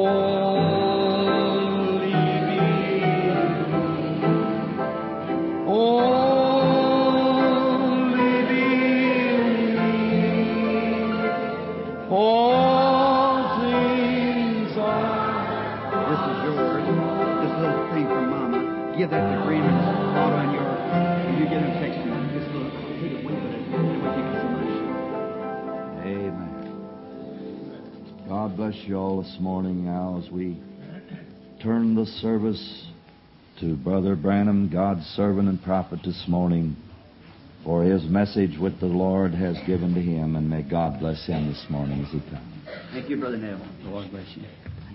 Give that to Freeman, Otto, and you get him fixed. Just take a whiff of it. Thank you so much. Amen. God bless you all this morning now as we turn the service to Brother Branham, God's servant and prophet this morning, for his message which the Lord has given to him, and may God bless him this morning as he comes. Thank you, Brother Neville. The Lord bless you.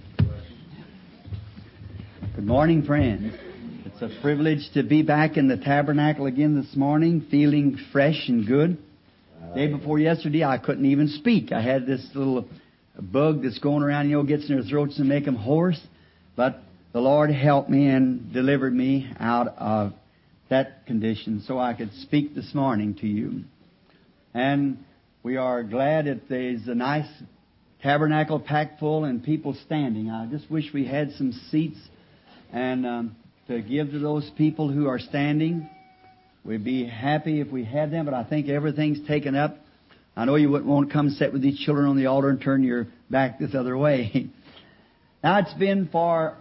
Good morning, friends. It's a privilege to be back in the tabernacle again this morning, feeling fresh and good. Day before yesterday, I couldn't even speak. I had this little bug that's going around, gets in their throats and make them hoarse. But the Lord helped me and delivered me out of that condition so I could speak this morning to you. And we are glad that there's a nice tabernacle packed full and people standing. I just wish we had some seats and to give to those people who are standing. We'd be happy if we had them, but I think everything's taken up. I know you wouldn't want to come sit with these children on the altar and turn your back this other way. Now, it's been for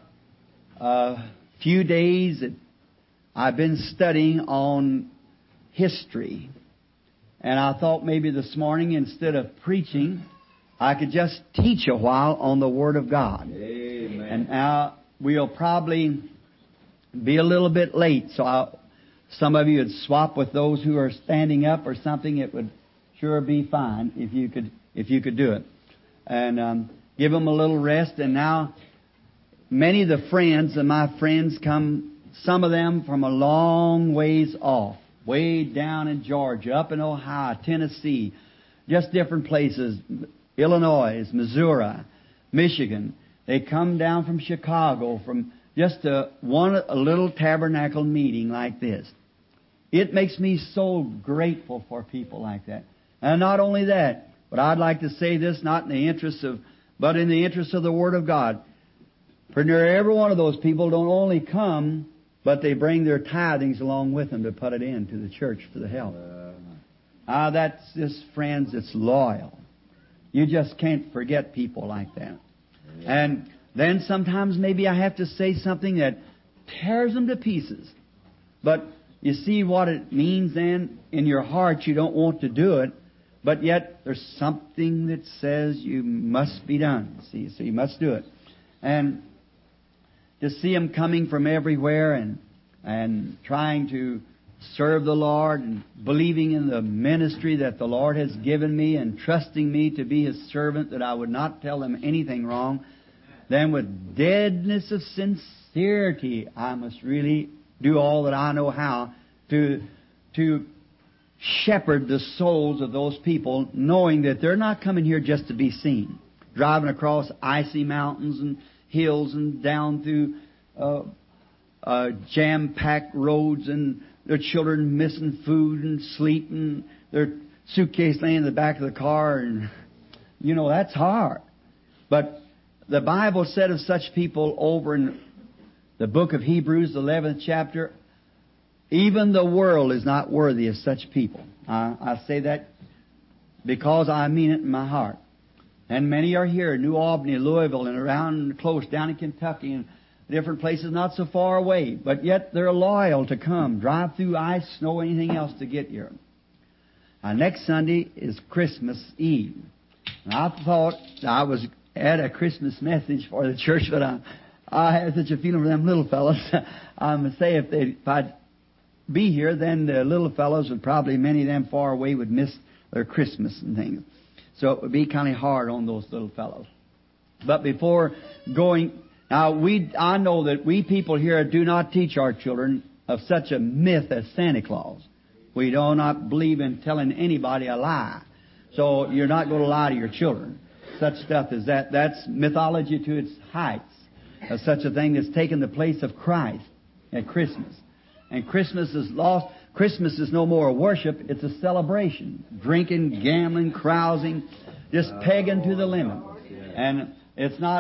a few days that I've been studying on history. And I thought maybe this morning, instead of preaching, I could just teach a while on the Word of God. Amen. And now we'll probably be a little bit late, so some of you would swap with those who are standing up or something. It would sure be fine if you could do it, and give them a little rest. And now, many of the friends of my friends come, some of them from a long ways off, way down in Georgia, up in Ohio, Tennessee, just different places, Illinois, Missouri, Michigan. They come down from Chicago, from just a little tabernacle meeting like this. It makes me so grateful for people like that. And not only that, but I'd like to say this not in the interest of, but in the interest of the Word of God. For near every one of those people don't only come, but they bring their tithings along with them to put it into the church for the help. That's just, friends, it's loyal. You just can't forget people like that. And then sometimes maybe I have to say something that tears them to pieces. But you see what it means then? In your heart you don't want to do it, but yet there's something that says you must be done. See, so you must do it. And to see them coming from everywhere and trying to serve the Lord and believing in the ministry that the Lord has given me and trusting me to be His servant, that I would not tell them anything wrong, then with deadness of sincerity, I must really do all that I know how to shepherd the souls of those people, knowing that they're not coming here just to be seen, driving across icy mountains and hills and down through jam-packed roads, and their children missing food and sleep, and their suitcase laying in the back of the car, and that's hard. But the Bible said of such people over in the book of Hebrews, the 11th chapter, even the world is not worthy of such people. I say that because I mean it in my heart. And many are here in New Albany, Louisville, and around close down in Kentucky and different places not so far away. But yet they're loyal to come, drive through ice, snow, anything else to get here. Next Sunday is Christmas Eve. And I thought I was at a Christmas message for the church, but I had such a feeling for them little fellows. I'm going to say if I'd be here, then the little fellows would probably, many of them far away, would miss their Christmas and things. So it would be kind of hard on those little fellows. But before going, now I know that we people here do not teach our children of such a myth as Santa Claus. We do not believe in telling anybody a lie. So you're not going to lie to your children. Such stuff as that. That's mythology to its heights. Such a thing that's taken the place of Christ at Christmas. And Christmas is lost. Christmas is no more a worship, it's a celebration. Drinking, gambling, carousing, just pegging to the limit. And it's not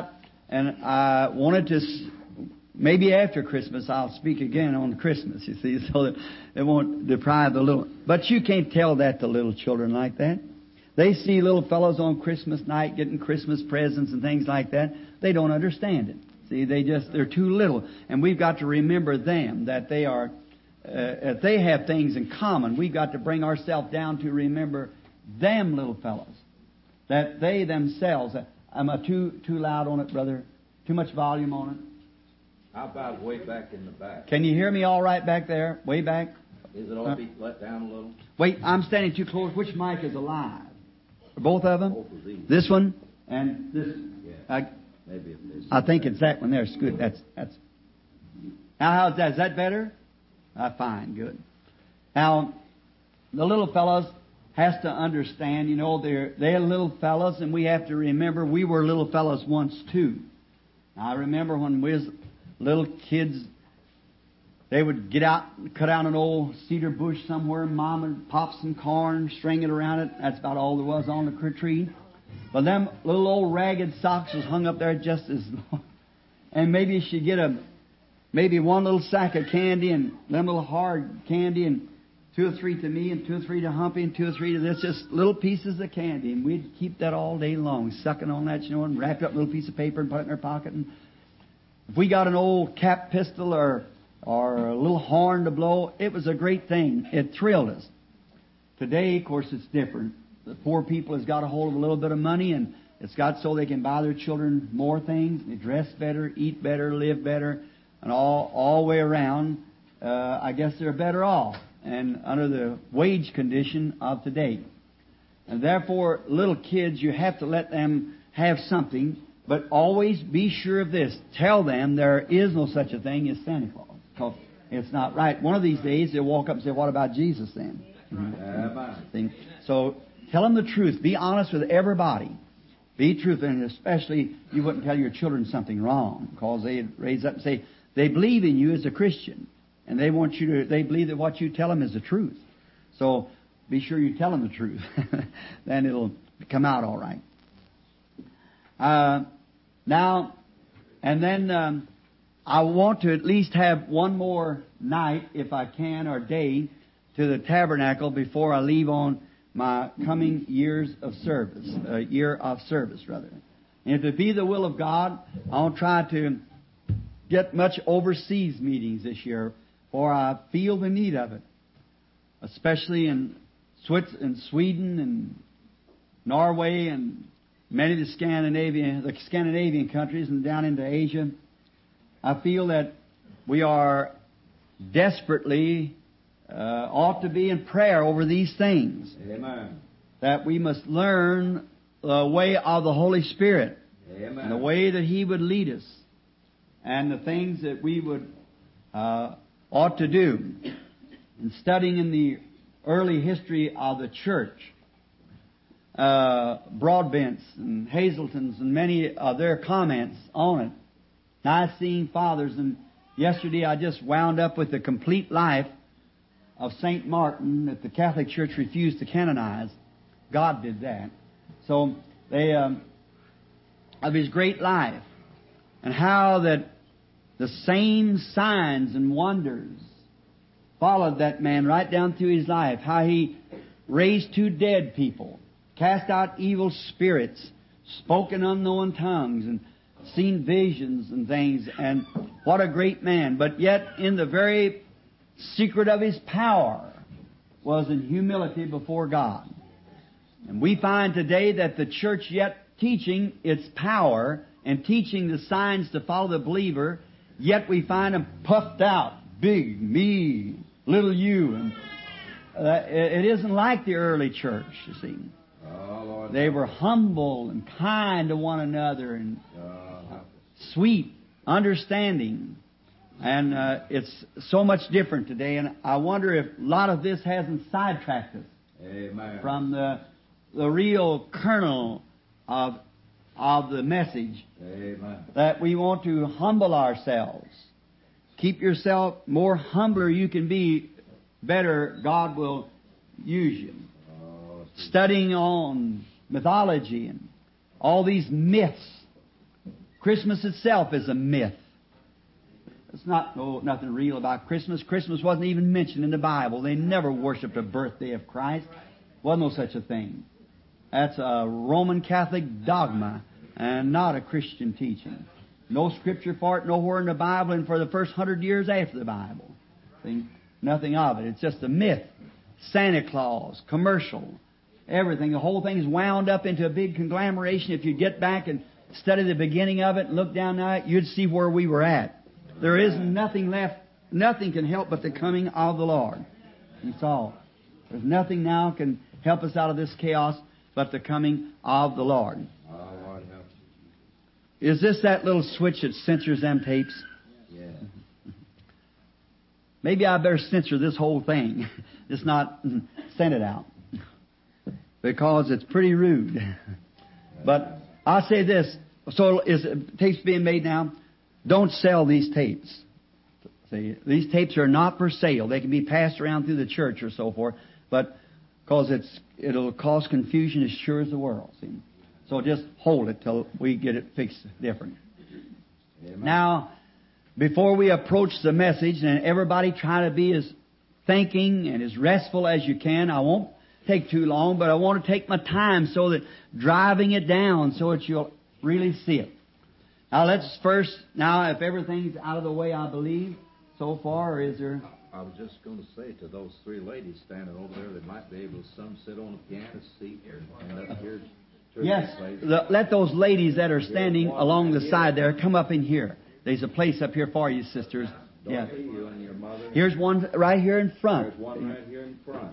And I wanted to, maybe after Christmas, I'll speak again on Christmas, you see, so that it won't deprive the little. But you can't tell that to little children like that. They see little fellows on Christmas night getting Christmas presents and things like that. They don't understand it. See, they're too little. And we've got to remember them, that they are, if they have things in common, we've got to bring ourselves down to remember them little fellows. That they themselves, am I too loud on it, brother? Too much volume on it? How about way back in the back? Can you hear me all right back there? Way back? Is it all be let down a little? Wait, I'm standing too close. Which mic is alive? Both of them? Both of these. This one and this. Yeah. Maybe it is. I think it's that one there. It's good. That's. Now, how's that? Is that better? Fine. Good. Now, the little fellows has to understand. You know, they're little fellows, and we have to remember we were little fellows once too. Now, I remember when we was little kids. They would get out, cut out an old cedar bush somewhere, Mom would pop some corn, string it around it. That's about all there was on the tree. But them little old ragged socks was hung up there just as long. And maybe she'd get maybe one little sack of candy and them little hard candy and 2 or 3 to me and 2 or 3 to Humpy and 2 or 3 to this, just little pieces of candy. And we'd keep that all day long, sucking on that, you know, and wrap it up in a little piece of paper and put it in our pocket. And if we got an old cap pistol or a little horn to blow, it was a great thing. It thrilled us. Today, of course, it's different. The poor people has got a hold of a little bit of money, and it's got so they can buy their children more things. They dress better, eat better, live better, and all the way around, I guess they're better off, and under the wage condition of today. And therefore, little kids, you have to let them have something, but always be sure of this. Tell them there is no such a thing as Santa Claus. Because it's not right. One of these days, they'll walk up and say, what about Jesus then? Mm-hmm. So tell them the truth. Be honest with everybody. Be truthful. And especially, you wouldn't tell your children something wrong. Because they'd raise up and say, they believe in you as a Christian. And they believe that what you tell them is the truth. So be sure you tell them the truth. Then it'll come out all right. Now, and then I want to at least have one more night, if I can, or day, to the tabernacle before I leave on my coming years of service, year of service, rather. And if it be the will of God, I'll try to get much overseas meetings this year, for I feel the need of it, especially in Sweden and Norway and many of the Scandinavian countries and down into Asia. I feel that we are desperately ought to be in prayer over these things. Amen. That we must learn the way of the Holy Spirit. Amen. And the way that He would lead us. And the things that we would ought to do. In studying in the early history of the church, Broadbent's and Hazelton's and many of their comments on it. Nicene Fathers, and yesterday I just wound up with the complete life of St. Martin that the Catholic Church refused to canonize. God did that. So they of his great life, and how that the same signs and wonders followed that man right down through his life. How he raised 2 dead people, cast out evil spirits, spoke in unknown tongues, and seen visions and things, and what a great man. But yet, in the very secret of his power was in humility before God. And we find today that the church yet teaching its power and teaching the signs to follow the believer, yet we find them puffed out, big, me, little you. And it isn't like the early church, you see. Oh, Lord. They were humble and kind to one another and sweet, understanding. And it's so much different today. And I wonder if a lot of this hasn't sidetracked us. Amen. From the real kernel of the message. Amen. That we want to humble ourselves. Keep yourself more humbler you can be, better God will use you. Studying on mythology and all these myths Christmas itself is a myth. It's nothing real about Christmas. Christmas wasn't even mentioned in the Bible. They never worshipped a birthday of Christ. Wasn't no such a thing. That's a Roman Catholic dogma and not a Christian teaching. No scripture for it nowhere in the Bible and for the first 100 years after the Bible. See? Nothing of it. It's just a myth. Santa Claus, commercial, everything. The whole thing is wound up into a big conglomeration. If you get back and study the beginning of it and look down at it, you'd see where we were at. There is nothing left. Nothing can help but the coming of the Lord. That's all. There's nothing now can help us out of this chaos but the coming of the Lord. Is this that little switch that censors them tapes? Yeah. Maybe I better censor this whole thing. Just not send it out. Because it's pretty rude. But I'll say this. So is tapes being made now? Don't sell these tapes. See, these tapes are not for sale. They can be passed around through the church or so forth. But because it'll cause confusion as sure as the world. See? So just hold it till we get it fixed different. Amen. Now, before we approach the message, and everybody try to be as thinking and as restful as you can. I won't take too long, but I want to take my time so that driving it down so that you'll really see it. Now let's first, if everything's out of the way, I believe, so far, or is there... I was just going to say to those three ladies standing over there, they might be able to some sit on a piano seat and up here. Yes, let those ladies that are standing along the side there come up in here. There's a place up here for you, sisters. Yeah. You and your mother. Here's one right here in front. There's one right here in front.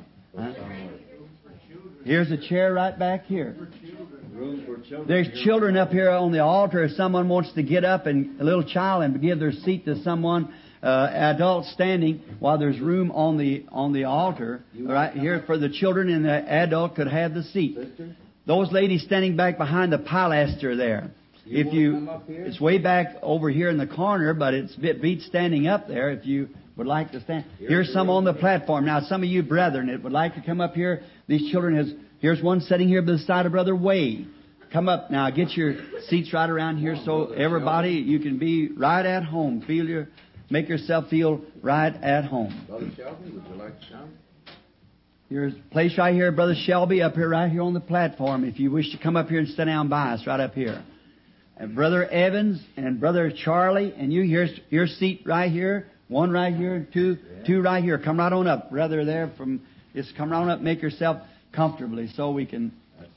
Here's a chair right back here. Room for children. There's children up here on the altar. If someone wants to get up and a little child and give their seat to someone, adult standing, while there's room on the altar right here for the children, and the adult could have the seat. Those ladies standing back behind the pilaster there. It's way back over here in the corner, but it's a bit beat standing up there if you would like to stand. Here's some on the platform. Now, some of you brethren that would like to come up here, these children here's one sitting here beside of Brother Wade. Come up now, get your seats right around here so everybody, you can be right at home. Make yourself feel right at home. Brother Shelby, would you like to come? Here's a place right here, Brother Shelby, up here, right here on the platform. If you wish to come up here and sit down by us, right up here. And Brother Evans and Brother Charlie, and you, here's your seat right here. One right here, two right here. Come right on up. Brother there just come right on up, make yourself comfortably so we can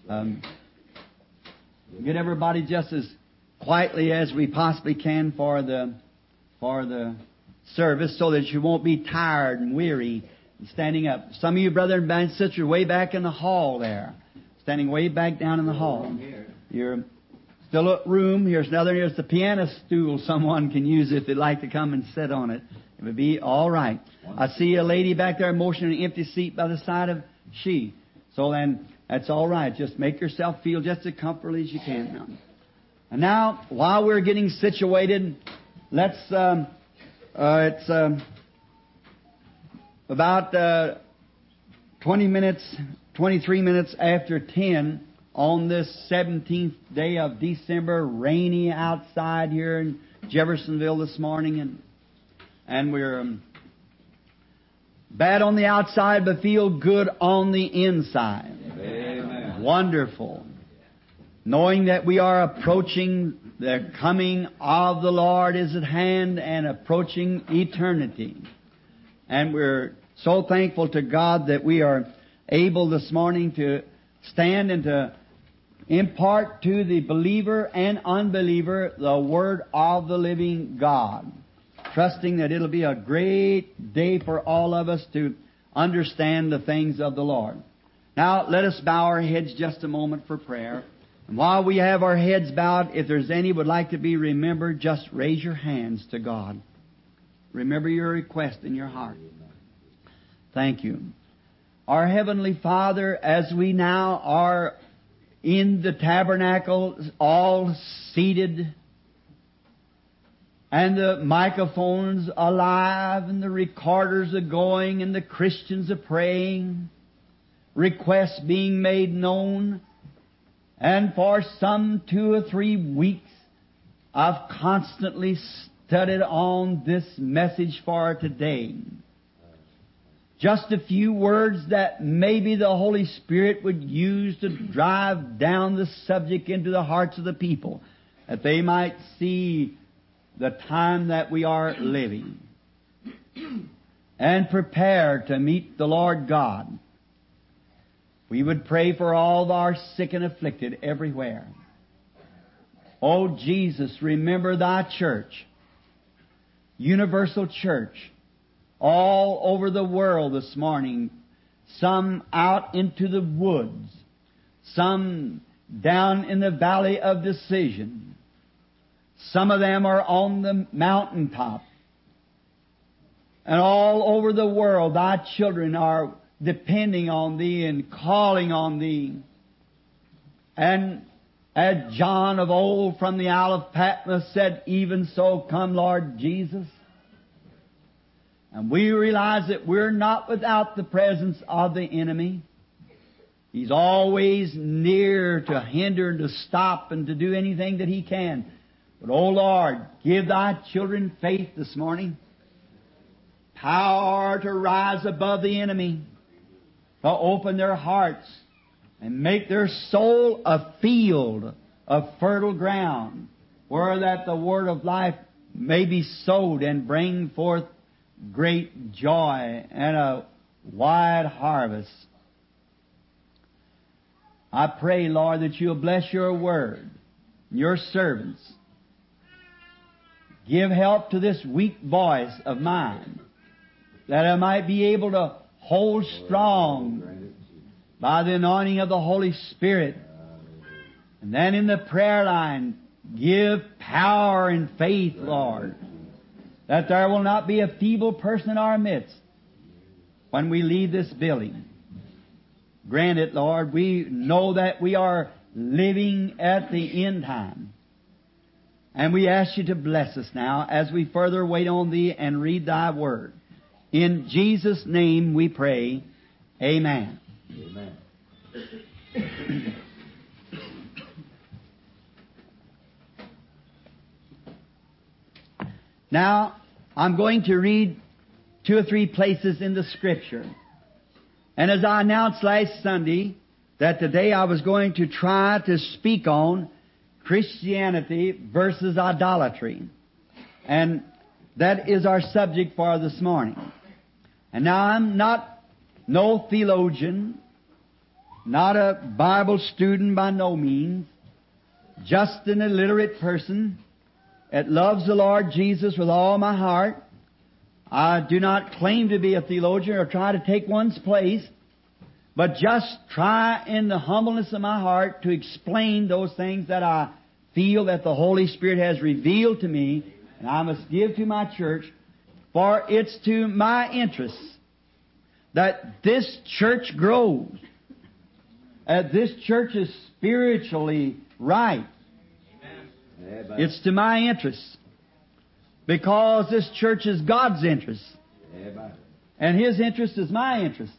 get everybody just as quietly as we possibly can for the service so that you won't be tired and weary standing up. Some of you brethren and sisters way back in the hall there, standing way back down in the hall. You're still at room. Here's the piano stool someone can use if they'd like to come and sit on it. It would be all right. I see a lady back there motioning an empty seat by the side of she. So then, that's all right. Just make yourself feel just as comfortably as you can now. And now, while we're getting situated, let's, it's about 23 minutes after 10 on this 17th day of December, rainy outside here in Jeffersonville this morning, and we're bad on the outside but feel good on the inside. Amen. Wonderful. Knowing that we are approaching the coming of the Lord is at hand and approaching eternity. And we're so thankful to God that we are able this morning to stand and to impart to the believer and unbeliever the Word of the living God. Trusting that it'll be a great day for all of us to understand the things of the Lord. Now, let us bow our heads just a moment for prayer. And while we have our heads bowed, if there's any would like to be remembered, just raise your hands to God. Remember your request in your heart. Thank you. Our Heavenly Father, as we now are in the tabernacle, all seated, and the microphones alive, and the recorders are going, and the Christians are praying, requests being made known, and for some 2 or 3 weeks, I've constantly studied on this message for today. Just a few words that maybe the Holy Spirit would use to drive down the subject into the hearts of the people, that they might see the time that we are living and prepare to meet the Lord God. We would pray for all our sick and afflicted everywhere. Oh, Jesus, remember Thy church, universal church, all over the world this morning, some out into the woods, some down in the valley of decision. Some of them are on the mountaintop. And all over the world, Thy children are depending on Thee and calling on Thee. And as John of old from the Isle of Patmos said, even so come, Lord Jesus. And we realize that we're not without the presence of the enemy. He's always near to hinder and to stop and to do anything that he can. But, oh Lord, give Thy children faith this morning, power to rise above the enemy, to open their hearts and make their soul a field of fertile ground, where that the word of life may be sowed and bring forth great joy and a wide harvest. I pray, Lord, that You'll bless Your word, Your servants. Give help to this weak voice of mine, that I might be able to hold strong by the anointing of the Holy Spirit. And then in the prayer line, give power and faith, Lord, that there will not be a feeble person in our midst when we leave this building. Grant it, Lord. We know that we are living at the end time. And we ask You to bless us now as we further wait on Thee and read Thy Word. In Jesus' name we pray. Amen. Amen. Now, I'm going to read 2 or 3 places in the Scripture. And as I announced last Sunday, that today I was going to try to speak on Christianity versus idolatry. And that is our subject for this morning. And now I'm not no theologian, not a Bible student by no means, just an illiterate person that loves the Lord Jesus with all my heart. I do not claim to be a theologian or try to take one's place, but just try in the humbleness of my heart to explain those things that I feel that the Holy Spirit has revealed to me and I must give to my church, for it's to my interest that this church grows, that this church is spiritually right. Amen. It's to my interest, because this church is God's interest. Amen. And His interest is my interest.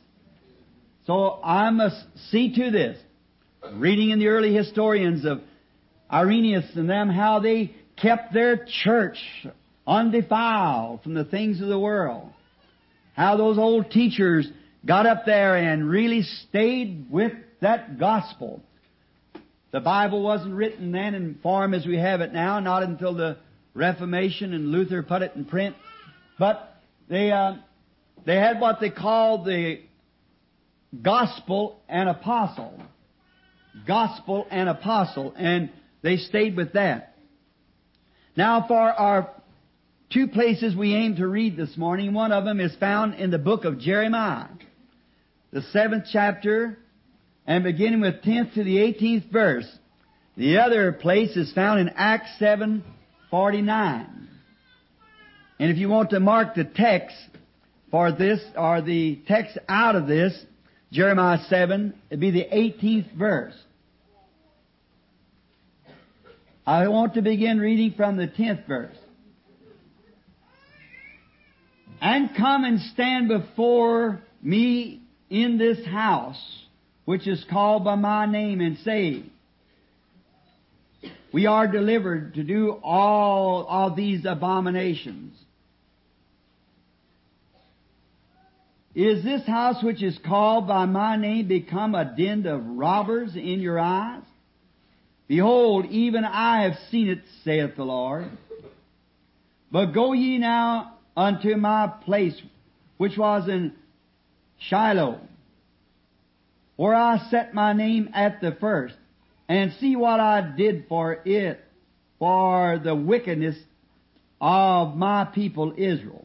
So I must see to this. Reading in the early historians of Irenaeus and them, how they kept their church undefiled from the things of the world. How those old teachers got up there and really stayed with that gospel. The Bible wasn't written then in form as we have it now, not until the Reformation and Luther put it in print. But they had what they called the gospel and apostle. Gospel and apostle. And they stayed with that. Now for our 2 places we aim to read this morning, one of them is found in the book of Jeremiah, the 7th chapter, and beginning with 10th to the 18th verse. The other place is found in Acts 7:49. And if you want to mark the text for this, or the text out of this, Jeremiah 7, it'd be the 18th verse. I want to begin reading from the 10th verse. And come and stand before me in this house, which is called by my name, and say, we are delivered to do all of these abominations. Is this house which is called by my name become a den of robbers in your eyes? Behold, even I have seen it, saith the Lord. But go ye now unto my place, which was in Shiloh, where I set my name at the first, and see what I did for it, for the wickedness of my people Israel.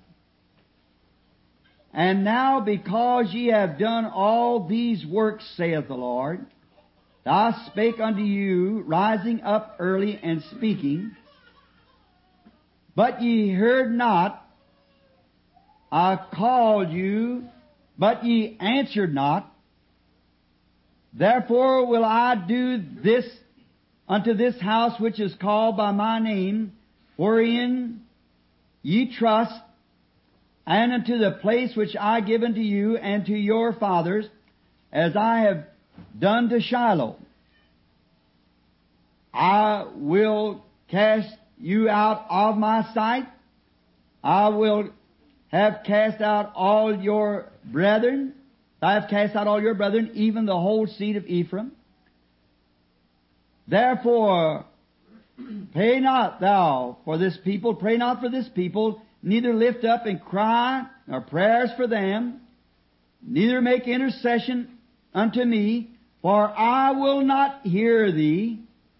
And now because ye have done all these works, saith the Lord, I spake unto you, rising up early and speaking, but ye heard not. I called you, but ye answered not. Therefore will I do this unto this house which is called by my name, wherein ye trust, and unto the place which I give unto you and to your fathers, as I have done to Shiloh. I will cast you out of my sight. I will have cast out all your brethren. I have cast out all your brethren, even the whole seed of Ephraim. Therefore, pray not thou for this people, pray not for this people, neither lift up and cry, nor prayers for them, neither make intercession unto me, for I will not hear thee.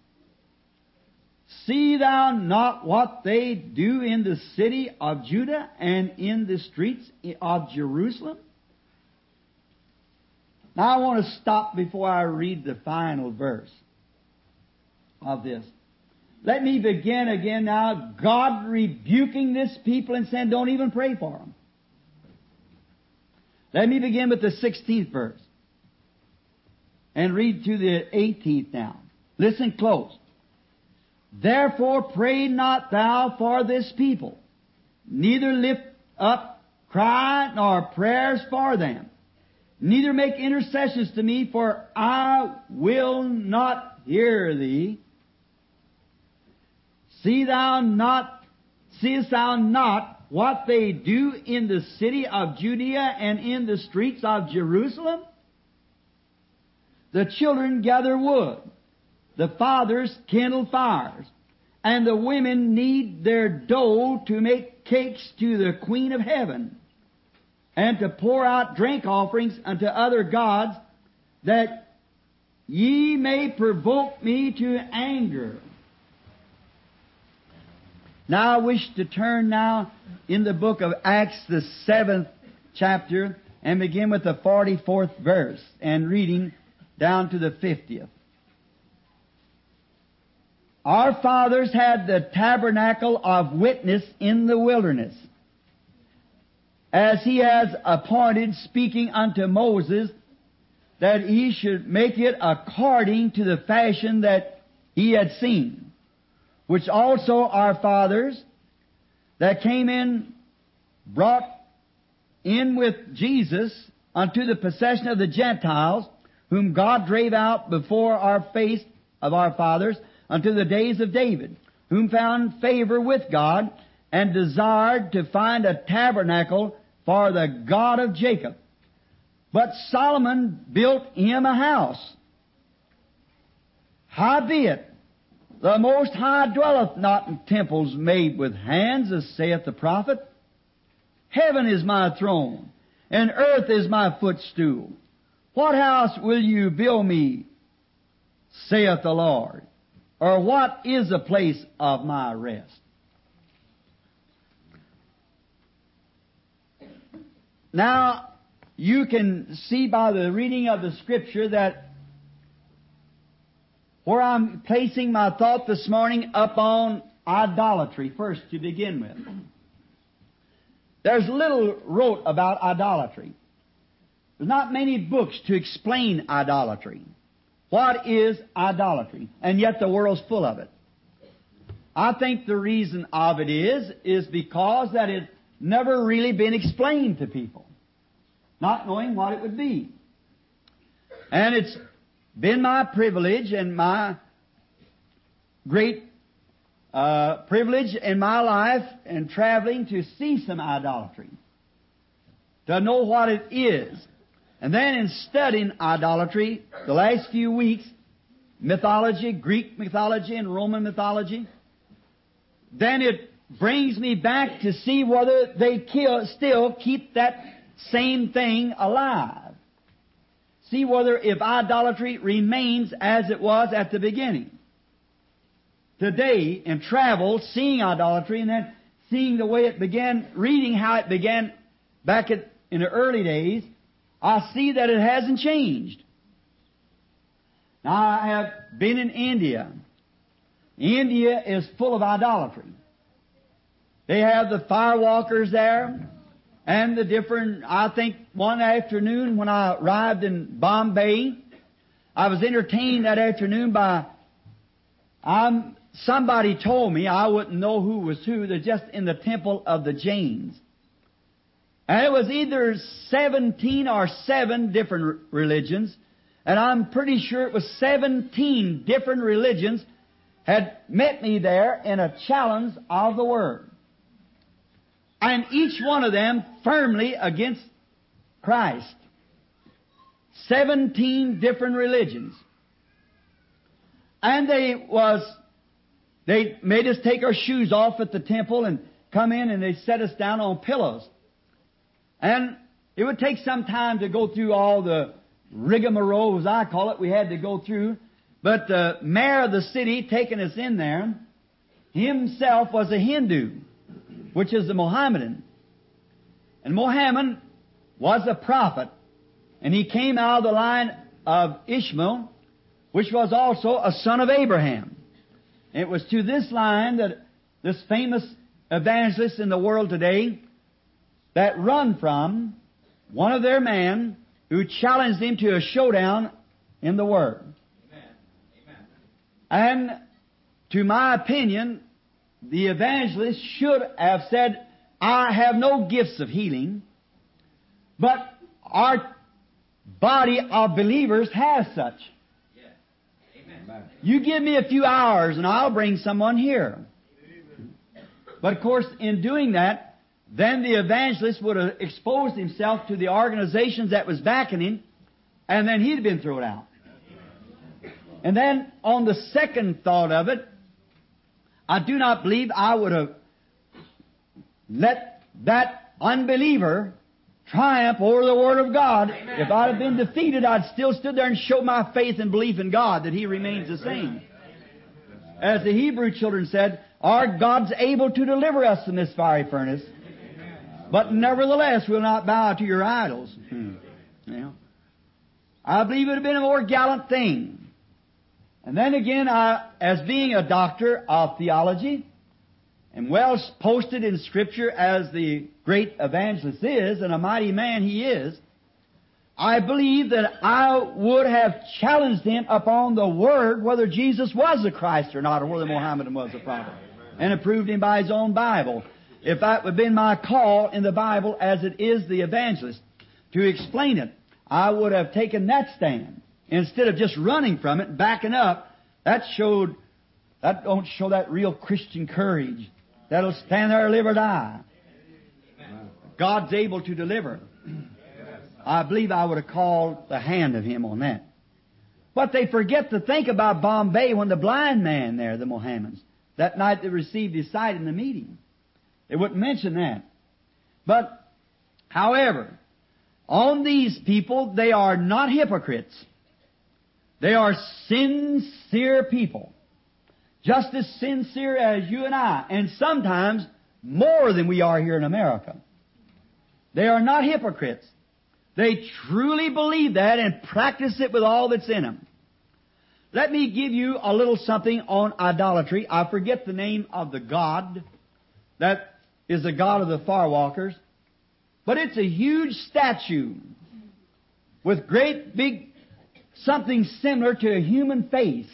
See thou not what they do in the city of Judah and in the streets of Jerusalem? Now I want to stop before I read the final verse of this. Let me begin again now, God rebuking this people and saying, don't even pray for them. Let me begin with the 16th verse and read to the 18th now. Listen close. Therefore pray not thou for this people, neither lift up cry nor prayers for them, neither make intercessions to me, for I will not hear thee. Seest thou not what they do in the city of Judea and in the streets of Jerusalem? The children gather wood, the fathers kindle fires, and the women knead their dough to make cakes to the Queen of Heaven, and to pour out drink offerings unto other gods, that ye may provoke me to anger. Now I wish to turn now in the book of Acts, the 7th chapter, and begin with the 44th verse, and reading down to the 50th. Our fathers had the tabernacle of witness in the wilderness, as he has appointed, speaking unto Moses, that he should make it according to the fashion that he had seen, which also our fathers that came in brought in with Jesus unto the possession of the Gentiles, whom God drave out before our face of our fathers unto the days of David, whom found favor with God, and desired to find a tabernacle for the God of Jacob. But Solomon built him a house. Howbeit, the Most High dwelleth not in temples made with hands, as saith the prophet. Heaven is my throne, and earth is my footstool. What house will you build me, saith the Lord? Or what is the place of my rest? Now, you can see by the reading of the Scripture that where I'm placing my thought this morning upon idolatry first to begin with. There's little wrote about idolatry. There's not many books to explain idolatry. What is idolatry? And yet the world's full of it. I think the reason of it is because that it's never really been explained to people, not knowing what it would be. And it's been my privilege and my great privilege in my life and traveling to see some idolatry, to know what it is. And then in studying idolatry the last few weeks, mythology, Greek mythology and Roman mythology, then it brings me back to see whether they still keep that same thing alive. See whether if idolatry remains as it was at the beginning. Today, in travel, seeing idolatry and then seeing the way it began, reading how it began back in the early days, I see that it hasn't changed. Now, I have been in India. India is full of idolatry. They have the firewalkers there, and the different, I think one afternoon when I arrived in Bombay, I was entertained that afternoon by, somebody told me, I wouldn't know who was who, they're just in the temple of the Jains. And it was either 17 or 7 different religions, and I'm pretty sure it was 17 different religions had met me there in a challenge of the Word. And each one of them firmly against Christ. 17 different religions. And they made us take our shoes off at the temple and come in and they set us down on pillows. And it would take some time to go through all the rigmarole, as I call it, we had to go through. But the mayor of the city taking us in there, himself was a Hindu, which is a Mohammedan. And Mohammed was a prophet. And he came out of the line of Ishmael, which was also a son of Abraham. And it was to this line that this famous evangelist in the world today that run from one of their men who challenged him to a showdown in the Word. Amen. And to my opinion, the evangelist should have said, I have no gifts of healing, but our body of believers has such. Amen. You give me a few hours and I'll bring someone here. But of course, in doing that, then the evangelist would have exposed himself to the organizations that was backing him, and then he'd have been thrown out. And then, on the second thought of it, I do not believe I would have let that unbeliever triumph over the Word of God. Amen. If I'd have been defeated, I'd still stood there and showed my faith and belief in God that He remains the same. As the Hebrew children said, our God's able to deliver us from this fiery furnace, but nevertheless we'll not bow to your idols. Yeah. I believe it would have been a more gallant thing. And then again, as being a doctor of theology, and well posted in Scripture as the great evangelist is, and a mighty man he is, I believe that I would have challenged him upon the Word whether Jesus was the Christ or not, or whether Muhammad was a prophet, and approved him by his own Bible. If that would have been my call in the Bible as it is the evangelist, to explain it, I would have taken that stand instead of just running from it and backing up. That don't show that real Christian courage. That'll stand there, live or die. God's able to deliver. I believe I would have called the hand of Him on that. But they forget to think about Bombay when the blind man there, the Mohammedans, that night they received his sight in the meeting. They wouldn't mention that. But, however, on these people, they are not hypocrites. They are sincere people. Just as sincere as you and I, and sometimes more than we are here in America. They are not hypocrites. They truly believe that and practice it with all that's in them. Let me give you a little something on idolatry. I forget the name of the god that is the god of the firewalkers. But it's a huge statue with great big, something similar to a human face.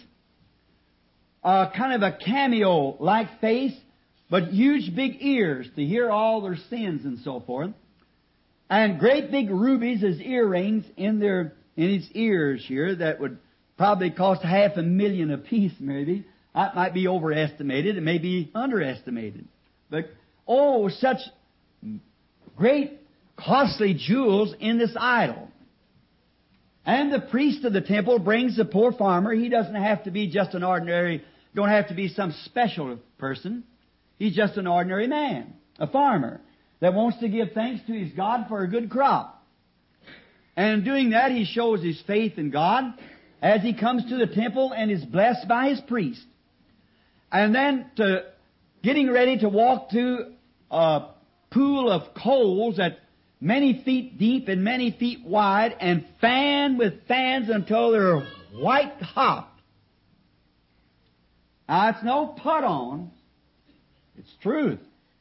Kind of a cameo-like face, but huge big ears to hear all their sins and so forth. And great big rubies as earrings in his ears here that would probably cost $500,000 apiece maybe. That might be overestimated. It may be underestimated. But, such great, costly jewels in this idol. And the priest of the temple brings the poor farmer. He doesn't have to be just an ordinary, don't have to be some special person. He's just an ordinary man, a farmer, that wants to give thanks to his God for a good crop. And in doing that, he shows his faith in God as he comes to the temple and is blessed by his priest. And then getting ready to walk to a pool of coals that many feet deep and many feet wide, and fan with fans until they're white hot. Now, it's no put on. It's truth.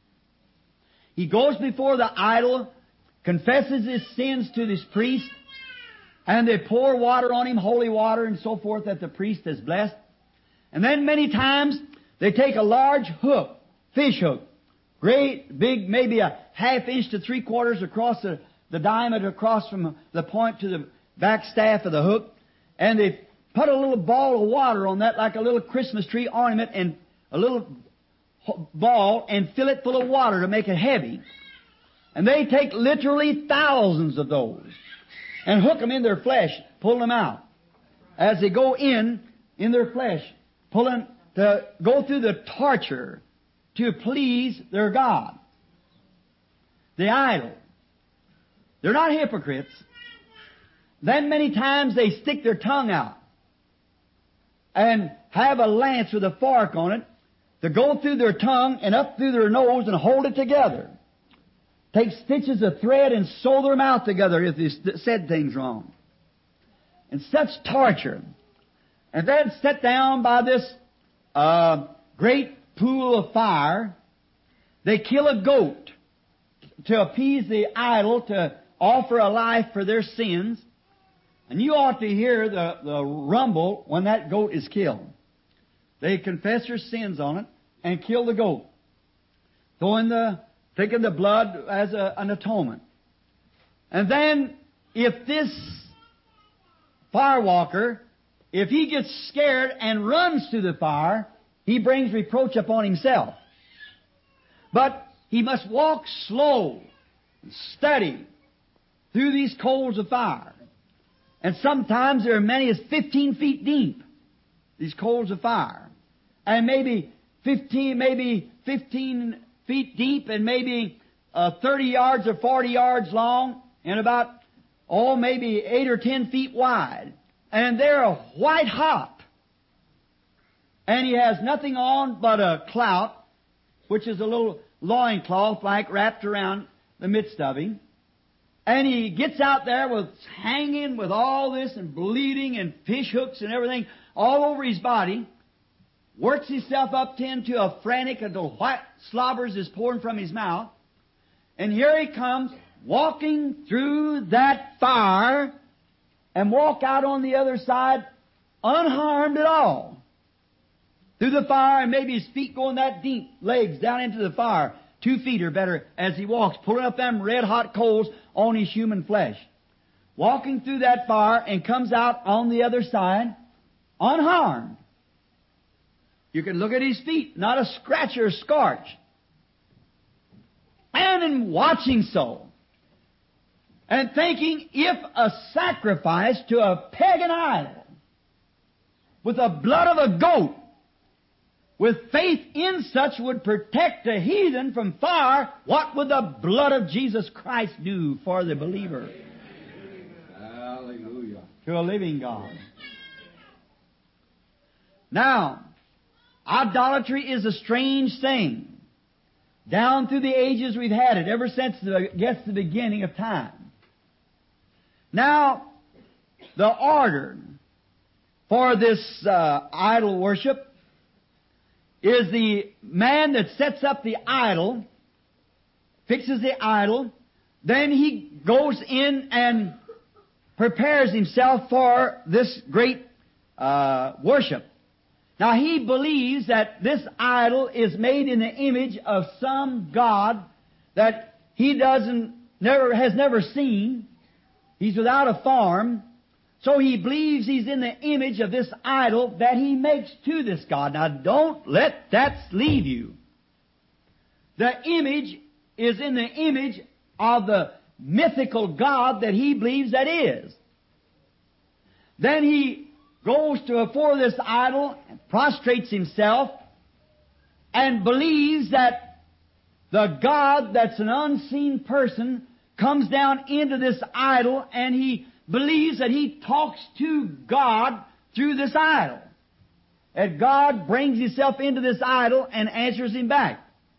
He goes before the idol, confesses his sins to this priest, and they pour water on him, holy water and so forth, that the priest has blessed. And then many times they take a large hook, fish hook, great, big, maybe a half inch to 3/4 across the diameter, across from the point to the back staff of the hook, and they put a little ball of water on that like a little Christmas tree ornament, and a little ball, and fill it full of water to make it heavy. And they take literally thousands of those and hook them in their flesh, pull them out. As they go in their flesh, pulling to go through the torture to please their God, the idol. They're not hypocrites. Then many times they stick their tongue out and have a lance with a fork on it to go through their tongue and up through their nose and hold it together. Take stitches of thread and sew their mouth together if they said things wrong. And such torture. And then set down by this great pool of fire. They kill a goat to appease the idol, to offer a life for their sins. And you ought to hear the rumble when that goat is killed. They confess their sins on it and kill the goat, taking the blood as an atonement. And then, if this firewalker, if he gets scared and runs to the fire, he brings reproach upon himself. But he must walk slow and steady through these coals of fire. And sometimes there are many as 15 feet deep, these coals of fire. And maybe 15 feet deep, and maybe 30 yards or 40 yards long, and about, maybe 8 or 10 feet wide. And they're white hot. And he has nothing on but a clout, which is a little loincloth like wrapped around the midst of him. And he gets out there hanging with all this and bleeding and fish hooks and everything all over his body. Works himself up into a frantic until white slobbers is pouring from his mouth. And here he comes walking through that fire and walk out on the other side unharmed at all. Through the fire, and maybe his feet going that deep, legs down into the fire, 2 feet or better, as he walks, pulling up them red-hot coals on his human flesh. Walking through that fire and comes out on the other side unharmed. You can look at his feet, not a scratch or a scorch. And in watching so, and thinking if a sacrifice to a pagan idol with the blood of a goat, with faith in such, would protect a heathen from fire, what would the blood of Jesus Christ do for the believer? Hallelujah. To a living God. Now, idolatry is a strange thing. Down through the ages we've had it, ever since the beginning of time. Now, the order for this idol worship is the man that sets up the idol, fixes the idol, then he goes in and prepares himself for this great worship. Now, he believes that this idol is made in the image of some God that he has never seen. He's without a form. So he believes he's in the image of this idol that he makes to this God. Now don't let that leave you. The image is in the image of the mythical God that he believes that is. Then he goes to before this idol and prostrates himself and believes that the God that's an unseen person comes down into this idol, and he believes that he talks to God through this idol. That God brings himself into this idol and answers him back.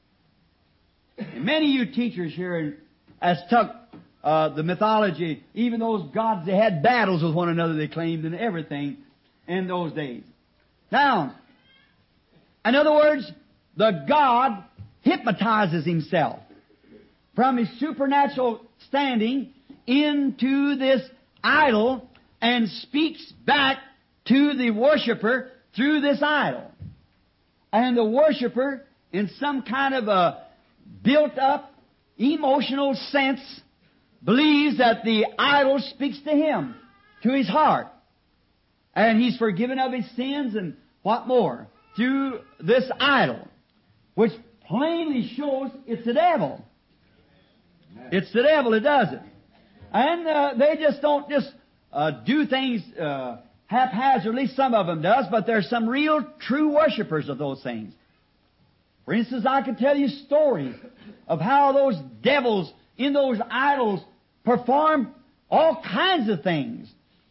And many of you teachers here has took the mythology, even those gods, they had battles with one another, they claimed, and everything in those days. Now, in other words, the God hypnotizes himself from his supernatural standing into this idol and speaks back to the worshiper through this idol. And the worshiper, in some kind of a built-up emotional sense, believes that the idol speaks to him, to his heart. And he's forgiven of his sins and what more? Through this idol, which plainly shows it's the devil. It's the devil that does it. And they just don't do things haphazardly. Some of them does, but there's some real true worshipers of those things. For instance, I could tell you stories of how those devils in those idols perform all kinds of things.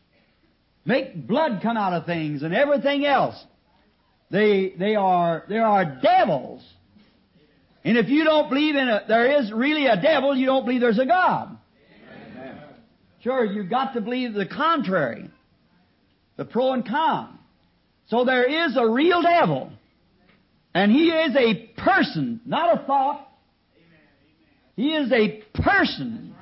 Make blood come out of things and everything else. They are devils. And if you don't believe there is really a devil, you don't believe there's a God. Amen. Sure, you've got to believe the contrary. The pro and con. So there is a real devil. And he is a person, not a thought. He is a person.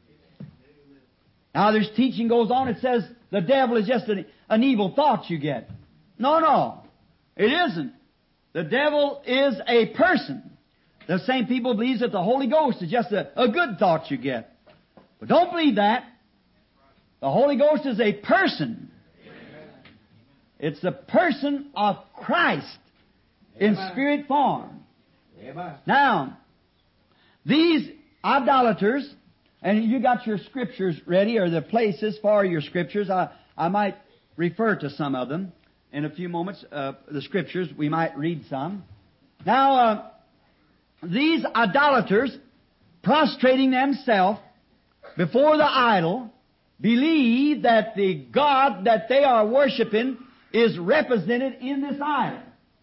Now this teaching goes on, it says the devil is just an evil thought you get. No, it isn't. The devil is a person. The same people believe that the Holy Ghost is just a good thought you get. But don't believe that. The Holy Ghost is a person. It's the person of Christ in spirit form. Now, these idolaters, and you got your scriptures ready, or the places for your scriptures. I might refer to some of them in a few moments. The scriptures, we might read some. Now, these idolaters, prostrating themselves before the idol, believe that the God that they are worshiping is represented in this idol.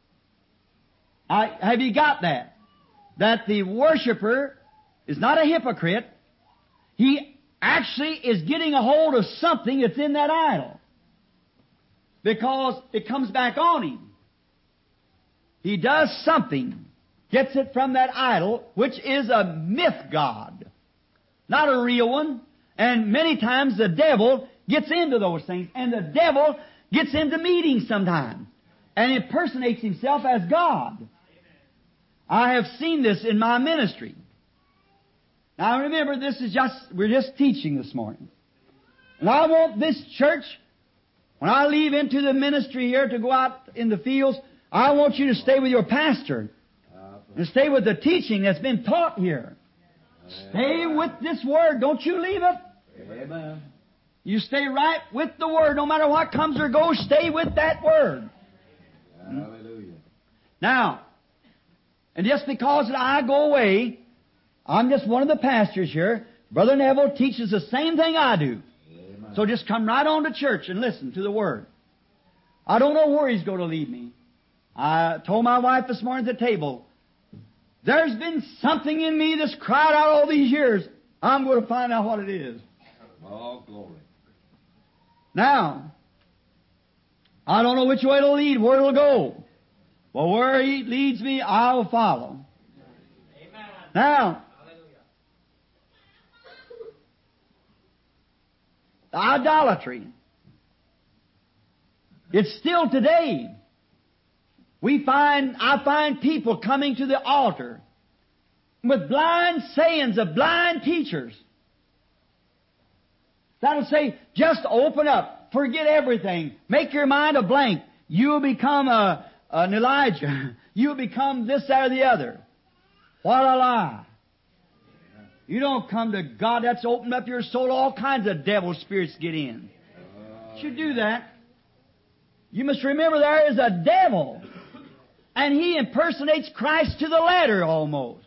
Have you got that? That the worshiper is not a hypocrite. He actually is getting a hold of something that's in that idol. Because it comes back on him. He does something. Gets it from that idol, which is a myth god. Not a real one. And many times the devil gets into those things. And the devil gets into meetings sometimes. And impersonates himself as God. I have seen this in my ministry. Now remember, we're just teaching this morning. And I want this church, when I leave into the ministry here to go out in the fields, I want you to stay with your pastor. And stay with the teaching that's been taught here. Stay with this Word. Don't you leave it. Amen. You stay right with the Word. No matter what comes or goes, stay with that Word. Hallelujah. Now, and just because I go away, I'm just one of the pastors here. Brother Neville teaches the same thing I do. Amen. So just come right on to church and listen to the Word. I don't know where He's going to lead me. I told my wife this morning at the table, there's been something in me that's cried out all these years. I'm going to find out what it is. Oh, glory. Now, I don't know which way it'll lead, where it'll go. But where He leads me, I will follow. Amen. Now, the idolatry. It's still today. I find people coming to the altar with blind sayings of blind teachers. That'll say, just open up. forget everything. Make your mind a blank. You will become an Elijah. You will become this, that, or the other. What a lie. You don't come to God. That's opened up your soul. All kinds of devil spirits get in. You do that. You must remember there is a devil. And he impersonates Christ to the letter almost.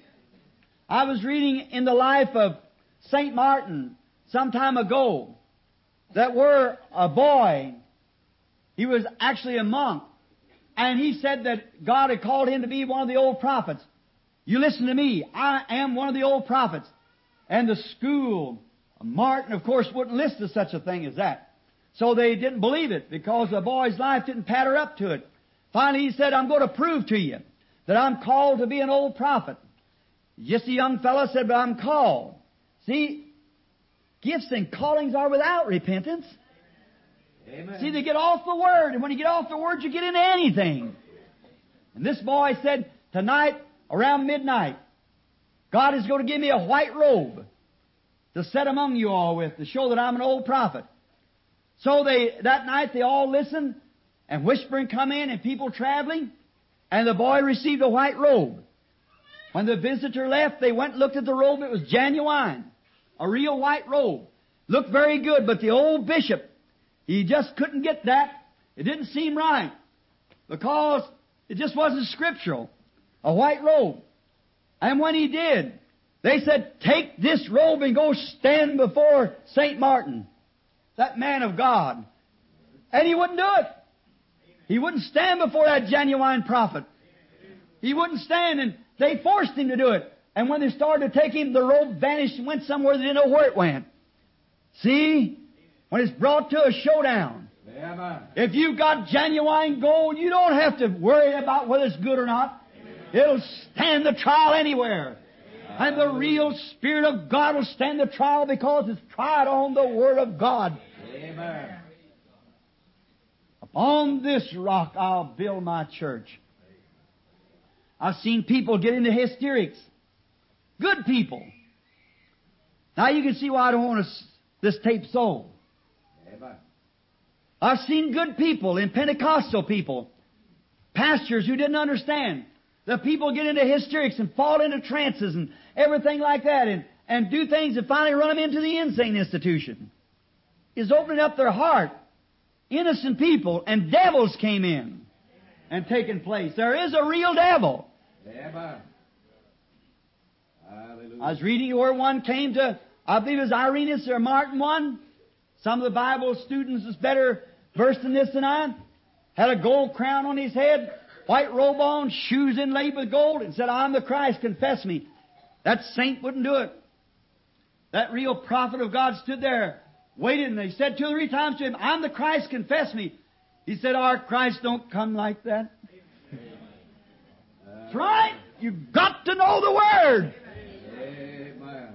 I was reading in the life of St. Martin some time ago that were a boy. He was actually a monk. And he said that God had called him to be one of the old prophets. You listen to me. I am one of the old prophets. And the school, Martin, of course, wouldn't listen to such a thing as that. So they didn't believe it because the boy's life didn't patter up to it. Finally, he said, I'm going to prove to you that I'm called to be an old prophet. Just a young fellow said, but I'm called. See, gifts and callings are without repentance. Amen. See, they get off the Word, and when you get off the Word, you get into anything. And this boy said, tonight, around midnight, God is going to give me a white robe to set among you all with, to show that I'm an old prophet. So that night they all listened, and whispering come in, and people traveling, and the boy received a white robe. When the visitor left, they went and looked at the robe. It was genuine, a real white robe. Looked very good, but the old bishop, he just couldn't get that. It didn't seem right, because it just wasn't scriptural. A white robe. And when he did, they said, take this robe and go stand before St. Martin, that man of God. And he wouldn't do it. He wouldn't stand before that genuine prophet. He wouldn't stand, and they forced him to do it. And when they started to take him, the robe vanished and went somewhere they didn't know where it went. See? When it's brought to a showdown. If you've got genuine gold, you don't have to worry about whether it's good or not. It'll stand the trial anywhere. And the real Spirit of God will stand the trial because it's tried on the Word of God. Amen. Upon this rock I'll build my church. I've seen people get into hysterics. Good people. Now you can see why I don't want this tape sold. Amen. I've seen good people in Pentecostal people, pastors who didn't understand. The people get into hysterics and fall into trances and everything like that and do things that finally run them into the insane institution. Is opening up their heart. Innocent people and devils came in and taken place. There is a real devil. Amen. Hallelujah. I was reading where one came to, I believe it was Irenaeus or Martin one. Some of the Bible students is better versed in this than I. Had a gold crown on his head, white robe on, shoes inlaid with gold, and said, I'm the Christ, confess me. That saint wouldn't do it. That real prophet of God stood there, waited, and they said 2 or 3 times to him, I'm the Christ, confess me. He said, our Christ don't come like that. That's right. You've got to know the Word. Amen.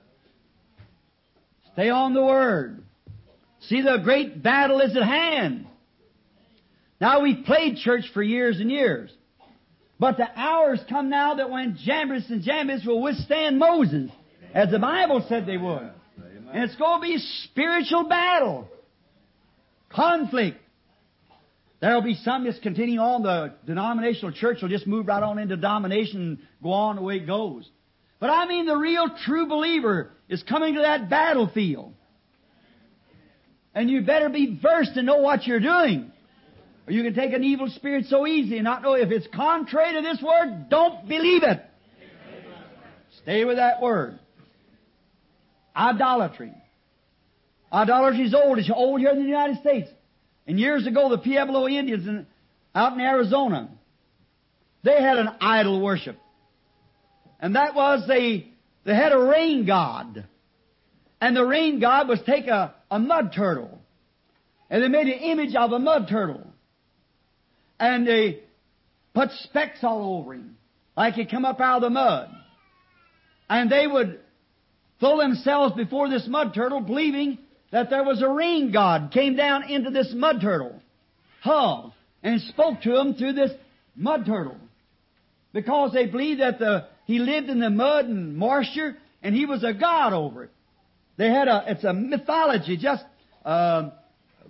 Stay on the Word. See, the great battle is at hand. Now, we've played church for years and years. But the hour's come now that when Jambres and Jambres will withstand Moses, as the Bible said they would. Amen. And it's going to be spiritual battle. Conflict. There'll be some just continuing on. The denominational church will just move right on into domination and go on the way it goes. But I mean the real true believer is coming to that battlefield. And you better be versed and know what you're doing. Or you can take an evil spirit so easy and not know if it's contrary to this Word, don't believe it. Stay with that Word. Idolatry. Idolatry is old. It's old here in the United States. And years ago, the Pueblo Indians out in Arizona, they had an idol worship. And that was they had a rain god. And the rain god was take a mud turtle. And they made an image of a mud turtle. And they put specks all over him, like he'd come up out of the mud. And they would throw themselves before this mud turtle, believing that there was a rain god came down into this mud turtle hull and spoke to them through this mud turtle. Because they believed that he lived in the mud and moisture, and he was a god over it. They had it's a mythology, just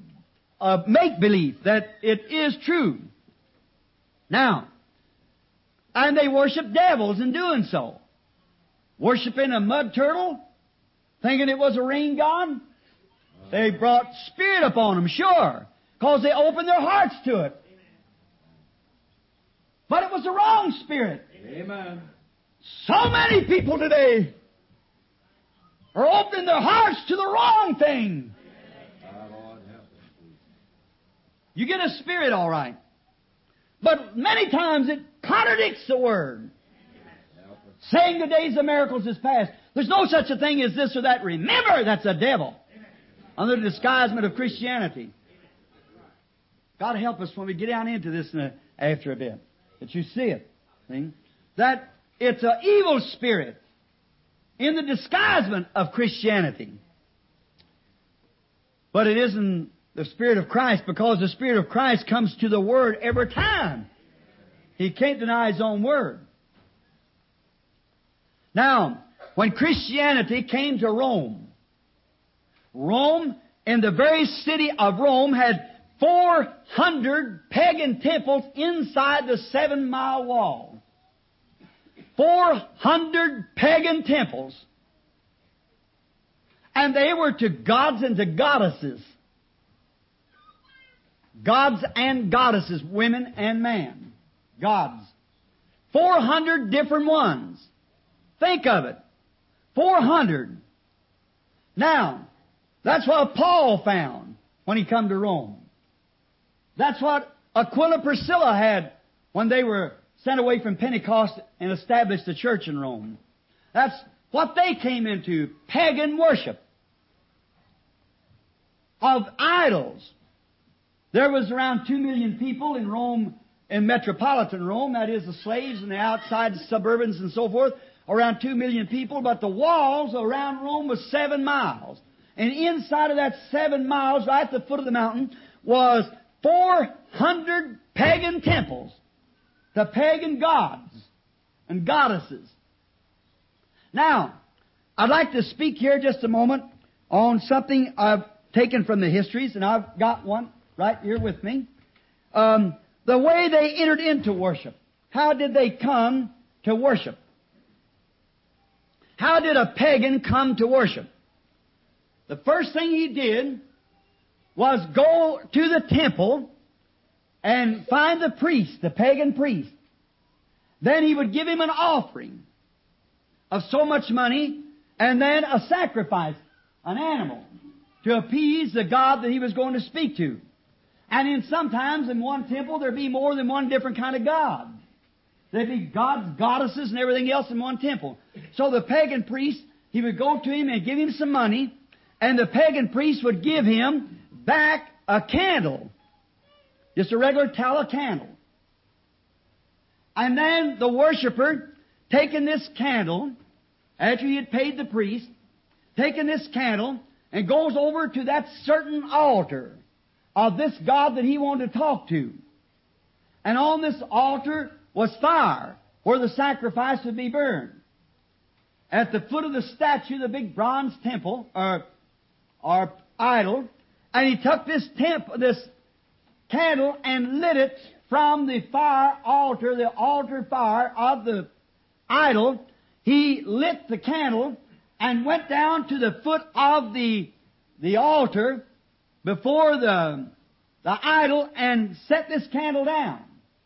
make-believe, that it is true. Now, and they worship devils in doing so. Worshipping a mud turtle, thinking it was a rain god. They brought spirit upon them, sure, because they opened their hearts to it. But it was the wrong spirit. Amen. So many people today are opening their hearts to the wrong thing. You get a spirit, all right. But many times it contradicts the Word. Saying the days of miracles is past. There's no such a thing as this or that. Remember, that's a devil. Under the disguisement of Christianity. God help us when we get down into this after a bit. That you see it. See? That it's an evil spirit in the disguisement of Christianity. But it isn't the Spirit of Christ, because the Spirit of Christ comes to the Word every time. He can't deny His own Word. Now, when Christianity came to Rome, Rome, in the very city of Rome, had 400 pagan temples inside the 7-mile wall. 400 pagan temples. And they were to gods and to goddesses. Gods and goddesses, women and men. Gods. 400 different ones. Think of it. 400. Now, that's what Paul found when he come to Rome. That's what Aquila and Priscilla had when they were sent away from Pentecost and established the church in Rome. That's what they came into, pagan worship of idols. There was around 2 million people in Rome, in metropolitan Rome, that is the slaves and the outside suburbans and so forth, around 2 million people, but the walls around Rome was 7 miles. And inside of that 7 miles, right at the foot of the mountain, was 400 pagan temples to pagan gods and goddesses. Now, I'd like to speak here just a moment on something I've taken from the histories, and I've got one right here with me. The way they entered into worship. How did they come to worship? How did a pagan come to worship? The first thing he did was go to the temple and find the priest, the pagan priest. Then he would give him an offering of so much money, and then a sacrifice, an animal, to appease the God that he was going to speak to. And sometimes in one temple there'd be more than one different kind of God. There'd be gods, goddesses, and everything else in one temple. So the pagan priest, he would go to him and give him some money, and the pagan priest would give him back a candle. Just a regular tallow candle. And then the worshiper, taking this candle, after he had paid the priest, taking this candle and goes over to that certain altar of this God that he wanted to talk to. And on this altar was fire, where the sacrifice would be burned. At the foot of the statue, the big bronze temple, or idol, and he took this candle and lit it from the fire altar, the altar fire of the idol. He lit the candle and went down to the foot of the altar before the idol and set this candle down.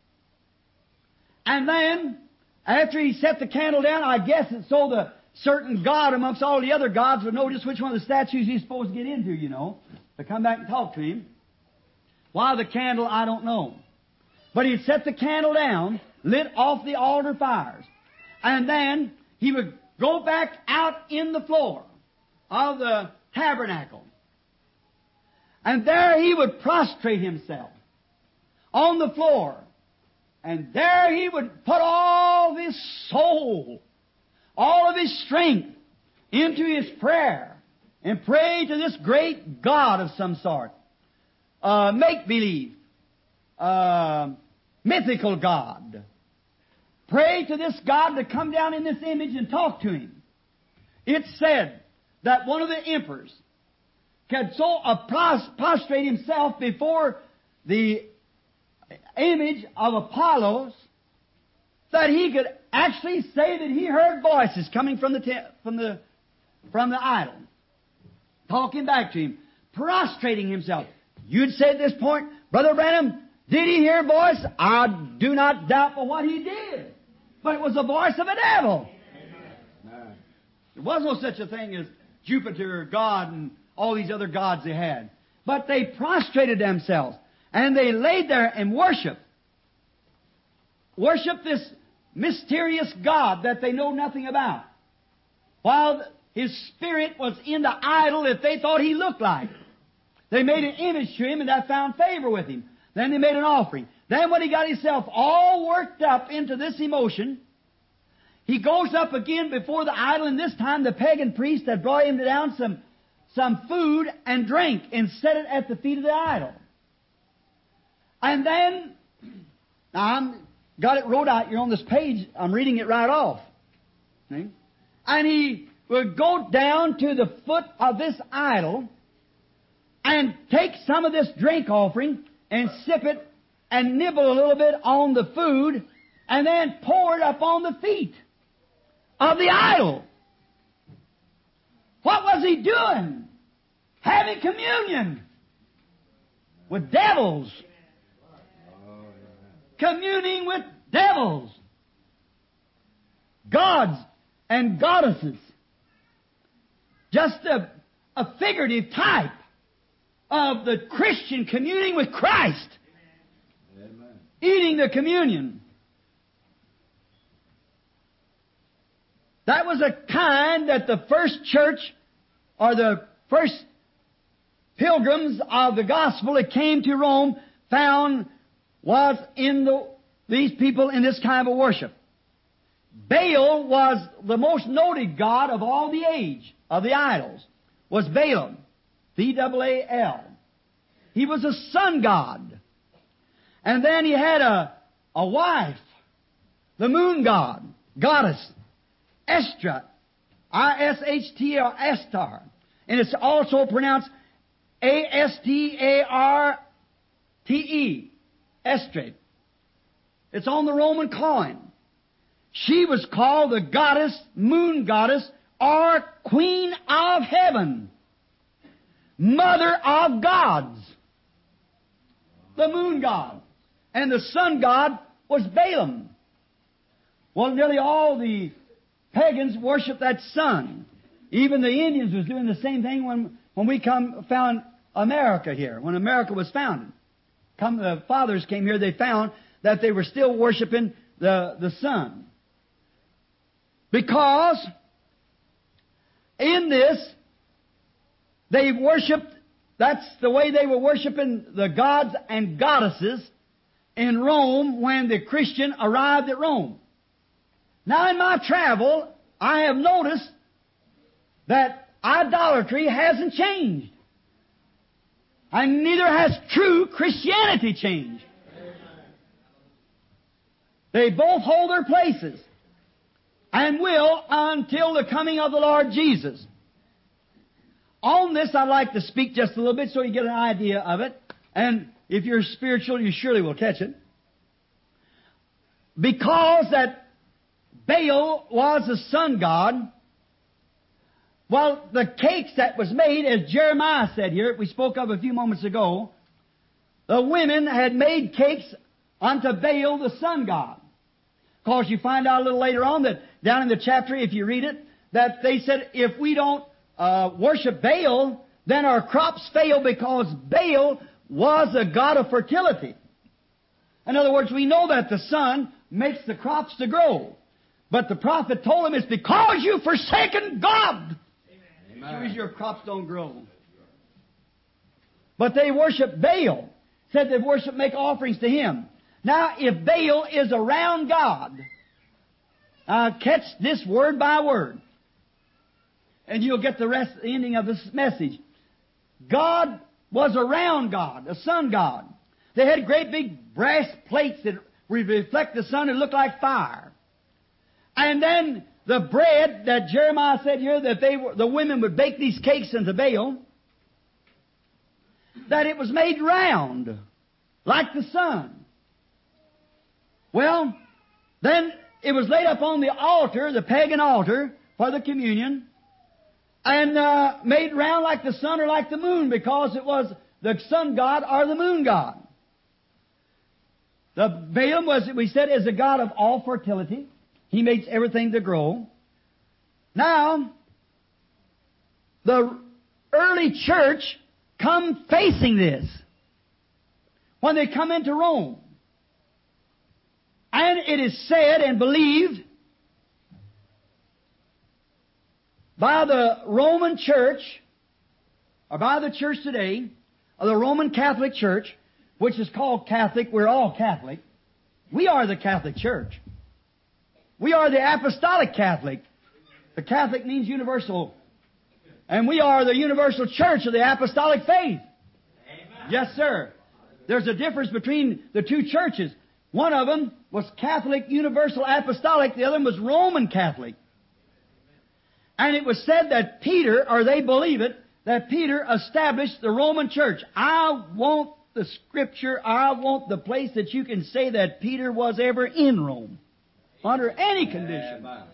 And then, after he set the candle down, I guess it's so the certain God amongst all the other gods would know just which one of the statues he's supposed to get into, you know, to come back and talk to him. Why the candle, I don't know. But he'd set the candle down, lit off the altar fires, and then he would go back out in the floor of the tabernacle. And there he would prostrate himself on the floor. And there he would put all of his soul, all of his strength into his prayer and pray to this great God of some sort. Make-believe. Mythical God. Pray to this God to come down in this image and talk to him. It's said that one of the emperors could so prostrate himself before the image of Apollos that he could actually say that he heard voices coming from the idol, talking back to him, prostrating himself. You'd say at this point, Brother Branham, did he hear a voice? I do not doubt for what he did. But it was the voice of a devil. There was no such a thing as Jupiter, God, and all these other gods they had. But they prostrated themselves, and they laid there and worshiped. Worshiped this mysterious God that they know nothing about, while his spirit was in the idol that they thought he looked like. They made an image to him, and that found favor with him. Then they made an offering. Then when he got himself all worked up into this emotion, he goes up again before the idol, and this time the pagan priest had brought him down some food and drink and set it at the feet of the idol. And then, now got it wrote out here on this page. I'm reading it right off. See? And he would go down to the foot of this idol and take some of this drink offering and sip it and nibble a little bit on the food and then pour it up on the feet of the idol. What was he doing? Having communion with devils. Communing with devils. Gods and goddesses. Just a figurative type of the Christian communing with Christ. Amen. Eating the communion. That was a kind that the first church, or the first pilgrims of the gospel that came to Rome, found was in these people in this kind of worship. Baal was the most noted god of all the age of the idols, was Balaam. B-A-A-L. He was a sun god. And then he had a wife, the moon god, goddess, Estra, I-S-H-T-R, Estar. And it's also pronounced A-S-T-A-R-T-E, Estre. It's on the Roman coin. She was called the goddess, moon goddess, or queen of heaven. Mother of gods. The moon god. And the sun god was Balaam. Well, nearly all the pagans worshiped that sun. Even the Indians was doing the same thing when we found America here, when America was founded. The fathers came here, they found that they were still worshiping the sun. Because in this, they worshiped, that's the way they were worshiping the gods and goddesses in Rome when the Christian arrived at Rome. Now in my travel, I have noticed that idolatry hasn't changed. And neither has true Christianity changed. They both hold their places and will until the coming of the Lord Jesus. On this, I'd like to speak just a little bit so you get an idea of it. And if you're spiritual, you surely will catch it. Because that Baal was the sun god, well, the cakes that was made, as Jeremiah said here, we spoke of a few moments ago, the women had made cakes unto Baal, the sun god. Because you find out a little later on that down in the chapter, if you read it, that they said, if we don't worship Baal, then our crops fail, because Baal was a god of fertility. In other words, we know that the sun makes the crops to grow. But the prophet told him, it's because you've forsaken God. Sure as your crops don't grow. But they worship Baal. Said they worship, make offerings to him. Now, if Baal is around God, catch this word by word, and you'll get the ending of this message. God was around God, a sun god. They had great big brass plates that would reflect the sun and look like fire. And then the bread that Jeremiah said here that the women would bake these cakes unto Baal. that it was made round, like the sun. Well, then it was laid up on the altar, the pagan altar, for the communion, and made round like the sun or like the moon, because it was the sun god or the moon god. The Balaam was, we said, is a god of all fertility. He makes everything to grow. Now, the early church come facing this when they come into Rome. And it is said and believed by the Roman Church, or by the church today, or the Roman Catholic Church, which is called Catholic. We're all Catholic. We are the Catholic Church. We are the Apostolic Catholic. The Catholic means universal. And we are the universal church of the apostolic faith. Amen. Yes, sir. There's a difference between the two churches. One of them was Catholic Universal Apostolic. The other one was Roman Catholic. And it was said that Peter, or they believe it, that Peter established the Roman church. I want the Scripture, I want the place that you can say that Peter was ever in Rome, under any condition. Amen.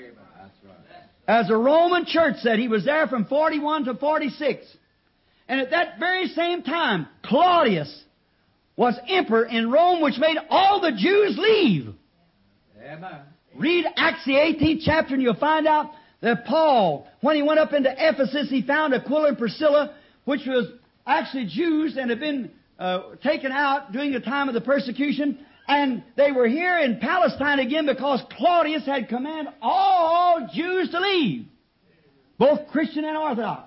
As the Roman church said, he was there from 41 to 46. And at that very same time, Claudius was emperor in Rome, which made all the Jews leave. Amen. Read Acts the 18th chapter and you'll find out that Paul, when he went up into Ephesus, he found Aquila and Priscilla, which was actually Jews and had been taken out during the time of the persecution. And they were here in Palestine again because Claudius had commanded all Jews to leave, both Christian and Orthodox.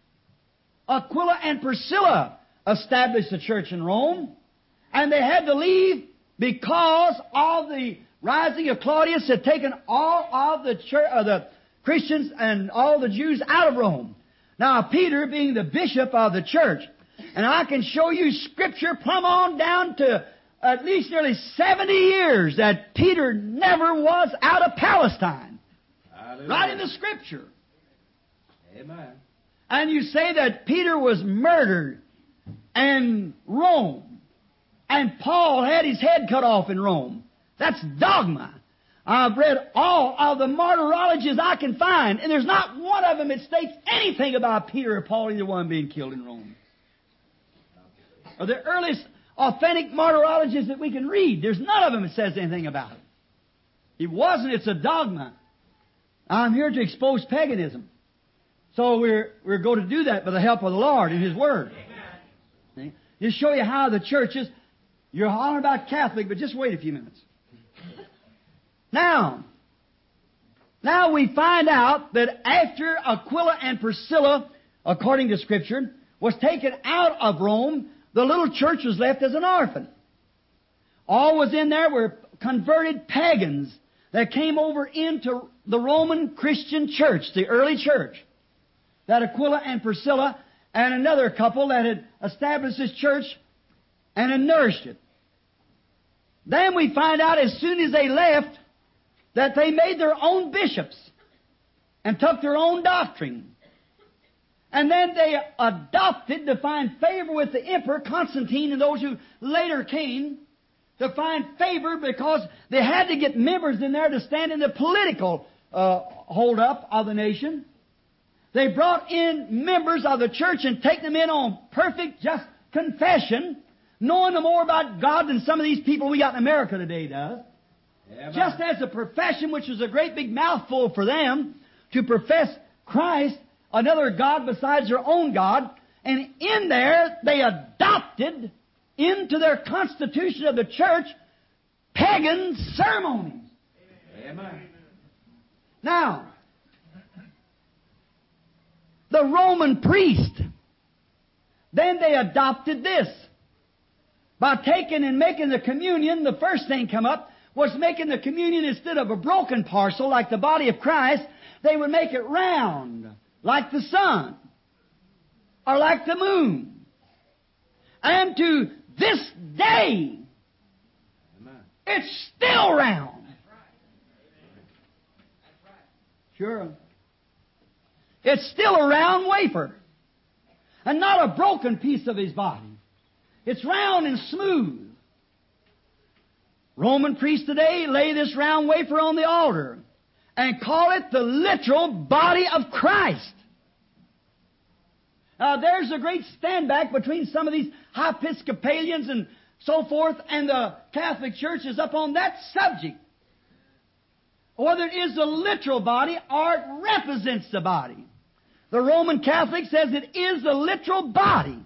Aquila and Priscilla established the church in Rome, and they had to leave because of the rising of Claudius had taken all of the Christians and all the Jews out of Rome. Now, Peter being the bishop of the church, and I can show you Scripture plumb on down to at least nearly 70 years that Peter never was out of Palestine. Hallelujah. Right in the Scripture. Amen. And you say that Peter was murdered in Rome, and Paul had his head cut off in Rome. That's dogma. I've read all of the martyrologies I can find, and there's not one of them that states anything about Peter or Paul, either one being killed in Rome. Or the earliest authentic martyrologies that we can read, there's none of them that says anything about it. It wasn't, it's a dogma. I'm here to expose paganism. So we're going to do that by the help of the Lord in His Word. Amen. Just show you how the church is. You're hollering about Catholic, but just wait a few minutes. Now we find out that after Aquila and Priscilla, according to Scripture, was taken out of Rome, the little church was left as an orphan. All was in there were converted pagans that came over into the Roman Christian church, the early church. That Aquila and Priscilla and another couple that had established this church and had nourished it. Then we find out as soon as they left that they made their own bishops and took their own doctrine. And then they adopted to find favor with the Emperor Constantine and those who later came to find favor because they had to get members in there to stand in the political hold-up of the nation. They brought in members of the church and take them in on perfect, just confession, knowing no more about God than some of these people we got in America today does. Yeah, just as a profession, which was a great big mouthful for them, to profess Christ, another God besides their own God, and in there they adopted into their constitution of the church pagan ceremonies. Amen. Now, the Roman priest, then they adopted this. By taking and making the communion, the first thing come up was making the communion instead of a broken parcel like the body of Christ, they would make it round like the sun or like the moon. And to this day, it's still round. Sure. It's still a round wafer. and not a broken piece of His body. It's round and smooth. Roman priests today lay this round wafer on the altar and call it the literal body of Christ. Now, there's a great standback between some of these high Episcopalians and so forth and the Catholic Church is up on that subject. Whether it is the literal body or it represents the body. The Roman Catholic says it is the literal body.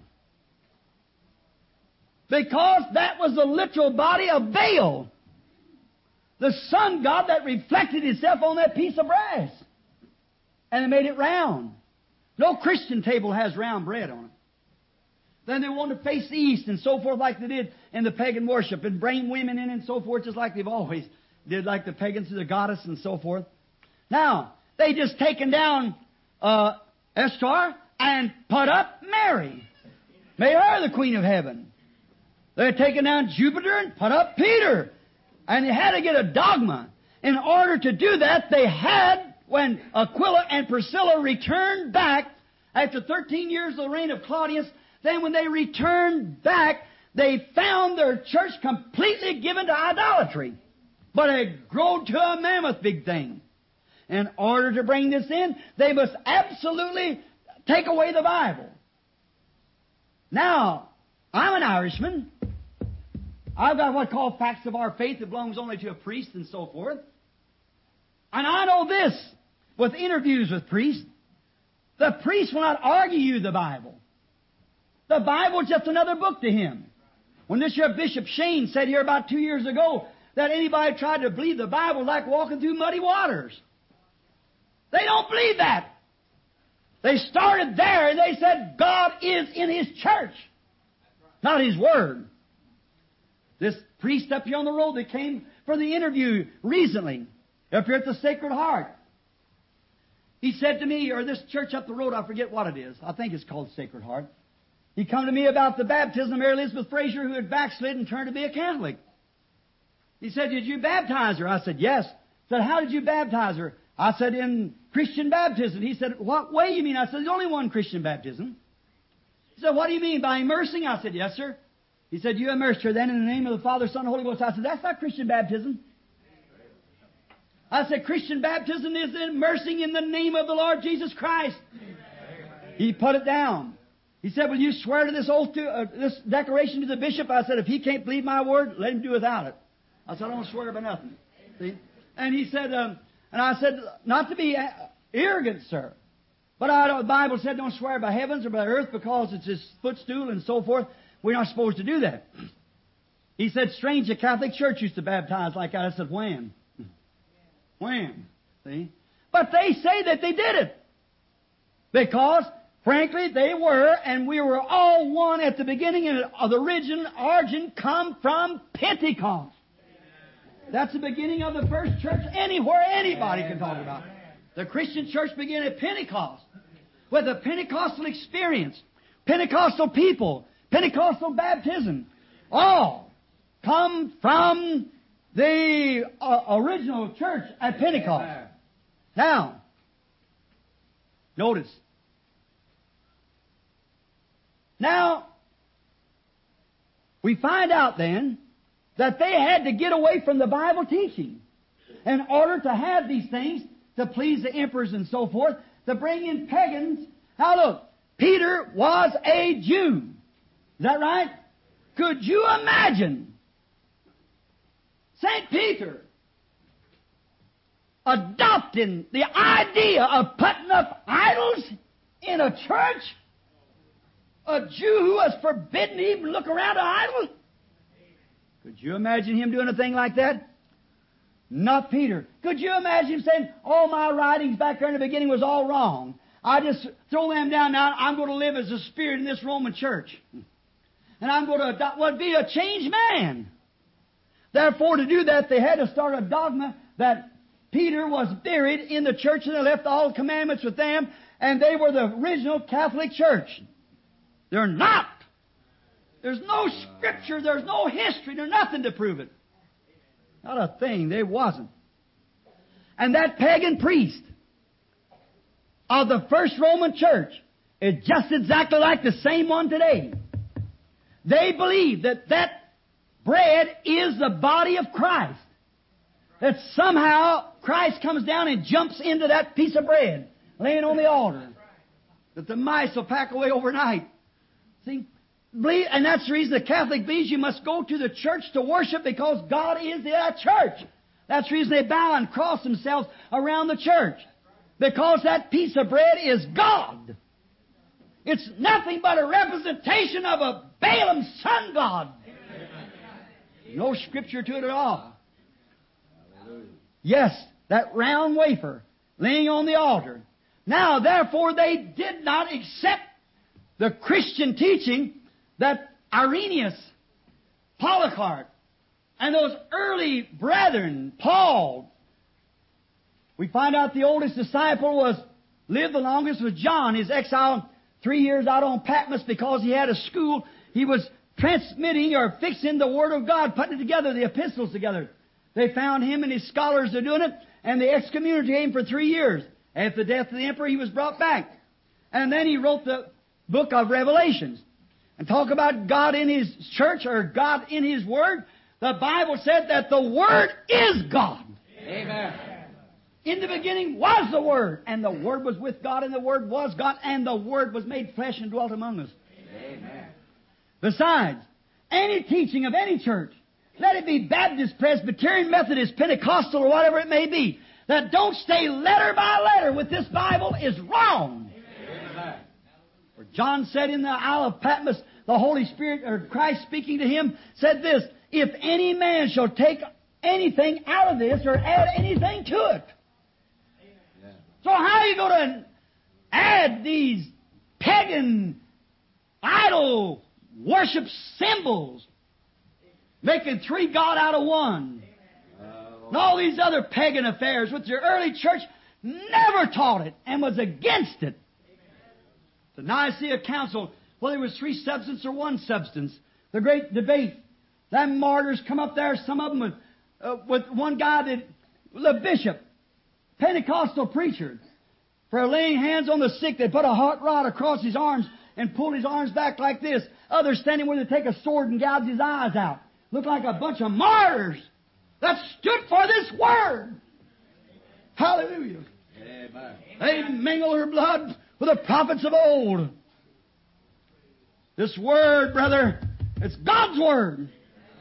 Because that was the literal body of Baal, the sun god that reflected itself on that piece of brass. And they made it round. No Christian table has round bread on it. Then they wanted to face the east and so forth like they did in the pagan worship and bring women in and so forth just like they've always did, like the pagans to the goddess and so forth. Now, they just taken down Esther and put up Mary. Made her the Queen of Heaven. They had taken down Jupiter and put up Peter. And they had to get a dogma. In order to do that, they had, when Aquila and Priscilla returned back after 13 years of the reign of Claudius, then when they returned back, they found their church completely given to idolatry. But it grew to a mammoth big thing. In order to bring this in, they must absolutely take away the Bible. Now, I'm an Irishman. I've got what's called facts of our faith that belongs only to a priest and so forth. And I know this, with interviews with priests, the priest will not argue you the Bible. The Bible is just another book to him. When this year Bishop Shane said here about 2 years ago that anybody tried to believe the Bible like walking through muddy waters. They don't believe that. They started there and they said God is in His church, not His Word. This priest up here on the road that came for the interview recently, up here at the Sacred Heart, he said to me, or this church up the road, I forget what it is. I think it's called Sacred Heart. He come to me about the baptism of Mary Elizabeth Fraser, who had backslid and turned to be a Catholic. He said, "Did you baptize her?" I said, "Yes." He said, "How did you baptize her?" I said, "In Christian baptism." He said, "What way you mean?" I said, "There's only one Christian baptism." He said, "What do you mean by immersing?" I said, "Yes, sir." He said, "You immersed her then in the name of the Father, Son, and Holy Ghost." I said, "That's not Christian baptism." I said, "Christian baptism is immersing in the name of the Lord Jesus Christ." He put it down. He said, "Will you swear to this oath, this declaration to the bishop?" I said, "If he can't believe my word, let him do without it." I said, "I don't swear by nothing." See? And he said, and I said, "Not to be arrogant, sir, but the Bible said don't swear by heavens or by earth because it's His footstool and so forth. We're not supposed to do that." He said, "Strange, the Catholic Church used to baptize like that." I said, "When? When?" See? But they say that they did it. Because, frankly, they were, and we were all one at the beginning, and the origin come from Pentecost. That's the beginning of the first church anywhere anybody can talk about. The Christian church began at Pentecost with a Pentecostal experience, Pentecostal people, Pentecostal baptism, all come from the original church at Pentecost. Now, notice. Now, we find out then that they had to get away from the Bible teaching in order to have these things to please the emperors and so forth, to bring in pagans. Now look, Peter was a Jew. Is that right? Could you imagine St. Peter adopting the idea of putting up idols in a church? A Jew who was forbidden to even look around an idol? Could you imagine him doing a thing like that? Not Peter. Could you imagine him saying, "All my writings back there in the beginning was all wrong. I just throw them down now. I'm going to live as a spirit in this Roman church. And I'm going to adopt what would be a changed man." Therefore, to do that, they had to start a dogma that Peter was buried in the church and they left all the commandments with them, and they were the original Catholic Church. They're not. There's no Scripture, there's no history, there's nothing to prove it. Not a thing. They wasn't. And that pagan priest of the first Roman church It's just exactly like the same one today. They believe that that bread is the body of Christ. That somehow Christ comes down and jumps into that piece of bread laying on the altar. That the mice will pack away overnight. See? And that's the reason the Catholic believes you must go to the church to worship, because God is that church. That's the reason they bow and cross themselves around the church. Because that piece of bread is God. It's nothing but a representation of a Balaam sun god. No Scripture to it at all. Yes, that round wafer laying on the altar. Now, therefore, they did not accept the Christian teaching that Irenaeus, Polycarp, and those early brethren, Paul. We find out the oldest disciple lived the longest was John. His exile 3 years out on Patmos because he had a school. He was transmitting or fixing the Word of God, putting it together, the epistles together. They found him and his scholars are doing it, and they excommunicated him for 3 years. After the death of the emperor, he was brought back. And then he wrote the book of Revelations. And talk about God in His church or God in His Word. The Bible said that the Word is God. Amen. In the beginning was the Word, and the Word was with God, and the Word was God, and the Word was made flesh and dwelt among us. Amen. Besides, any teaching of any church, let it be Baptist, Presbyterian, Methodist, Pentecostal, or whatever it may be, that don't stay letter by letter with this Bible is wrong. Amen. For John said in the Isle of Patmos, the Holy Spirit, or Christ speaking to him, said this, if any man shall take anything out of this or add anything to it. Amen. So how are you going to add these pagan, idol worship symbols, making three God out of one? And all these other pagan affairs, which the early church never taught it and was against it. The Nicaea Council, whether it was three substance or one substance, the great debate. Them martyrs come up there, some of them with one guy, the bishop, Pentecostal preacher, for laying hands on the sick, they put a hot rod across his arms and pulled his arms back like this. Others standing where they take a sword and gouge his eyes out. Looked like a bunch of martyrs that stood for this Word. Hallelujah. Amen. They mingle their blood with the prophets of old. This Word, brother, it's God's Word.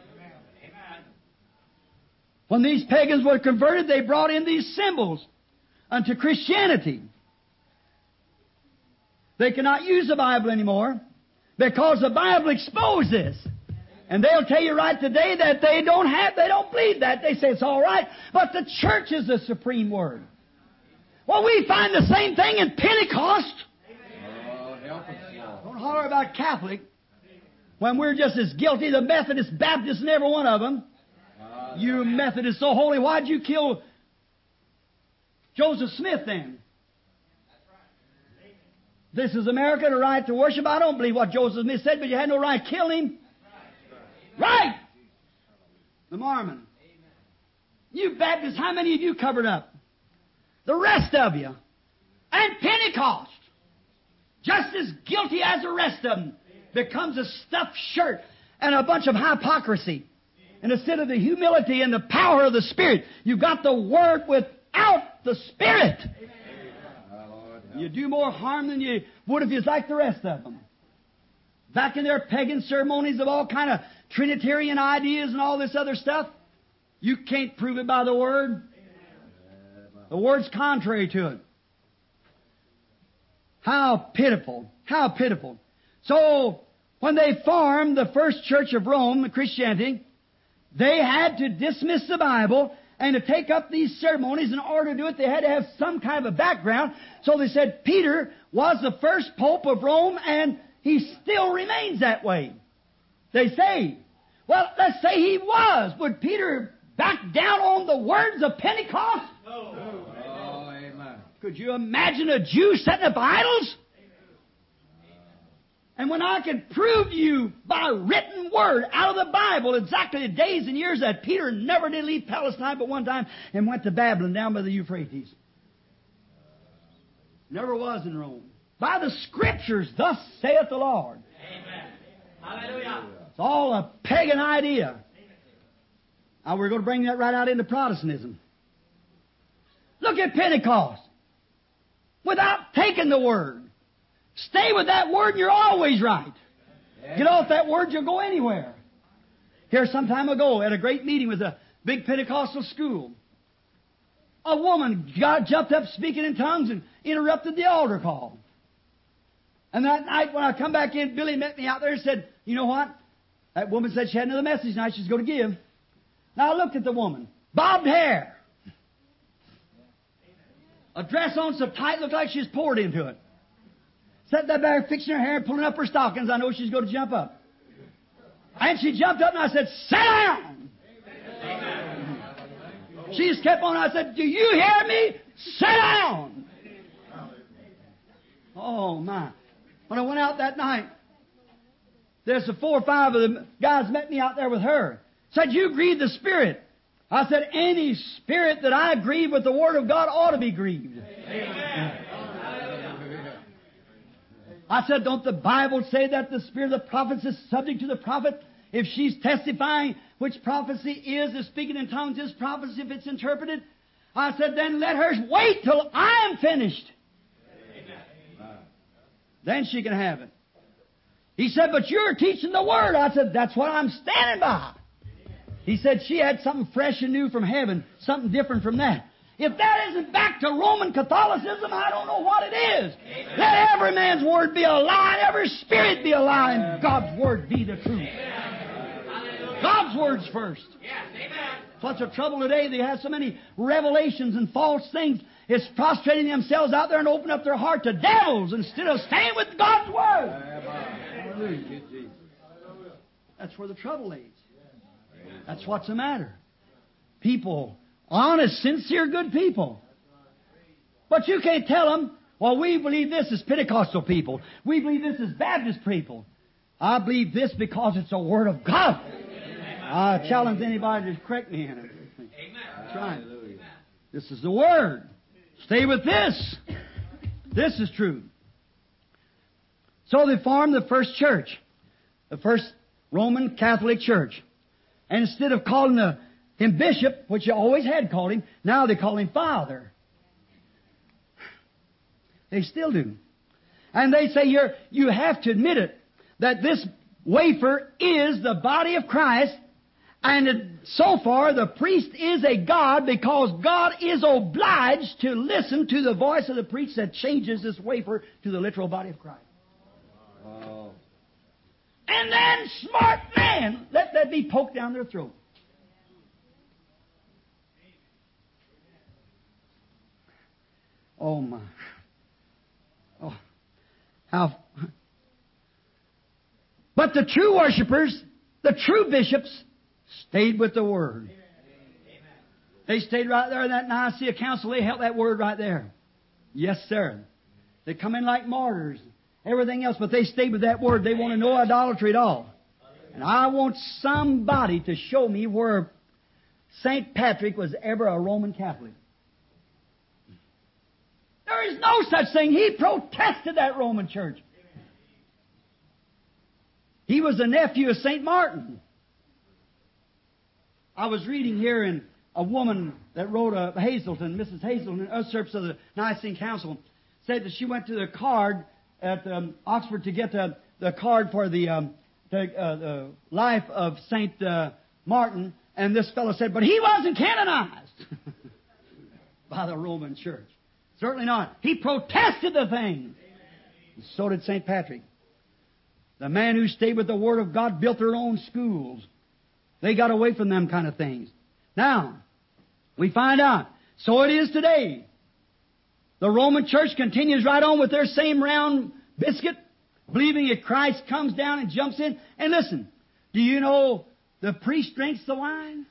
When these pagans were converted, they brought in these symbols unto Christianity. They cannot use the Bible anymore because the Bible exposed this. And they'll tell you right today that they don't believe that. They say it's all right, but the church is the supreme Word. Well, we find the same thing in Pentecost. Oh, help us, Lord. Don't holler about Catholic when we're just as guilty, the Methodists, Baptists, and every one of them. You Methodists so holy, why'd you kill Joseph Smith then? This is America, the right to worship. I don't believe what Joseph Smith said, but you had no right to kill him. Right! The Mormon. You Baptists, how many of you covered up? The rest of you. And Pentecost. Just as guilty as the rest of them. Becomes a stuffed shirt and a bunch of hypocrisy. And instead of the humility and the power of the Spirit, you've got the Word without the Spirit. You do more harm than you would if you was like the rest of them. Back in their pagan ceremonies of all kind of Trinitarian ideas and all this other stuff, you can't prove it by the Word. The Word's contrary to it. How pitiful. How pitiful. So, when they formed the first church of Rome, the Christianity, they had to dismiss the Bible and to take up these ceremonies. In order to do it, they had to have some kind of a background. So they said Peter was the first pope of Rome, and he still remains that way. They say. Well, let's say he was. Would Peter back down on the words of Pentecost? No. Oh, amen. Could you imagine a Jew setting up idols? And when I can prove to you by written word out of the Bible exactly the days and years that Peter never did leave Palestine but one time and went to Babylon down by the Euphrates. Never was in Rome. by the Scriptures, thus saith the Lord. Amen. Hallelujah. It's all a pagan idea. Now we're going to bring that right out into Protestantism. Look at Pentecost. Without taking the Word. Stay with that Word and you're always right. Get off that Word, you'll go anywhere. Here some time ago at a great meeting with a big Pentecostal school, a woman jumped up speaking in tongues and interrupted the altar call. And that night when I come back in, Billy met me out there and said, you know what? That woman said she had another message tonight she's going to give. Now I looked at the woman. Bobbed hair. A dress on so tight looked like she was poured into it. Sat there fixing her hair and pulling up her stockings. I know she's going to jump up. And she jumped up and I said, sit down. Amen. She just kept on. I said, do you hear me? Sit down. Oh, my. When I went out that night, there's 4 or 5 of the guys met me out there with her. Said, you grieve the Spirit. I said, any spirit that I grieve with the Word of God ought to be grieved. Amen. I said, don't the Bible say that the spirit of the prophets is subject to the prophet? If she's testifying which prophecy is speaking in tongues is prophecy if it's interpreted. I said, then let her wait till I am finished. Amen. Then she can have it. He said, but you're teaching the Word. I said, that's what I'm standing by. He said she had something fresh and new from heaven, something different from that. If that isn't back to Roman Catholicism, I don't know what it is. Amen. Let every man's word be a lie, and every spirit be a lie, and God's Word be the truth. Amen. God's Word's first. Yes, amen. What's the trouble today? They have so many revelations and false things. It's prostrating themselves out there and opening up their heart to devils instead of staying with God's Word. Hallelujah. That's where the trouble lays. That's what's the matter. People, honest, sincere, good people. But you can't tell them, well, we believe this as Pentecostal people. We believe this as Baptist people. I believe this because it's a Word of God. I challenge anybody to correct me in it. That's right. This is the Word. Stay with this. This is true. So they formed the first church, the first Roman Catholic Church. And instead of calling him bishop, which you always had called him, now they call him father. They still do. And they say you have to admit it, that this wafer is the body of Christ, and so far the priest is a God because God is obliged to listen to the voice of the priest that changes this wafer to the literal body of Christ. Oh. And then, smart man, let that be poked down their throat. Oh, my. Oh, how. But the true worshipers, the true bishops, stayed with the Word. They stayed right there in that Nicaea Council. They held that Word right there. Yes, sir. They come in like martyrs. Everything else, but they stayed with that Word. They want to know idolatry at all. And I want somebody to show me where St. Patrick was ever a Roman Catholic. There is no such thing. He protested that Roman church. He was a nephew of St. Martin. I was reading here, and a woman that wrote Hazelton, Mrs. Hazelton, an usurper of the Nicene Council, said that she went to the card at Oxford to get the card for the life of St. Martin, and this fellow said, but he wasn't canonized by the Roman Church. Certainly not. He protested the thing. And so did St. Patrick. The man who stayed with the Word of God built their own schools. They got away from them kind of things. Now, we find out, so it is today. The Roman Church continues right on with their same round biscuit, believing that Christ comes down and jumps in. And listen, do you know the priest drinks the wine?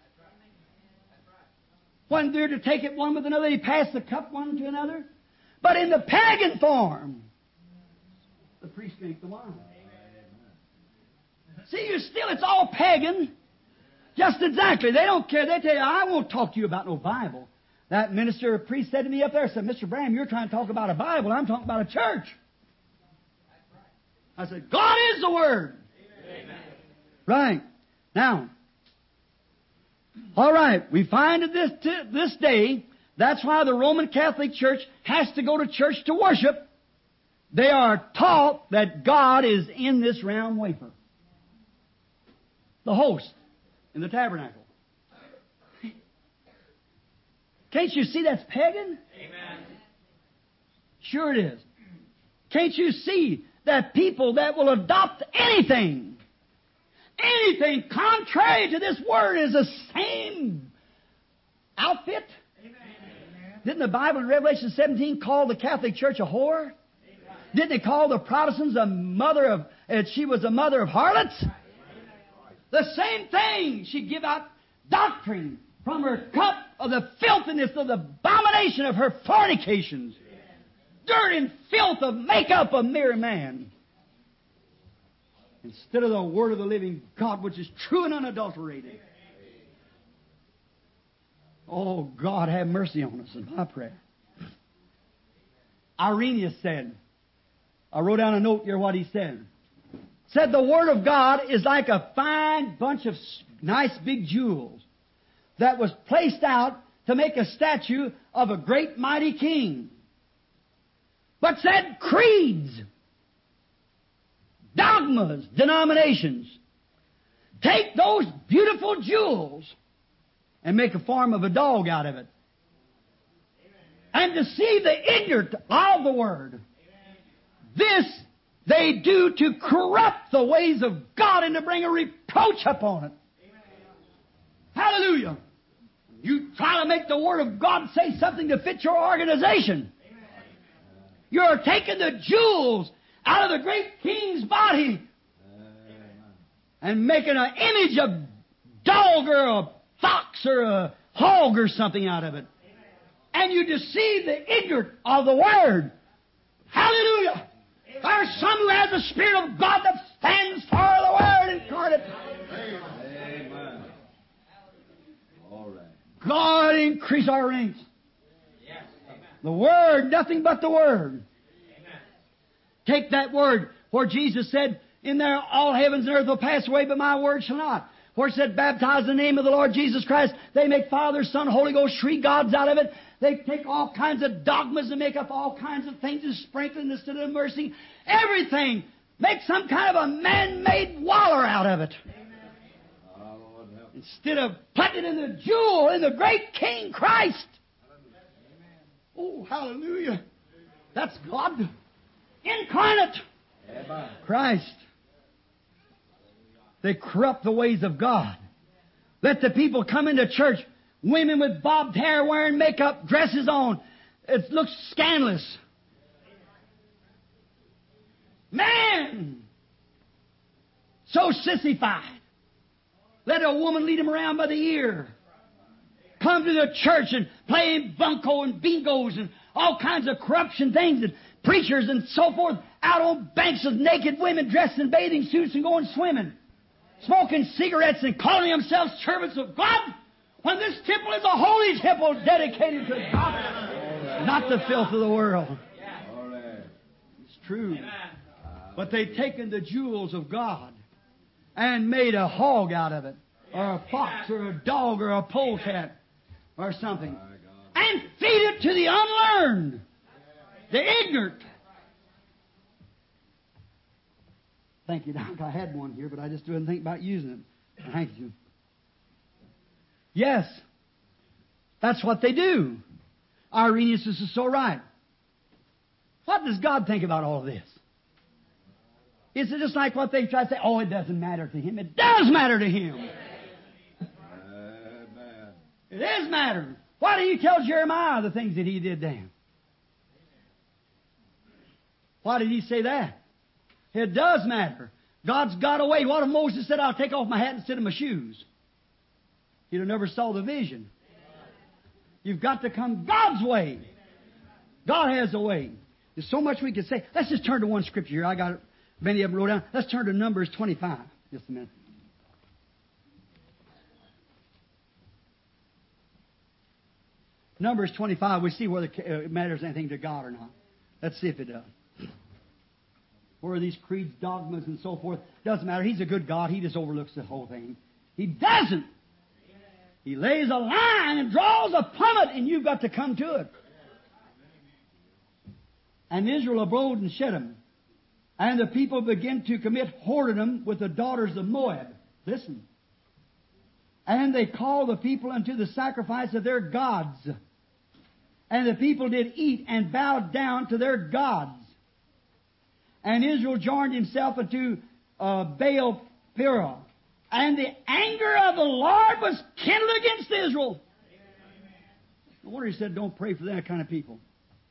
When they're to take it one with another, they pass the cup one to another. But in the pagan form, the priest drinks the wine. See, it's all pagan. Just exactly. They don't care. They tell you, I won't talk to you about no Bible. That minister or priest said to me up there, said, Mr. Branham, you're trying to talk about a Bible. I'm talking about a church. I said, God is the Word. Amen. Right. Now, all right, we find that this day, that's why the Roman Catholic Church has to go to church to worship. They are taught that God is in this round wafer. The host in the tabernacle. Can't you see that's pagan? Amen. Sure it is. Can't you see that people that will adopt anything contrary to this Word is the same outfit? Amen. Didn't the Bible in Revelation 17 call the Catholic Church a whore? Didn't it call the Protestants she was a mother of harlots? The same thing. She give out doctrine from her cup of the filthiness of the abomination of her fornications. Dirt and filth of makeup of mere man. Instead of the Word of the living God, which is true and unadulterated. Oh, God, have mercy on us in my prayer. Irenaeus said, I wrote down a note here what he said. Said the Word of God is like a fine bunch of nice big jewels that was placed out to make a statue of a great mighty king. But said creeds, dogmas, denominations, take those beautiful jewels and make a form of a dog out of it. And deceive the ignorant of the Word. This they do to corrupt the ways of God and to bring a reproach upon it. Hallelujah. You try to make the Word of God say something to fit your organization. You're taking the jewels out of the great king's body and making an image of dog or a fox or a hog or something out of it. And you deceive the ignorant of the Word. Hallelujah. There's some who has the Spirit of God that stands for the Word incarnate. Amen. All right. God increase our ranks. Yes. Amen. The Word, nothing but the Word. Amen. Take that Word where Jesus said, in there all heavens and earth will pass away, but my Word shall not. Where it said, baptize in the name of the Lord Jesus Christ. They make Father, Son, Holy Ghost, three gods out of it. They take all kinds of dogmas and make up all kinds of things and sprinkle instead of mercy. Everything. Make some kind of a man-made waller out of it. Our Lord help. Instead of putting it in the jewel in the great King Christ. Oh, hallelujah. That's God incarnate. Amen. Christ. They corrupt the ways of God. Let the people come into church, women with bobbed hair wearing makeup, dresses on. It looks scandalous. Man! So sissified. Let a woman lead him around by the ear. Come to the church and play bunco and bingos and all kinds of corruption things and preachers and so forth out on banks of naked women dressed in bathing suits and going swimming. Smoking cigarettes and calling themselves servants of God when this temple is a holy temple dedicated to God, not the filth of the world. All right. It's true. Amen. But they've taken the jewels of God and made a hog out of it, or a fox, or a dog, or a polecat, or something, My God. and feed it to the unlearned, the ignorant. Thank you, Doc. I had one here, but I just didn't think about using it. Thank you. Yes, that's what they do. Irenaeus is so right. What does God think about all of this? Is it just like what they try to say, oh, it doesn't matter to Him? It does matter to Him. Amen. It is matter. Why did He tell Jeremiah the things that He did to him? Why did He say that? It does matter. God's got a way. What if Moses said, I'll take off my hat instead of my shoes? He'd have never saw the vision. You've got to come God's way. God has a way. There's so much we can say. Let's just turn to one scripture here. I got it. Many of them wrote down. Let's turn to Numbers 25. Just a minute. Numbers 25, we see whether it matters anything to God or not. Let's see if it does. Where these creeds, dogmas, and so forth. Doesn't matter. He's a good God. He just overlooks the whole thing. He doesn't. He lays a line and draws a plummet, and you've got to come to it. And Israel abode in Shittim. And the people began to commit whoredom with the daughters of Moab. Listen. And they called the people unto the sacrifice of their gods. And the people did eat and bowed down to their gods. And Israel joined himself unto Baal Peor. And the anger of the Lord was kindled against Israel. No wonder He said, don't pray for that kind of people.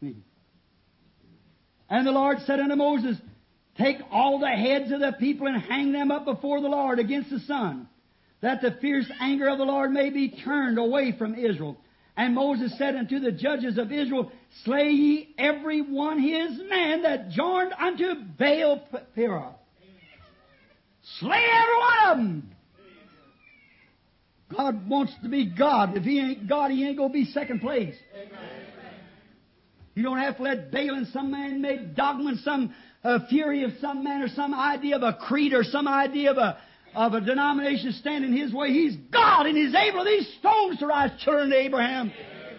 And the Lord said unto Moses, take all the heads of the people and hang them up before the Lord against the sun, that the fierce anger of the Lord may be turned away from Israel. And Moses said unto the judges of Israel, slay ye every one his man that joined unto Baal Peor. Slay every one of them. God wants to be God. If He ain't God, He ain't going to be second place. You don't have to let Baal and some man-made dogma and some fury of some man or some idea of a creed or some idea of a denomination stand in His way. He's God, and He's able these stones to rise children to Abraham.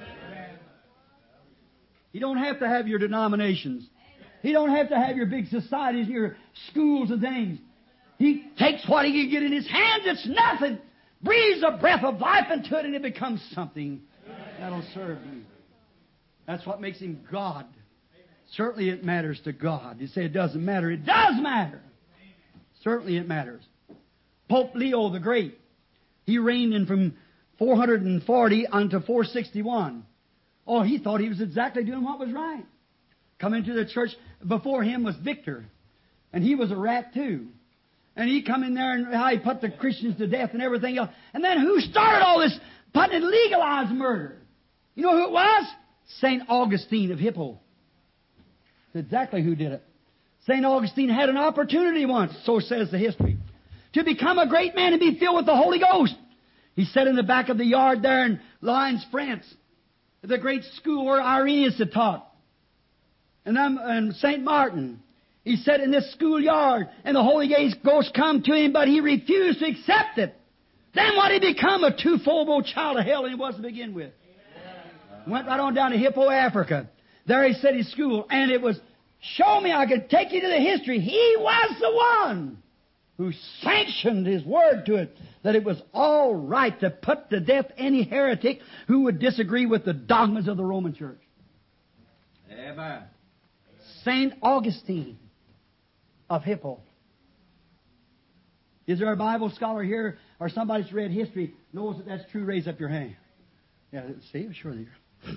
You don't have to have your denominations. You don't have to have your big societies and your schools and things. He takes what He can get in His hands. It's nothing. Breathes a breath of life into it, and it becomes something that'll serve you. That's what makes Him God. Certainly it matters to God. You say it doesn't matter. It does matter. Certainly it matters. Pope Leo the Great, he reigned in from 440 unto 461. Oh, he thought he was exactly doing what was right. Come into the church, before him was Victor, and he was a rat too. And he come in there and how he put the Christians to death and everything else. And then who started all this putting and legalized murder? You know who it was? St. Augustine of Hippo. That's exactly who did it. St. Augustine had an opportunity once, so says the history, to become a great man and be filled with the Holy Ghost. He sat in the back of the yard there in Lyons, France, the great school where Irenaeus had taught. And St. Martin. He sat in this schoolyard, and the Holy Ghost come to him, but he refused to accept it. Then what he become? A two-fold child of hell, and he was to begin with. Went right on down to Hippo, Africa. There he set his school, and it was, show me, I could take you to the history. He was the one who sanctioned His word to it, that it was all right to put to death any heretic who would disagree with the dogmas of the Roman Church. Amen. St. Augustine of Hippo. Is there a Bible scholar here or somebody that's read history knows that that's true? Raise up your hand. Yeah, see, sure they are.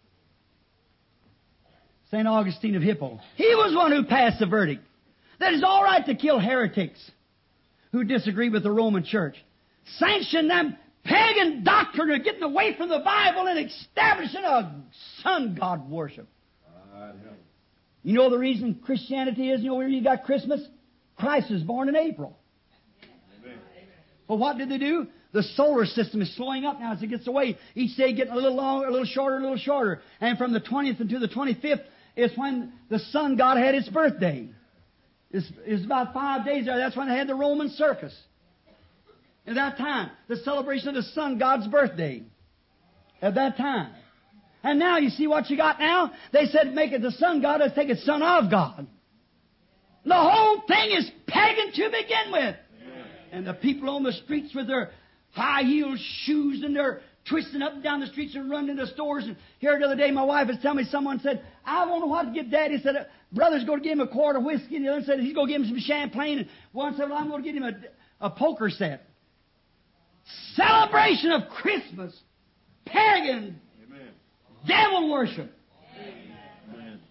St. Augustine of Hippo. He was one who passed the verdict that it's all right to kill heretics who disagree with the Roman Church. Sanction them pagan doctrine of getting away from the Bible and establishing a sun god worship. You know the reason Christianity is? You know where you got Christmas? Christ was born in April. Amen. Well, what did they do? The solar system is slowing up now as it gets away. Each day getting a little longer, a little shorter, a little shorter. And from the 20th until the 25th is when the sun god had its birthday. It's about 5 days there. That's when they had the Roman circus. At that time, the celebration of the sun god's birthday. At that time. And now you see what you got now? They said make it the sun god, let's take it son of God. The whole thing is pagan to begin with. And the people on the streets with their high-heeled shoes and they're twisting up and down the streets and running into stores. And here the other day my wife was telling me, someone said, I don't know what to get Daddy. He said, brother's going to give him a quart of whiskey. And the other said, he's going to give him some champagne. And one said, well, I'm going to get him a poker set. Celebration of Christmas. Pagan. Amen. Devil worship. Amen.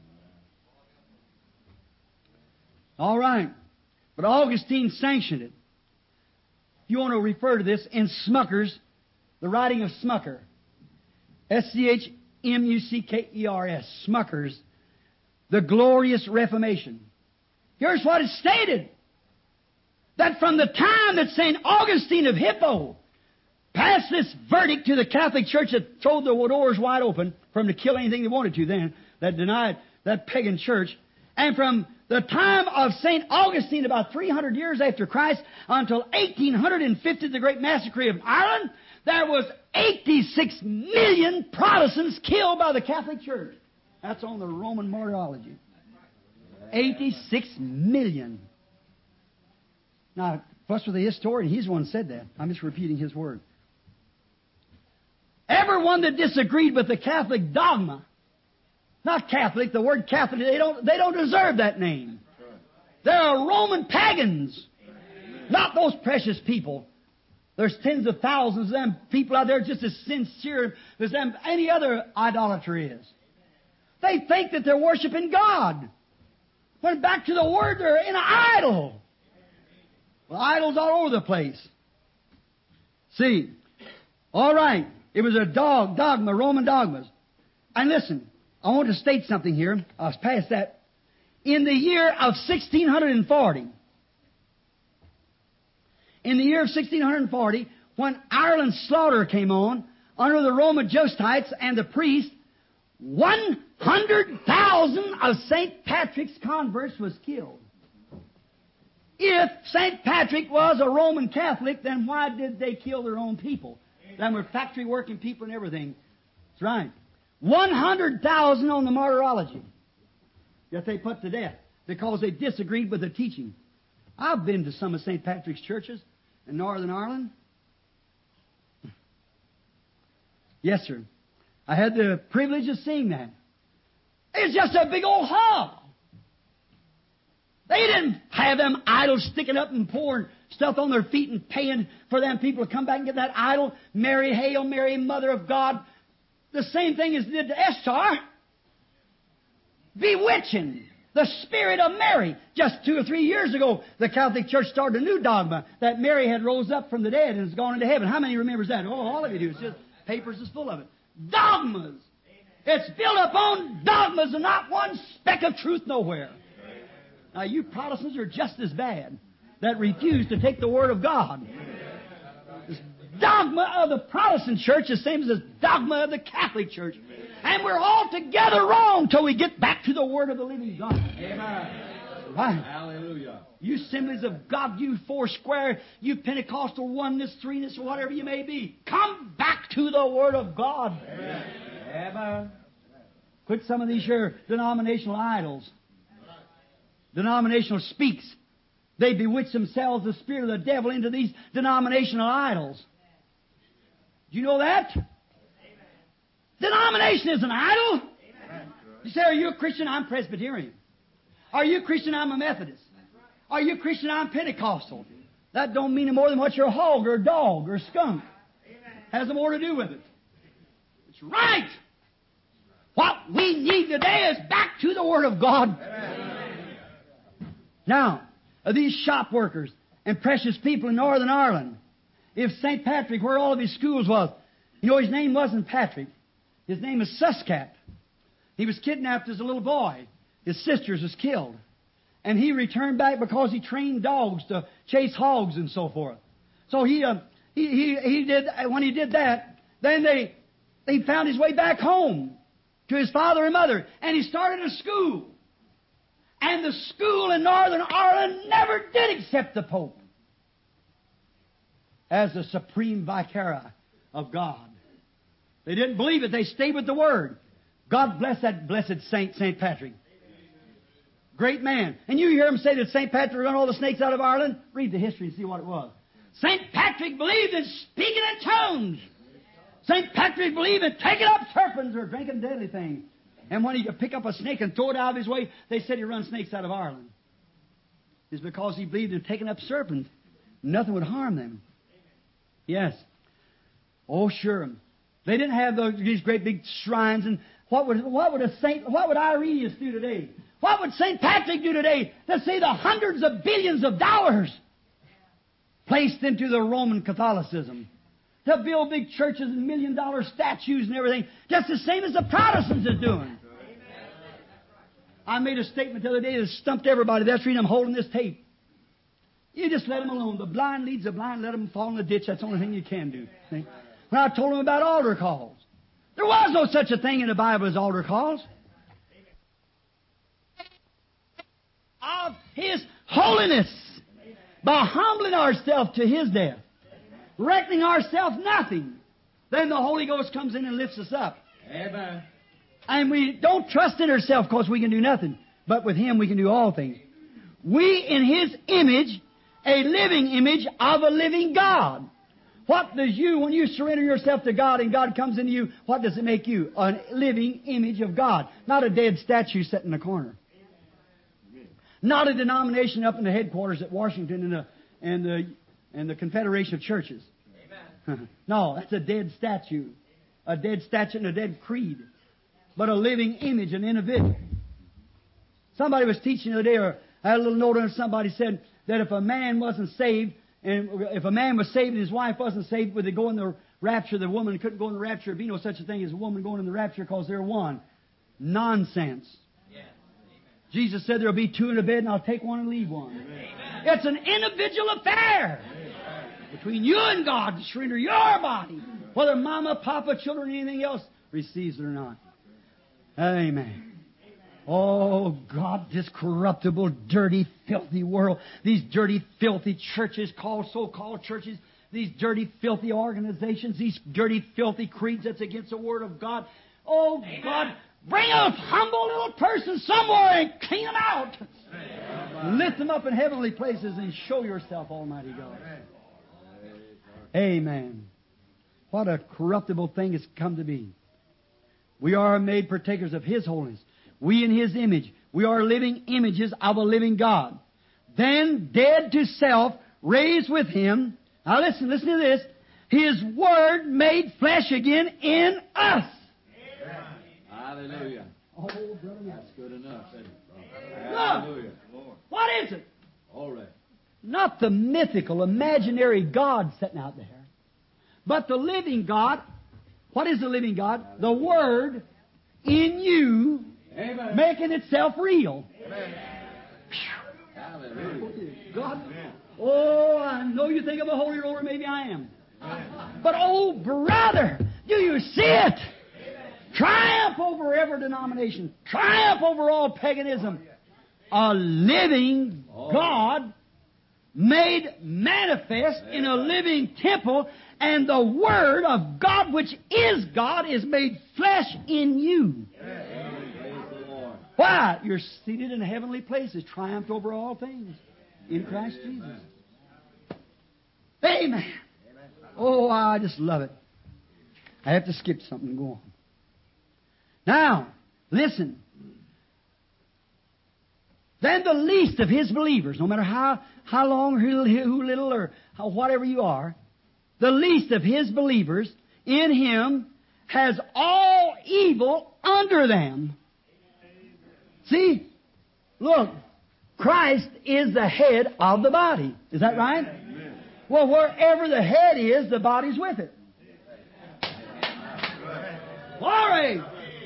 All right. But Augustine sanctioned it. If you want to refer to this in Smucker's, the writing of Smucker, Schmuckers, Smucker's, The Glorious Reformation. Here's what it stated. That from the time that St. Augustine of Hippo passed this verdict to the Catholic Church that throwed the doors wide open for them to kill anything they wanted to then, that denied that pagan church, And from the time of St. Augustine, about 300 years after Christ, until 1850, the great massacre of Ireland, there was 86 million Protestants killed by the Catholic Church. That's on the Roman Martyrology. 86 million. Now, fuss with the historian, he's the one who said that. I'm just repeating his word. Everyone that disagreed with the Catholic dogma, not Catholic, the word Catholic, they don't deserve that name. They're Roman pagans, not those precious people. There's tens of thousands of them people out there just as sincere as them any other idolatry is. They think that they're worshiping God. When back to the Word, they're in an idol. Well, idols all over the place. See, all right, it was a dogma, Roman dogmas. And listen, I want to state something here. I was past that. In the year of 1640, when Ireland's slaughter came on, under the Roman Justites and the priests, 100,000 of St. Patrick's converts was killed. If St. Patrick was a Roman Catholic, then why did they kill their own people? Them were factory working people and everything. That's right. 100,000 on the martyrology that they put to death because they disagreed with the teaching. I've been to some of St. Patrick's churches in Northern Ireland. Yes, sir. I had the privilege of seeing that. It's just a big old hall. They didn't have them idols sticking up and pouring stuff on their feet and paying for them people to come back and get that idol. Mary, Hail Mary, Mother of God. The same thing as did to Esther. Bewitching the spirit of Mary. Just 2 or 3 years ago, the Catholic Church started a new dogma that Mary had rose up from the dead and has gone into heaven. How many remembers that? Oh, all of you do. It's just papers is full of it. Dogmas. It's built upon dogmas and not one speck of truth nowhere. Now, you Protestants are just as bad that refuse to take the Word of God. This dogma of the Protestant church is the same as the dogma of the Catholic Church. And we're all together wrong till we get back to the Word of the living God. Amen. Right. Hallelujah. You Assemblies of God, you Foursquare, you Pentecostal oneness, threeness, or whatever you may be, come back to the Word of God. Amen. Amen. Quit some of these your denominational idols. Denominational speaks. They bewitch themselves, the spirit of the devil, into these denominational idols. Do you know that? Amen. Denomination is an idol. Amen. You say, are you a Christian? I'm Presbyterian. Are you a Christian? I'm a Methodist. Are you a Christian? I'm Pentecostal. That don't mean more than what you're a hog or a dog or a skunk. Has more to do with it. It's right. What we need today is back to the Word of God. Amen. Now, these shop workers and precious people in Northern Ireland, if St. Patrick, where all of his schools was, you know his name wasn't Patrick. His name is Suscat. He was kidnapped as a little boy. His sisters was killed. And he returned back because he trained dogs to chase hogs and so forth. So he did, when he did that, then he found his way back home to his father and mother. And he started a school. And the school in Northern Ireland never did accept the Pope as the supreme vicar of God. They didn't believe it. They stayed with the Word. God bless that blessed saint, St. Patrick. Great man. And you hear him say that St. Patrick run all the snakes out of Ireland? Read the history and see what it was. St. Patrick believed in speaking in tongues. St. Patrick believed in taking up serpents or drinking deadly things. And when he could pick up a snake and throw it out of his way, they said he run snakes out of Ireland. It's because he believed in taking up serpents. Nothing would harm them. Yes. Oh, sure. They didn't have these great big shrines. And what would Irenaeus do today? What would St. Patrick do today to see the hundreds of billions of dollars placed into the Roman Catholicism? To build big churches and million-dollar statues and everything, just the same as the Protestants are doing. I made a statement the other day that stumped everybody. That's the reason I'm holding this tape. You just let them alone. The blind leads the blind. Let them fall in the ditch. That's the only thing you can do. See? When I told them about altar calls, there was no such a thing in the Bible as altar calls. His holiness by humbling ourselves to His death, reckoning ourselves nothing. Then the Holy Ghost comes in and lifts us up. Amen. And we don't trust in ourselves because we can do nothing. But with Him we can do all things. We in His image, a living image of a living God. What does you, when you surrender yourself to God and God comes into you, what does it make you? A living image of God. Not a dead statue set in a corner. Not a denomination up in the headquarters at Washington and the Confederation of Churches. Amen. No, that's a dead statue. A dead statue and a dead creed. But a living image, an individual. Somebody was teaching the other day, or I had a little note on it, somebody said that if a man wasn't saved, and if a man was saved and his wife wasn't saved, would they go in the rapture? The woman couldn't go in the rapture. There'd be no such a thing as a woman going in the rapture because they're one. Nonsense. Yes. Jesus said there'll be two in a bed and I'll take one and leave one. Amen. It's an individual affair between you and God to surrender your body, whether mama, papa, children, or anything else receives it or not. Amen. Oh, God, this corruptible, dirty, filthy world, these dirty, filthy churches, so-called churches, these dirty, filthy organizations, these dirty, filthy creeds that's against the Word of God. Oh, God, bring a humble little person somewhere and clean them out. Lift them up in heavenly places and show yourself, Almighty God. Amen. What a corruptible thing it's come to be. We are made partakers of His holiness. We in His image. We are living images of a living God. Then, dead to self, raised with Him. Now listen to this. His Word made flesh again in us. Hallelujah. Oh, brother, That's good enough. Hallelujah. What is it? All right. Not the mythical, imaginary God sitting out there, but the living God. What is the living God? The Word in you, Amen. making itself real. Amen. Hallelujah. God, oh, I know you think I'm a holy roller, maybe I am. But oh, brother, do you see it? Triumph over every denomination. Triumph over all paganism. A living God made manifest in a living temple, and the Word of God, which is God, is made flesh in you. Why? You're seated in heavenly places, triumphed over all things in Christ Jesus. Amen. Oh, I just love it. I have to skip something and go on. Now, listen. Then the least of His believers, no matter how long or who little or whatever you are, the least of His believers in Him has all evil under them. See? Look, Christ is the head of the body. Is that right? Well, wherever the head is, the body's with it. Glory!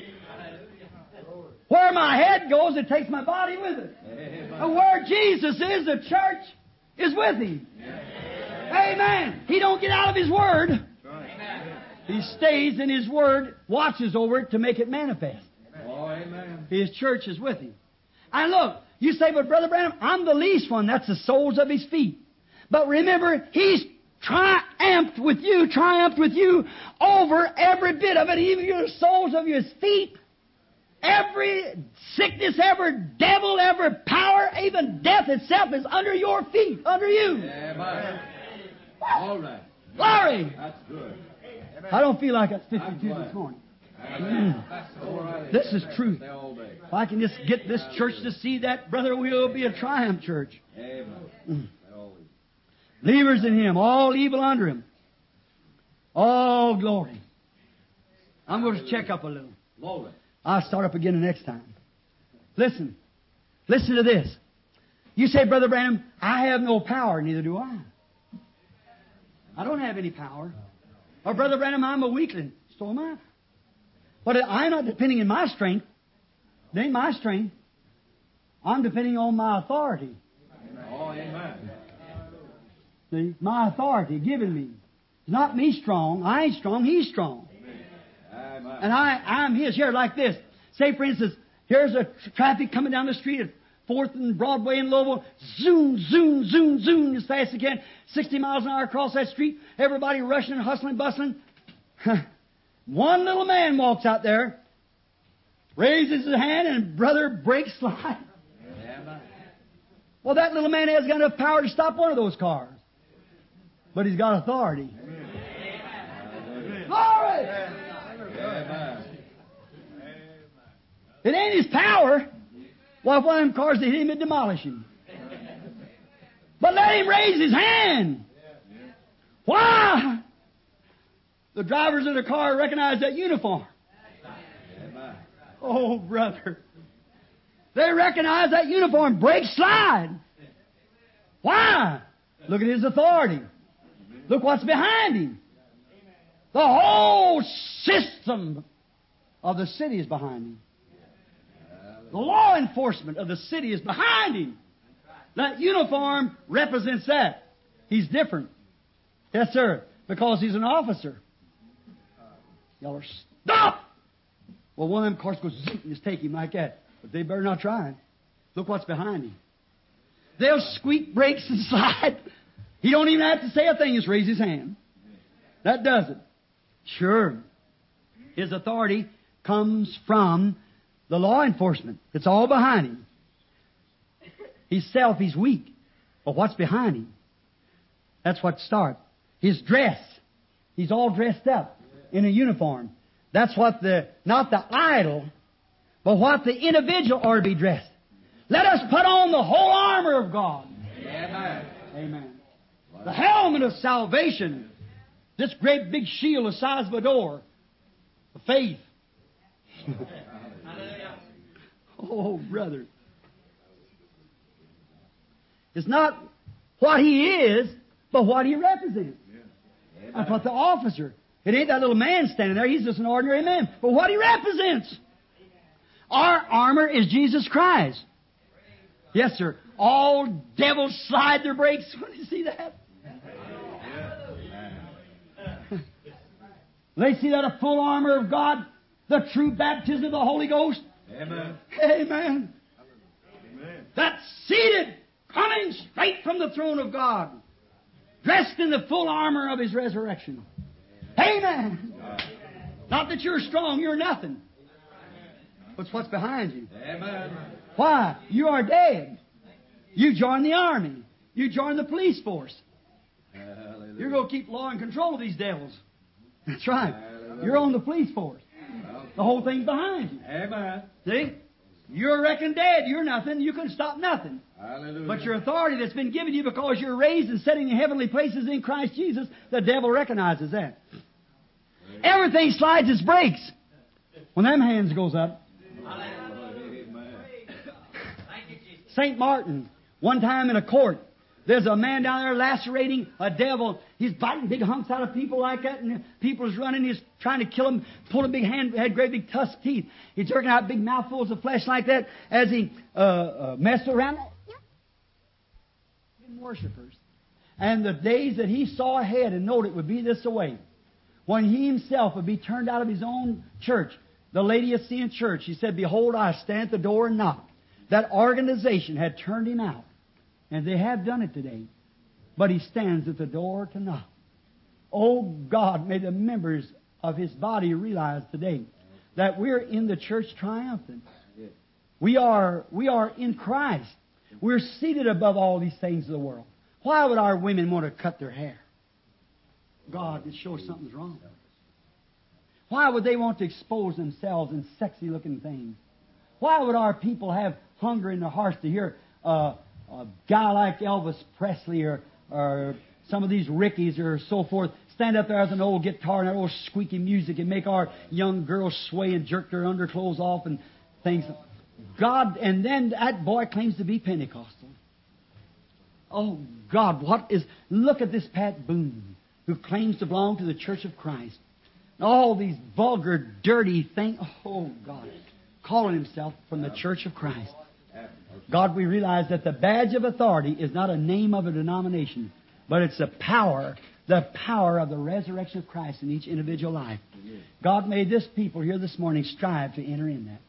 Where my head goes, it takes my body with it. And where Jesus is, the church is with Him. Amen. He don't get out of His Word. He stays in His Word, watches over it to make it manifest. Oh, amen. His church is with Him. And look, you say, but Brother Branham, I'm the least one. That's the soles of His feet. But remember, He's triumphed with you over every bit of it, even your soles of your feet. Every sickness, every devil, every power, even death itself is under your feet, under you. Amen. All right. Glory! That's good. I don't feel like I 52 this morning. All right. This is truth. Stay all day. If I can just get this church to see that, brother, we'll be a triumph church. Amen. Always. Believers in Him, all evil under Him. All glory. I'm going to check up a little. Glory. I'll start up again the next time. Listen. Listen to this. You say, Brother Branham, I have no power. Neither do I. I don't have any power. Or, Brother Branham, I'm a weakling. So am I. But I'm not depending on my strength. It ain't my strength. I'm depending on my authority. Oh, amen. See? My authority given me. It's not me strong. I ain't strong. He's strong. Amen. And I'm His. Here, like this. Say, for instance, here's a traffic coming down the street at 4th and Broadway in Louisville. Zoom, zoom, zoom, zoom, as fast as you can. 60 miles an hour across that street. Everybody rushing and hustling, bustling. One little man walks out there, raises his hand, and brother breaks slide. Well, that little man hasn't got enough power to stop one of those cars. But he's got authority. Glory! It ain't his power. Well, if one of them cars that hit him, it'd demolish him. But let him raise his hand. Why? The drivers of the car recognize that uniform. Oh, brother. They recognize that uniform. Break slide. Why? Look at his authority. Look what's behind him. The whole system of the city is behind him. The law enforcement of the city is behind him. That uniform represents that. He's different. Yes, sir. Because he's an officer. Y'all are, stop! Well, one of them cars goes zoom and just take him like that. But they better not try. Look what's behind him. They'll squeak brakes and slide. He don't even have to say a thing. Just raise his hand. That does it. Sure. His authority comes from the law enforcement. It's all behind him. Himself, he's weak. But what's behind him? That's what starts. His dress. He's all dressed up in a uniform. That's what not the idol, but what the individual ought to be dressed. Let us put on the whole armor of God. Amen. Amen. The helmet of salvation. This great big shield the size of a door. The faith. Oh, brother. It's not what he is, but what he represents. That's what the officer. It ain't that little man standing there. He's just an ordinary man. But what he represents. Our armor is Jesus Christ. Yes, sir. All devils slide their brakes. When you see that? They see that a full armor of God, the true baptism of the Holy Ghost. Amen. Amen. That's seated, coming straight from the throne of God, dressed in the full armor of His resurrection. Amen. Not that you're strong, you're nothing. But it's what's behind you. Amen. Why? You are dead. You join the army. You join the police force. Hallelujah. You're going to keep law and control of these devils. That's right. Hallelujah. You're on the police force. The whole thing's behind you. Amen. See? You're reckoned dead. You're nothing. You couldn't stop nothing. Hallelujah. But your authority that's been given you because you're raised and set in heavenly places in Christ Jesus, the devil recognizes that. Everything slides its brakes when them hands goes up. St. Martin, one time in a court, there's a man down there lacerating a devil. He's biting big hunks out of people like that, and people's running. He's trying to kill them, pulling big hand, had great big tusk teeth. He's jerking out big mouthfuls of flesh like that as he messed around. Worshippers. And the days that he saw ahead and knowed it would be this way, when he himself would be turned out of his own church, the Laodicean church, he said, "Behold, I stand at the door and knock." That organization had turned him out. And they have done it today. But he stands at the door to knock. Oh God, may the members of His body realize today that we're in the church triumphant. We are in Christ. We're seated above all these things of the world. Why would our women want to cut their hair? God, it shows something's wrong. Why would they want to expose themselves in sexy-looking things? Why would our people have hunger in their hearts to hear a guy like Elvis Presley or some of these Rickies or so forth stand up there with an old guitar and that old squeaky music and make our young girls sway and jerk their underclothes off and things? God, and then that boy claims to be Pentecostal. Oh, God, look at this Pat Boone, who claims to belong to the Church of Christ. All these vulgar, dirty things. Oh, God, calling himself from the Church of Christ. God, we realize that the badge of authority is not a name of a denomination, but it's the power of the resurrection of Christ in each individual life. God, may this people here this morning strive to enter in that.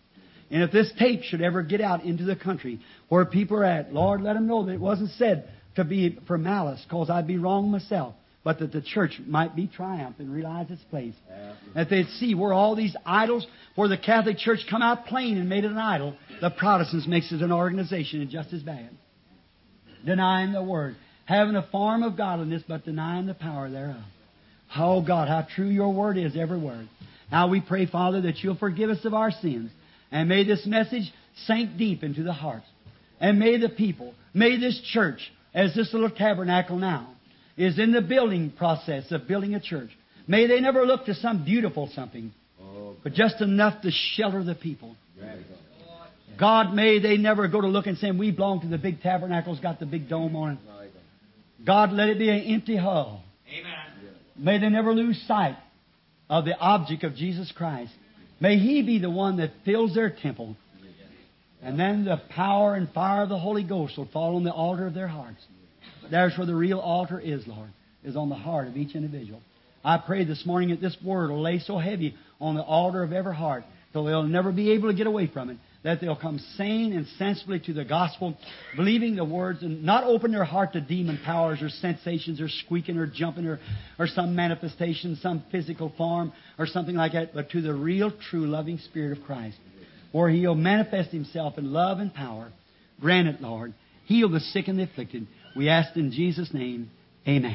And if this tape should ever get out into the country where people are at, Lord, let them know that it wasn't said to be for malice, because I'd be wrong myself, but that the church might be triumphed and realize its place. That they'd see where all these idols, where the Catholic Church come out plain and made it an idol, the Protestants makes it an organization and just as bad. Denying the Word. Having a form of godliness, but denying the power thereof. Oh God, how true Your Word is, every word. Now we pray, Father, that You'll forgive us of our sins. And may this message sink deep into the hearts. And may the people, may this church, as this little tabernacle now, is in the building process of building a church. May they never look to some beautiful something, but just enough to shelter the people. God, may they never go to look and say, we belong to the big tabernacle, it's got the big dome on it. God, let it be an empty hull. Amen. May they never lose sight of the object of Jesus Christ. May He be the one that fills their temple. And then the power and fire of the Holy Ghost will fall on the altar of their hearts. There's where the real altar is, Lord, is on the heart of each individual. I pray this morning that this Word will lay so heavy on the altar of every heart till they'll never be able to get away from it, that they'll come sane and sensibly to the gospel, believing the words, and not open their heart to demon powers or sensations or squeaking or jumping or some manifestation, some physical form or something like that, but to the real, true, loving Spirit of Christ, where He'll manifest Himself in love and power. Grant it, Lord. Heal the sick and the afflicted. We ask in Jesus' name, amen.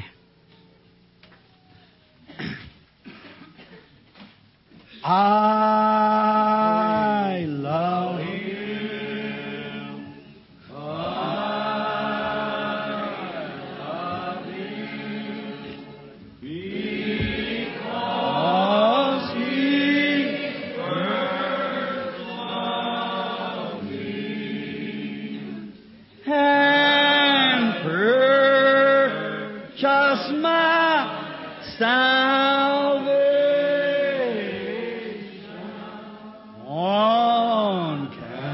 I love Him. I love Him because He first loved me and purchased my salvation on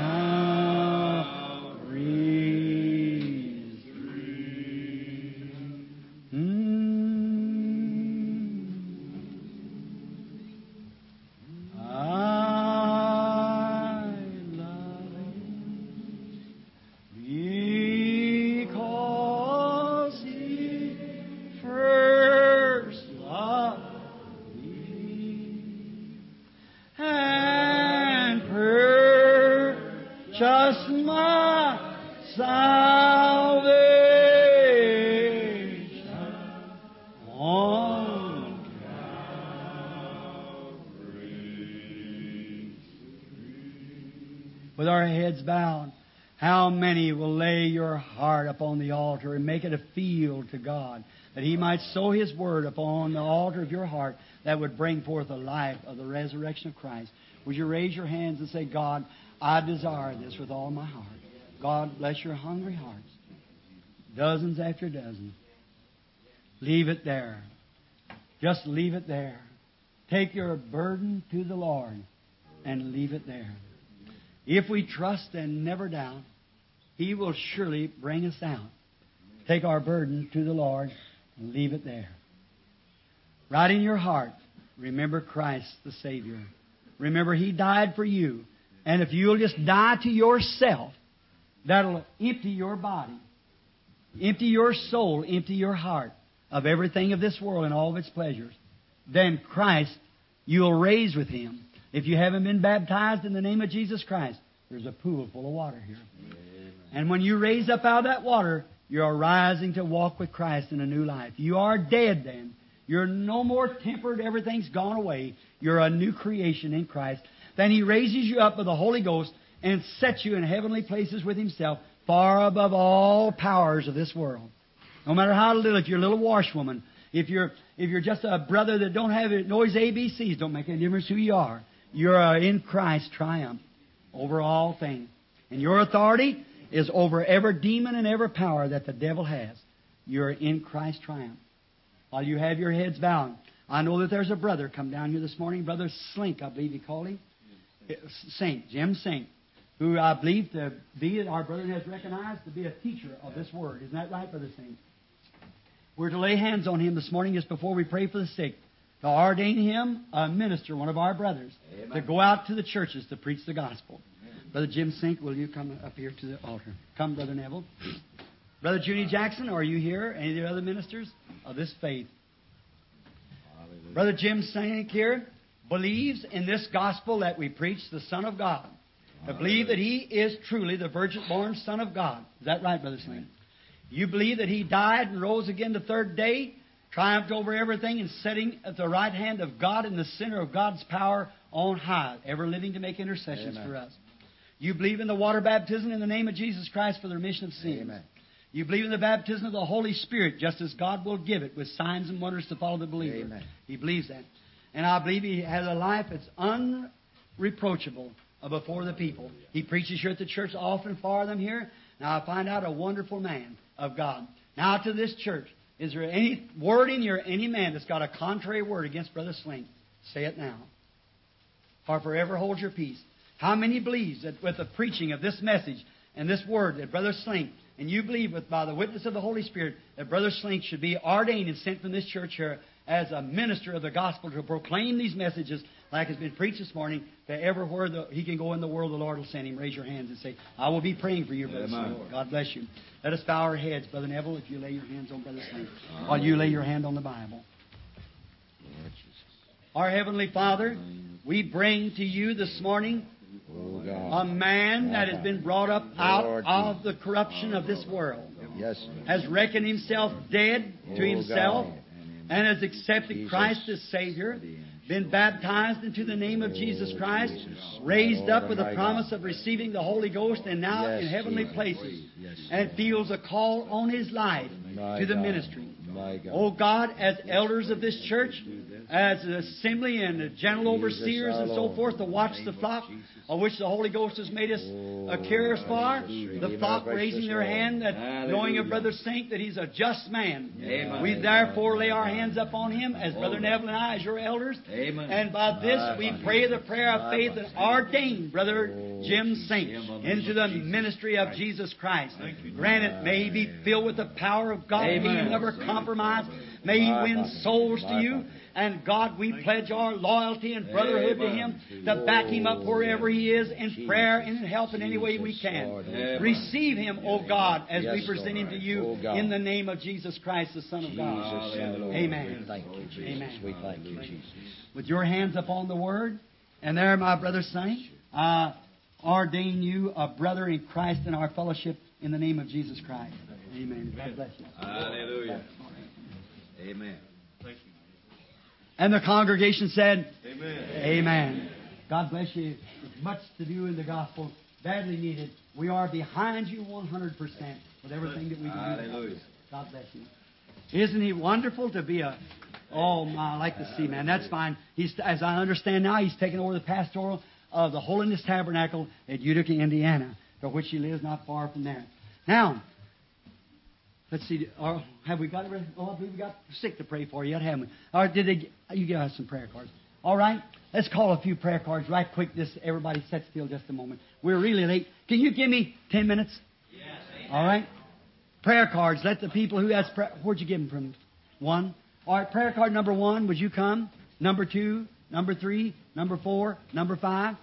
Calvary's tree. I love Him because He first loved me and purchased my salvation on Calvary's tree. With our heads bowed, how many will lay your heart upon the altar and make it a field to God, that He might sow His Word upon the altar of your heart that would bring forth the life of the resurrection of Christ? Would you raise your hands and say, God, I desire this with all my heart. God, bless your hungry hearts. Dozens after dozens. Leave it there. Just leave it there. Take your burden to the Lord and leave it there. If we trust and never doubt, He will surely bring us out. Take our burden to the Lord and leave it there. Right in your heart, remember Christ the Savior. Remember He died for you. And if you'll just die to yourself, that'll empty your body, empty your soul, empty your heart of everything of this world and all of its pleasures. Then Christ, you'll raise with Him. If you haven't been baptized in the name of Jesus Christ, there's a pool full of water here. Amen. And when you raise up out of that water, you're rising to walk with Christ in a new life. You are dead then. You're no more tempered. Everything's gone away. You're a new creation in Christ. Then He raises you up with the Holy Ghost and sets you in heavenly places with Himself, far above all powers of this world. No matter how little, if you're a little washwoman, if you're just a brother that don't have it, knows ABCs, don't make any difference who you are. You're in Christ triumph over all things. And your authority is over every demon and every power that the devil has. You're in Christ triumph. While you have your heads bowed, I know that there's a brother come down here this morning, Brother Slink, I believe you called him. Saint, Jim Saint, who I believe to be, our brother has recognized to be a teacher of this Word. Isn't that right, Brother Saint? We're to lay hands on him this morning just before we pray for the sick, to ordain him a minister, one of our brothers, to go out to the churches to preach the gospel. Brother Jim Sink, will you come up here to the altar? Come, Brother Neville. Brother Junie Jackson, are you here? Any of the other ministers of this faith? Hallelujah. Brother Jim Sink here believes in this gospel that we preach, the Son of God. To believe that He is truly the virgin-born Son of God. Is that right, Brother Sling? You believe that He died and rose again the third day, triumphed over everything, and sitting at the right hand of God in the center of God's power on high, ever living to make intercessions Amen. for us. You believe in the water baptism in the name of Jesus Christ for the remission of sins. Amen. You believe in the baptism of the Holy Spirit, just as God will give it, with signs and wonders to follow the believer. Amen. He believes that. And I believe he has a life that's unreproachable before the people. He preaches here at the church often for them here. Now I find out a wonderful man of God. Now to this church, is there any word in here, any man that's got a contrary word against Brother Slink? Say it now. Or forever hold your peace. How many believes that with the preaching of this message and this word that Brother Slink, and you believe with by the witness of the Holy Spirit that Brother Slink should be ordained and sent from this church here as a minister of the gospel to proclaim these messages like has been preached this morning to everywhere he can go in the world, the Lord will send him. Raise your hands and say, I will be praying for you, Brother Slink. God bless you. Let us bow our heads, Brother Neville, if you lay your hands on Brother Slink, while you lay your hand on the Bible. Lord Jesus. Our Heavenly Father, we bring to you this morning Oh, a God. man that has been brought up out Lord of the corruption of this world, Yes. has reckoned himself dead to Oh, himself, God. and has accepted Jesus. Christ as Savior, been baptized into the name of Jesus Christ, Jesus. raised up with My a promise God. of receiving the Holy Ghost, and now Yes, in heavenly Jesus. places, Yes, and feels a call on his life My to the God. ministry. My God. Oh God, as elders of this church, as an assembly and the general overseers and so forth to watch the flock of which the Holy Ghost has made us carers for, the flock raising their hand, that knowing of Brother Saint that he's a just man. Amen. We therefore lay our hands upon him as Brother Neville and I, as your elders. Amen. And by this we pray the prayer of faith and ordain Brother Jim Saint into the ministry of Jesus Christ. Granted, may he be filled with the power of God. May he never compromise. May he win souls to you. And God, we pledge our loyalty and brotherhood to him to back him up wherever he is in prayer and in help in any way we can. Receive him, O God, as we present him to you in the name of Jesus Christ, the Son of God. Amen. Thank you, Jesus. Amen. We thank you, Jesus. With your hands upon the Word, and there, my brother Saint, I ordain you a brother in Christ in our fellowship in the name of Jesus Christ. Amen. God bless you. Hallelujah. Amen. And the congregation said, Amen. Amen. God bless you. There's much to do in the gospel, badly needed. We are behind you 100% with everything that we can do. Hallelujah. God bless you. Isn't he wonderful to be a... Oh, my, I like to see, man. That's fine. He's, as I understand now, he's taken over the pastoral of the Holiness Tabernacle at Utica, Indiana, for which he lives not far from there. Now, let's see. Have we got it? Oh, I believe we got sick to pray for yet, haven't we? All right, you give us some prayer cards. All right, let's call a few prayer cards right quick. Everybody sit still just a moment. We're really late. Can you give me 10 minutes? Yes. All right. Prayer cards. Let the people who has prayer. Where'd you give them from? One. All right. Prayer card number 1. Would you come? Number 2. Number 3. Number 4. Number 5.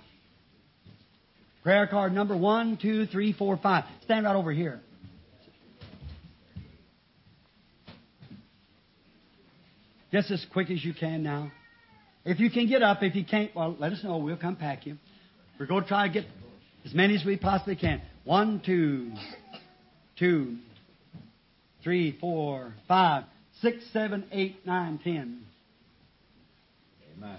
Prayer card number 1, 2, 3, 4, 5. Stand right over here. Just as quick as you can now. If you can get up, if you can't, well, let us know. We'll come pack you. We're going to try to get as many as we possibly can. 1, 2, 2, 3, 4, 5, 6, 7, 8, 9, 10. Amen.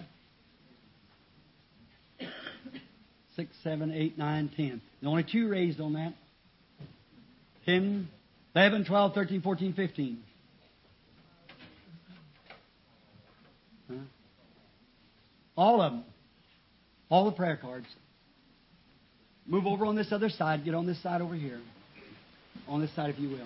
6, 7, 8, 9, 10. There's only 2 raised on that. 10, 11, 12, 13, 14, 15. Huh? All of them. All the prayer cards. Move over on this other side. Get on this side over here. On this side, if you will.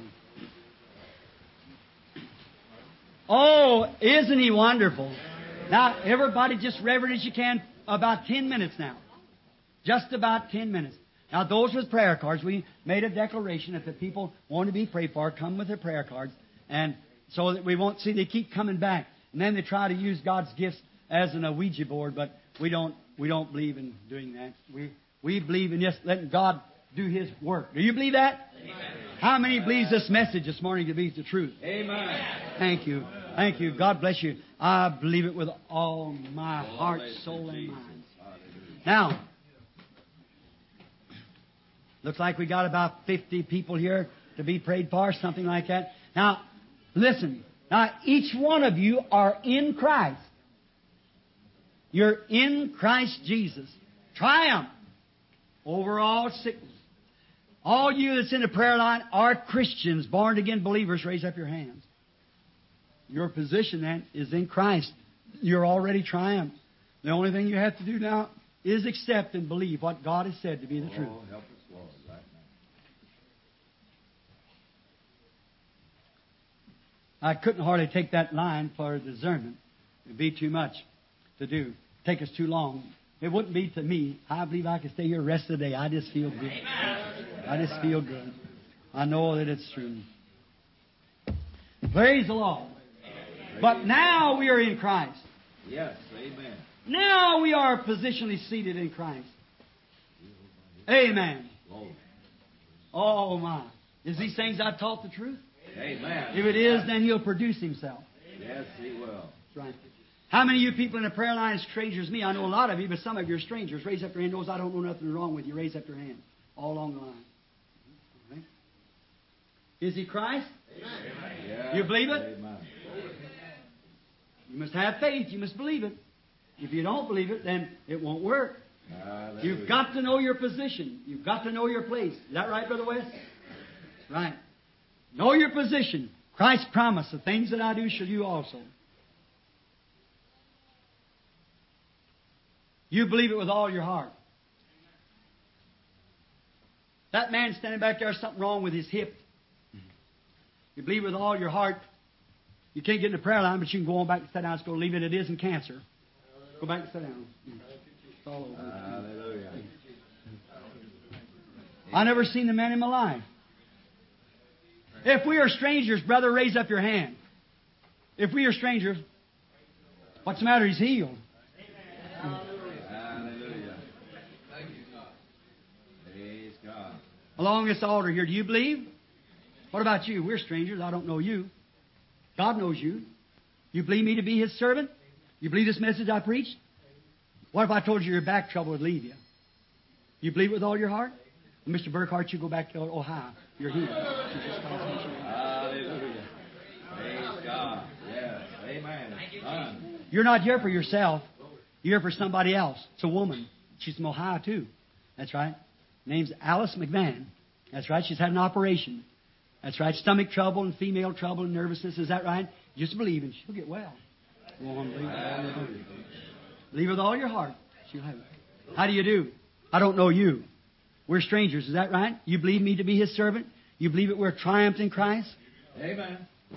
Oh, isn't he wonderful? Now, everybody just reverent as you can. About 10 minutes now. Just about 10 minutes. Now, those with prayer cards, we made a declaration that the people want to be prayed for, come with their prayer cards, and so that we won't see they keep coming back. And then they try to use God's gifts as an Ouija board, but we don't believe in doing that. We believe in just letting God do His work. Do you believe that? Amen. How many believes this message this morning to be the truth? Amen. Thank you. Thank you. God bless you. I believe it with all my heart, soul, and mind. Now, looks like we got about 50 people here to be prayed for, something like that. Now, listen. Now, each one of you are in Christ. You're in Christ Jesus. Triumph over all sickness. All you that's in the prayer line are Christians, born-again believers. Raise up your hands. Your position then is in Christ. You're already triumphed. The only thing you have to do now is accept and believe what God has said to be the truth. Oh, help us, Lord, right now. I couldn't hardly take that line for discernment. It would be too much to do. Take us too long. It wouldn't be to me. I believe I could stay here the rest of the day. I just feel good. I just feel good. I know that it's true. Praise the Lord. But now we are in Christ. Yes, amen. Now we are positionally seated in Christ. Amen. Glory. Oh my. Is these things I taught the truth? Amen. If it is, then He'll produce Himself. Yes, He will. That's right. How many of you people in the prayer line are strangers to me? I know a lot of you, but some of you are strangers. Raise up your hand. Those I don't know nothing wrong with you. Raise up your hand. All along the line. All right. Is He Christ? Amen. Yes, You believe it? Amen. You must have faith. You must believe it. If you don't believe it, then it won't work. Hallelujah. You've got to know your position. You've got to know your place. Is that right, Brother West? Right. Know your position. Christ promised, the things that I do shall you also. You believe it with all your heart. That man standing back there, something wrong with his hip. You believe with all your heart. You can't get in the prayer line, but you can go on back and sit down. It's going to leave it. It isn't cancer. Go back and sit down. It's all over. Hallelujah. I never seen the man in my life. If we are strangers, brother, raise up your hand. If we are strangers, what's the matter? He's healed. Hallelujah. Thank you, God. Praise God. Along this altar here, do you believe? What about you? We're strangers. I don't know you. God knows you. You believe me to be His servant? You believe this message I preached? What if I told you your back trouble would leave you? You believe it with all your heart? Well, Mr. Burkhart, you go back to Ohio. You're healed. Hallelujah. Praise God. Yes. Amen. It's done. You're not here for yourself. You're here for somebody else. It's a woman. She's from Ohio, too. That's right. Name's Alice McMahon. That's right. She's had an operation. That's right. Stomach trouble and female trouble and nervousness. Is that right? Just believe and she'll get well. Go on, believe with all your heart. Believe with all your heart. She'll have it. How do you do? I don't know you. We're strangers. Is that right? You believe me to be His servant? You believe that we're triumphed in Christ? Amen.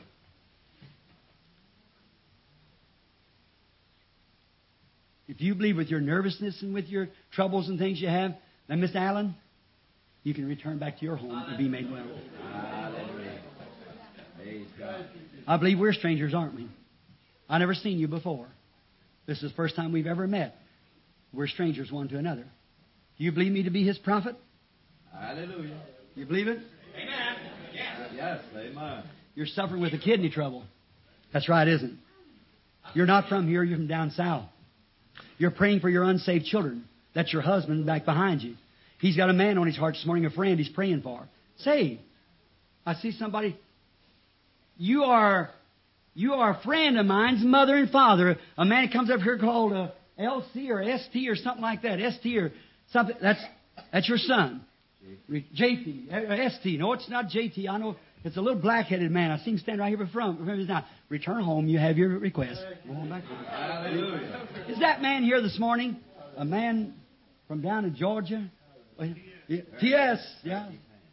If you believe with your nervousness and with your troubles and things you have, then Miss Allen, you can return back to your home and be made well. Hallelujah. Praise God. I believe we're strangers, aren't we? I never seen you before. This is the first time we've ever met. We're strangers one to another. Do you believe me to be His prophet? Hallelujah. You believe it? Amen. Yes. Yes. Amen. You're suffering with a kidney trouble. That's right, isn't it? You're not from here. You're from down south. You're praying for your unsaved children. That's your husband back behind you. He's got a man on his heart this morning, a friend he's praying for. Say, I see somebody. You are a friend of mine's mother and father. A man comes up here called LC or ST or something like that. ST or something. That's your son. JT. ST. No, it's not JT. I know it's a little black-headed man. I see him stand right here before him. Now, return home. You have your request. Go on back home. Hallelujah. Is that man here this morning? A man from down in Georgia? Yes. Yeah.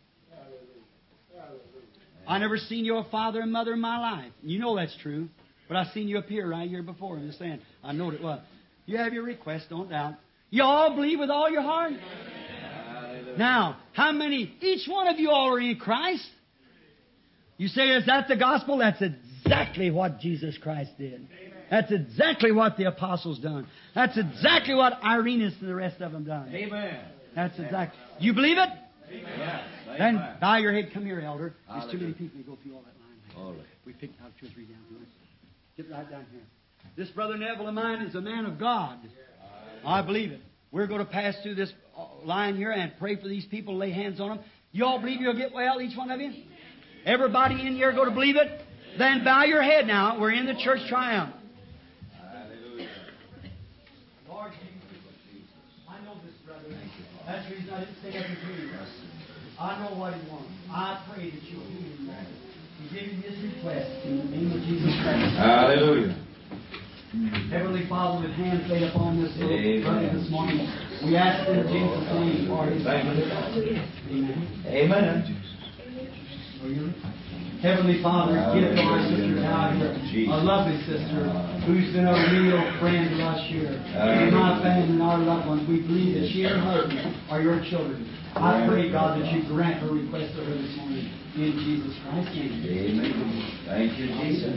I never seen your father and mother in my life. You know that's true. But I seen you appear right here before in the stand. I know it was. You have your request, don't doubt. You all believe with all your heart? Hallelujah. Now, how many? Each one of you all are in Christ. You say, is that the gospel? That's exactly what Jesus Christ did. That's exactly what the apostles done. That's exactly what Irenaeus and the rest of them done. Amen. That's exactly. You believe it? Yes. Then Amen. bow your head. Come here, elder. There's too many Hallelujah. people to go through all that line. All right. We picked out 2 or 3 down here. Get right down here. This brother Neville of mine is a man of God. I believe it. We're going to pass through this line here and pray for these people, lay hands on them. You all believe you'll get well, each one of you? Everybody in here going to believe it? Then bow your head now. We're in the church triumph. Hallelujah. Lord Jesus, I know this brother. That's the reason I didn't say nothing to you. I know what he wants. I pray that you'll heal him. To give him his request in the name of Jesus Christ. Hallelujah. Heavenly Father, with hands laid upon this little Amen. brother this morning, we ask in Jesus' name for his Thank you. Amen. Amen. Heavenly Father, give to our sister down here, a lovely sister who's been a real friend to us here. In my family and our loved ones, we believe that she and her husband are your children. I pray, God, that you grant her request of her this morning in Jesus Christ's name. Amen. Thank you, Jesus.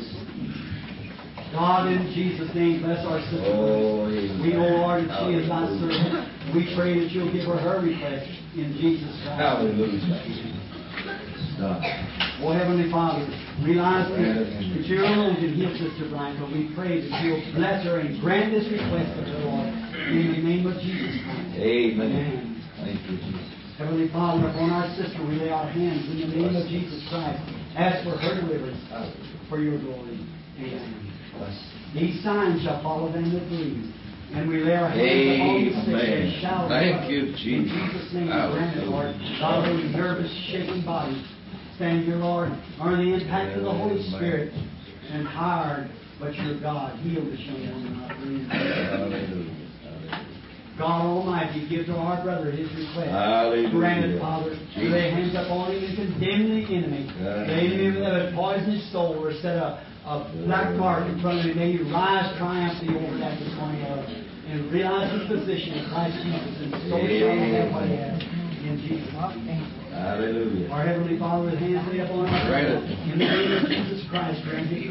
God, in Jesus' name, bless our sister. Oh, amen. We know, Lord, that she is thy servant. We pray that you'll give her her request in Jesus Christ. Hallelujah. Done. Oh, Heavenly Father, realize that you alone can heal Sister Bryant, but we pray that you'll bless her and grant this request of her, Lord, in the name of Jesus Christ. Amen. Thank you, Jesus. Heavenly Father, upon our sister we lay our hands in the name of Jesus Christ. Ask for her deliverance for your glory. Amen. These signs shall follow them that believe. And we lay our hands upon the sick and shall Thank you, in Jesus. Jesus' name, grant it, Lord. God, those nervous, shaking bodies, stand here, Lord, under the impact of the Holy Spirit, and tired, but you're God. Heal this young woman, I pray. Hallelujah. God Almighty, give to our brother his request. Hallelujah. Grant it, Father. We lay hands upon him and condemn the enemy. The enemy that would poison his soul or set a black mark in front of him. May you rise triumphantly over that this morning, Lord, and realize his position in Christ Jesus, and so shall he have what he has. In Jesus' name. Hallelujah. Our Heavenly Father, with hands laid upon our Grant brother, it. in the name of Jesus Christ, grant it.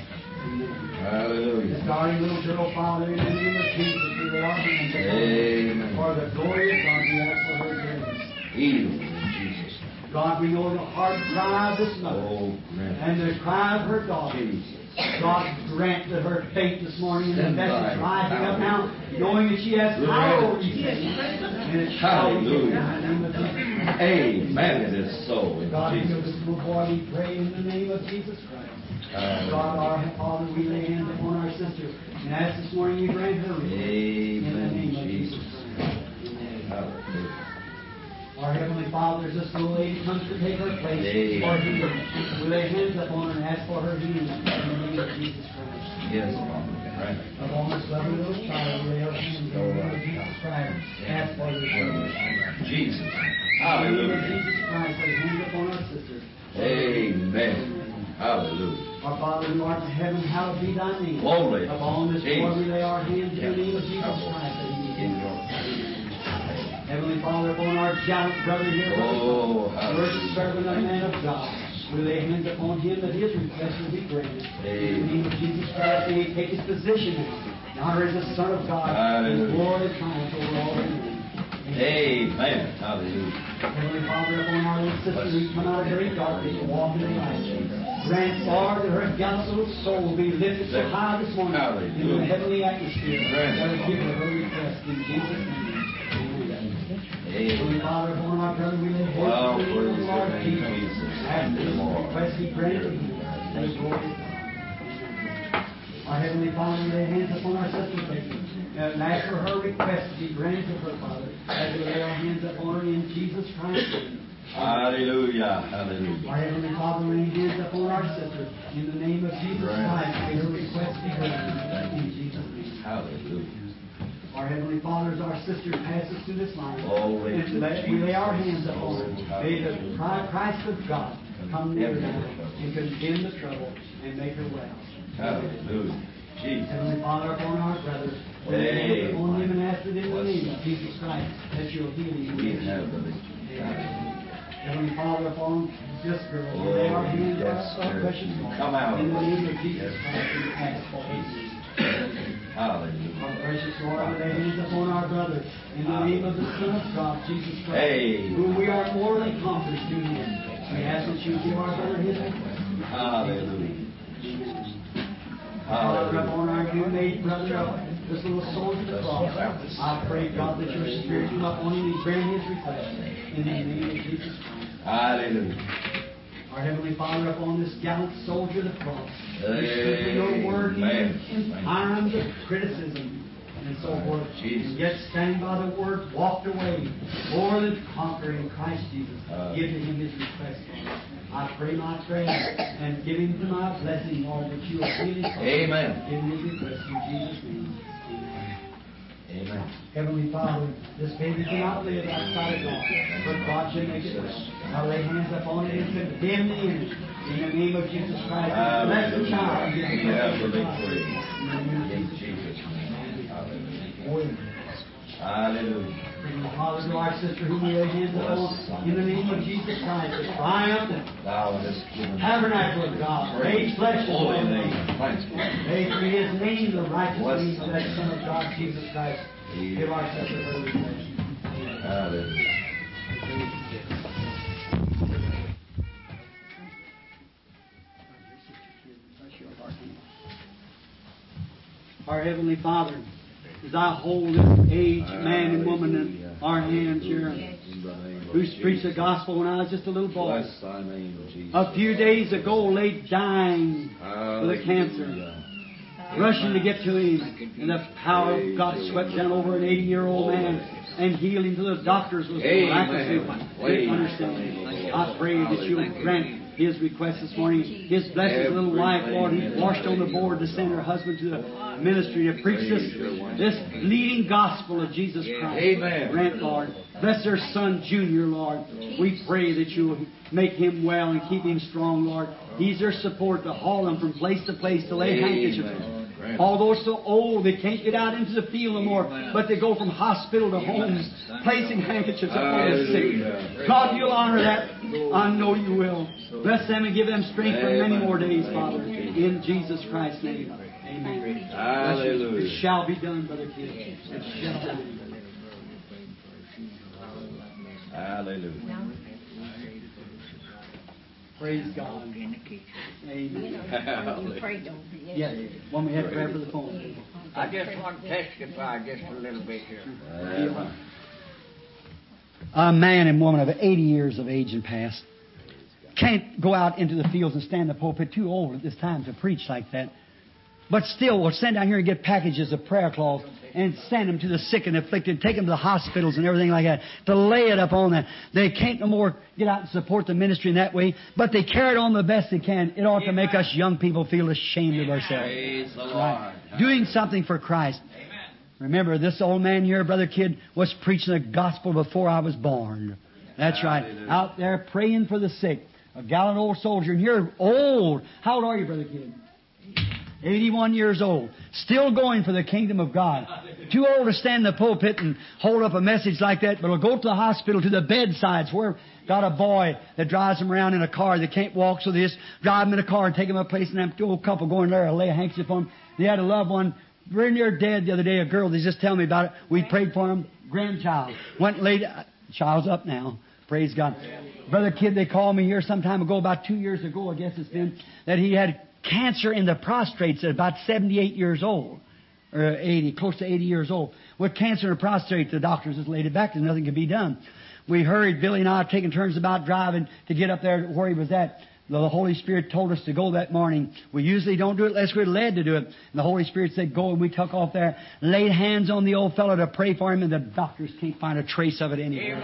Hallelujah. This darling little girl, Father, in the name of Jesus, we lay our hands upon her. Amen. For the glory of God, we ask for her deliverance. Heal in Jesus' name. God, we know the hard cry of this mother Oh, grant and the cry of her daughter. Jesus. God, grant that her faith this morning in the Stand message by. rising up now, knowing that she has power over these things. And it shall be given in the name of Jesus. Amen. It is so in God, heal this Jesus. little boy, we pray in the name of Jesus Christ. God, Hallelujah. our Father, we lay hands upon our sister and ask this morning you grant her request. In the Amen. name of Jesus Jesus. Christ. Amen. Hallelujah. Our Heavenly Father, as this little lady comes to take her place Amen. for healing, we lay hands upon her and ask for her healing in the name of Jesus Christ. Yes, Father. Grant it. Upon this lovely little child, we lay our hands in the name of Jesus Christ. Ask for your healing. Jesus. In the name of Hallelujah. Jesus Christ, lay hands upon our sister. Amen. Hallelujah. Our Father who art in heaven, hallowed be thy name. Glory. Upon this Jesus. boy we lay our hands in the name of Jesus Christ. That he be In healed. your Heavenly Father, upon our gallant brother here, Oh, Brother hallelujah. servant and man of God, we lay hands upon him that his request will be granted. In the name of Jesus Christ, may he take his position now. Honor as the Son of God, and Hallelujah. glory and triumph over all the name. Amen. Hallelujah. Heavenly Father, upon our little sister who's come out of great darkness to walk in the light. Grant, Lord, that her gallant little soul will be lifted so high this morning in the Hallelujah. heavenly atmosphere. Grant. That will give her her request in Jesus' name. Heavenly Amen. Father, upon our brother, we lay hands Well, upon praise the your Lord name, Jesus. Jesus. Ask Thank you, this Lord. request be granted to you. Thank you, Lord. Our Heavenly Father, we lay hands upon our sister Becky. And ask for her request to be granted to her, Father, as we lay our hands upon her in Jesus Christ's name. Hallelujah. Our Hallelujah. Heavenly Father, we lay hands upon our sister in the name of Jesus Right. Christ. May her request be granted in Jesus' name. Hallelujah. Our Heavenly Father, as our sister passes through this line, Oh, wait. and we lay our hands upon her. May the Christ of God come near now and condemn the trouble and make her well. Hallelujah. Jesus. Heavenly Father, upon our brother, we lay hands upon him and ask it in the name of Jesus Christ that you'll heal him. We have the victory. Heavenly Father, upon this girl, we lay our hands yes, on our precious Lord. Come out. In the name of Jesus Christ, we ask for his healing. Hallelujah. Our precious Lord, lay hands upon our brother in the name of the Son of God, Jesus Christ, Amen. whom we are more than conquerors to Him. We ask that you give our brother his request. Hallelujah. Father, Hallelujah. upon our new made brother, this little soldier of the cross, I pray, God, that your Spirit come upon him and grant his request. In the name of Jesus Christ. Hallelujah. Our Heavenly Father, upon this gallant soldier of the cross, there's simply no word even in times of criticism and so forth. Jesus. Yet standing by the word, walked away, more than conquering Christ Jesus. Give to him his request, Lord. I pray my prayer and give him to my blessing, Lord, that you will heal his heart. Amen. Give him his request in Jesus' name. Amen. Heavenly Father, this baby cannot live outside of God, but God should make it live. I lay hands upon it and condemn the enemy in the name of Jesus Christ. Bless the child. Give He has the victory. In the name of In Jesus. Jesus' name. Hallelujah. Amen. Hallelujah. Father, to our sister whom we lay hands upon, in the name of Jesus Christ, the triumph and Thou hast given tabernacle of God, made flesh of holy holy name. name. Thanks be. May through His name, the righteous Bless name of that Son of God, Jesus Christ, give our sister her request. Hallelujah. Our Heavenly Father, as I hold this aged man and woman in our hands here, In the name of who's preached the Jesus. gospel when I was just a little boy, Bless thy name, Jesus. a few days ago lay dying with a cancer, Hallelujah. rushing to get to him, and the power of God swept down over an 80-year-old man and healed him to the doctors was miraculously. Didn't understand. I pray that you will grant his request this morning. His blessed little wife, Lord, who washed on the board to send her husband to the ministry to preach this leading gospel of Jesus Christ. Amen. Grant, Lord. Bless their son, Junior, Lord. We pray that you will make him well and keep him strong, Lord. He's their support to haul them from place to place to lay handkerchiefs. Although so old, they can't get out into the field no more, but they go from hospital to homes, placing handkerchiefs upon the sick. God, you'll honor that. I know you will. Bless them and give them strength for many more days, Father. In Jesus Christ's name. Amen. Hallelujah. It shall be done, Brother Kid. It shall be done. Hallelujah. Praise God. Amen. Yes. One we had prayer for the phone. I just want to testify just a little bit here. A man and woman of 80 years of age and past can't go out into the fields and stand in the pulpit, too old at this time to preach like that. But still, we'll send down here and get packages of prayer cloths and send them to the sick and afflicted, take them to the hospitals and everything like that, to lay it upon them. They can't no more get out and support the ministry in that way, but they carry it on the best they can. It ought to make us young people feel ashamed of ourselves. Praise the Lord. Right. Doing something for Christ. Remember, this old man here, Brother Kid, was preaching the gospel before I was born. That's right. Hallelujah. Out there praying for the sick. A gallant old soldier. And you're old. How old are you, Brother Kid? 81 years old. Still going for the kingdom of God. Too old to stand in the pulpit and hold up a message like that, but will go to the hospital, to the bedsides, where got a boy that drives them around in a car. They can't walk, so they just drive them in a car and take them a place, and that old couple going there and lay a handkerchief on them. They had a loved one very near dead the other day, a girl. They just tell me about it. We prayed for him. Grandchild. Went late. Child's up now. Praise God. Brother Kid, they called me here some time ago, about 2 years ago, I guess it's been, that he had cancer in the prostates at about 78 years old. Or 80, close to 80 years old. With cancer in the prostate, the doctors just laid it back. There's nothing can be done. We hurried. Billy and I have taken turns about driving to get up there where he was at. The Holy Spirit told us to go that morning. We usually don't do it unless we're led to do it. And the Holy Spirit said, go, and we took off there, laid hands on the old fellow to pray for him, and the doctors can't find a trace of it anywhere.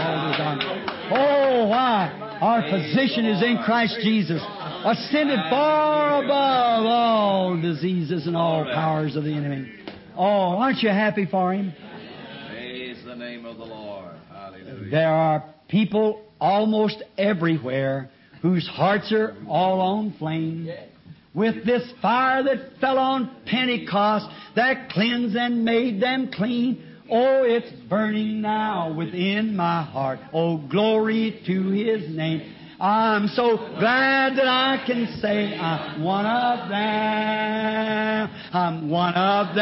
Oh, why? Our position is in Christ Jesus, ascended far above all diseases and all powers of the enemy. Oh, aren't you happy for him? Praise the name of the Lord. Hallelujah. There are people almost everywhere whose hearts are all on flame. With this fire that fell on Pentecost, that cleansed and made them clean. Oh, it's burning now within my heart. Oh, glory to His name. I'm so glad that I can say I'm one of them. I'm one of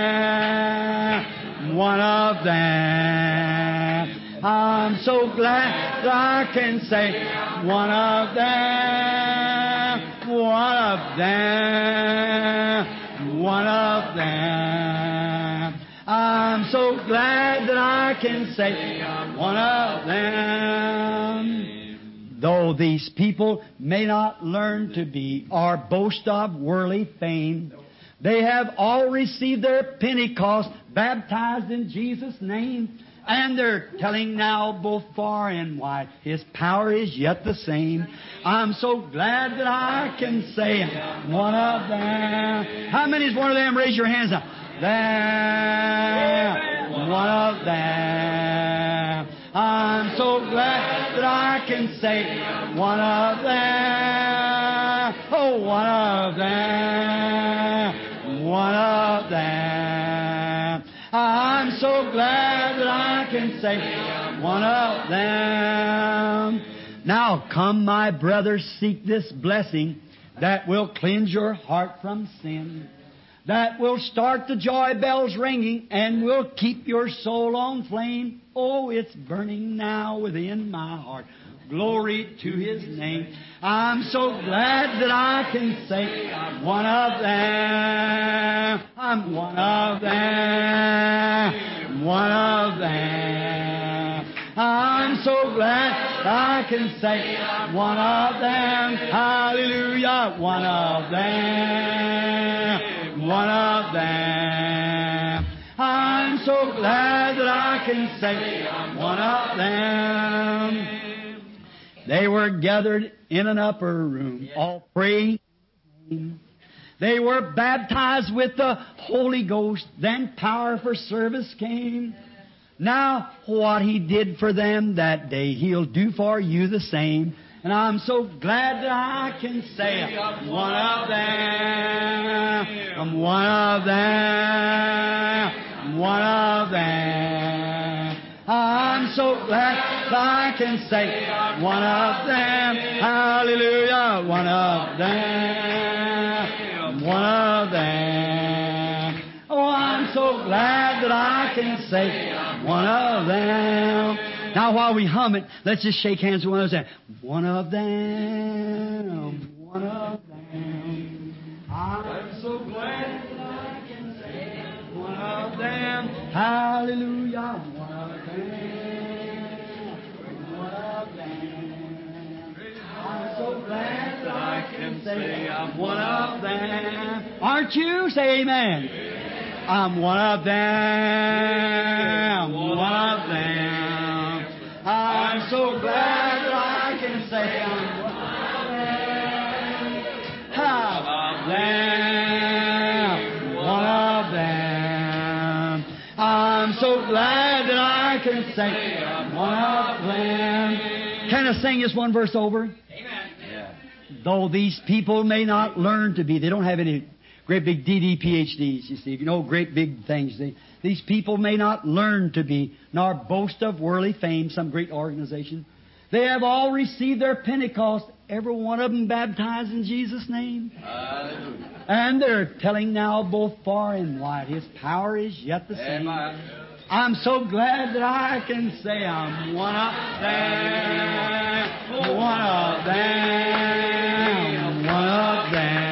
them. One of them. I'm so glad that I can say one of them. One of them. One of them. I'm so glad that I can say one of them. Though these people may not learn to be or boast of worldly fame, they have all received their Pentecost, baptized in Jesus' name. And they're telling now both far and wide, His power is yet the same. I'm so glad that I can say one of them. How many is one of them? Raise your hands up. There, one of them. I'm so glad that I can say one of them. Oh, one of them. One of them. I'm so glad that I can say one of them. Now come, my brothers, seek this blessing that will cleanse your heart from sin, that will start the joy bells ringing and will keep your soul on flame. Oh, it's burning now within my heart. Glory to His name. I'm so glad that I can say one of them. I'm one of them. One of them. I'm so glad that I can say one of them. Hallelujah. One of them. One of them. I'm so glad that I can say one of them. They were gathered in an upper room, all praying. They were baptized with the Holy Ghost. Then power for service came. Now, what He did for them that day, He'll do for you the same. And I'm so glad that I can say I'm one of them. I'm one of them. I'm one of them. I'm so glad that I can say one of them. Hallelujah. One of them. One of them. Oh, I'm so glad that I can say one of them. Now, while we hum it, let's just shake hands with one of them. One of them. One of them. I'm so glad that I can say one of them. Hallelujah. One of them. One of them. I'm so glad that I can say I'm one of them. Aren't you? Say amen. I'm one of them. One of them. I'm so glad that I can say I'm one of them. One of them. One of them. I'm so glad that I can say I'm one of them. Can I sing this one verse over? Amen. Yeah. Though these people may not learn to be, they don't have any great big DD PhDs, you see, you know, great big things. These people may not learn to be, nor boast of worldly fame, some great organization. They have all received their Pentecost, every one of them baptized in Jesus' name. Hallelujah. And they're telling now both far and wide, His power is yet the same. Amen. I'm so glad that I can say I'm one of them. One of them. One of them.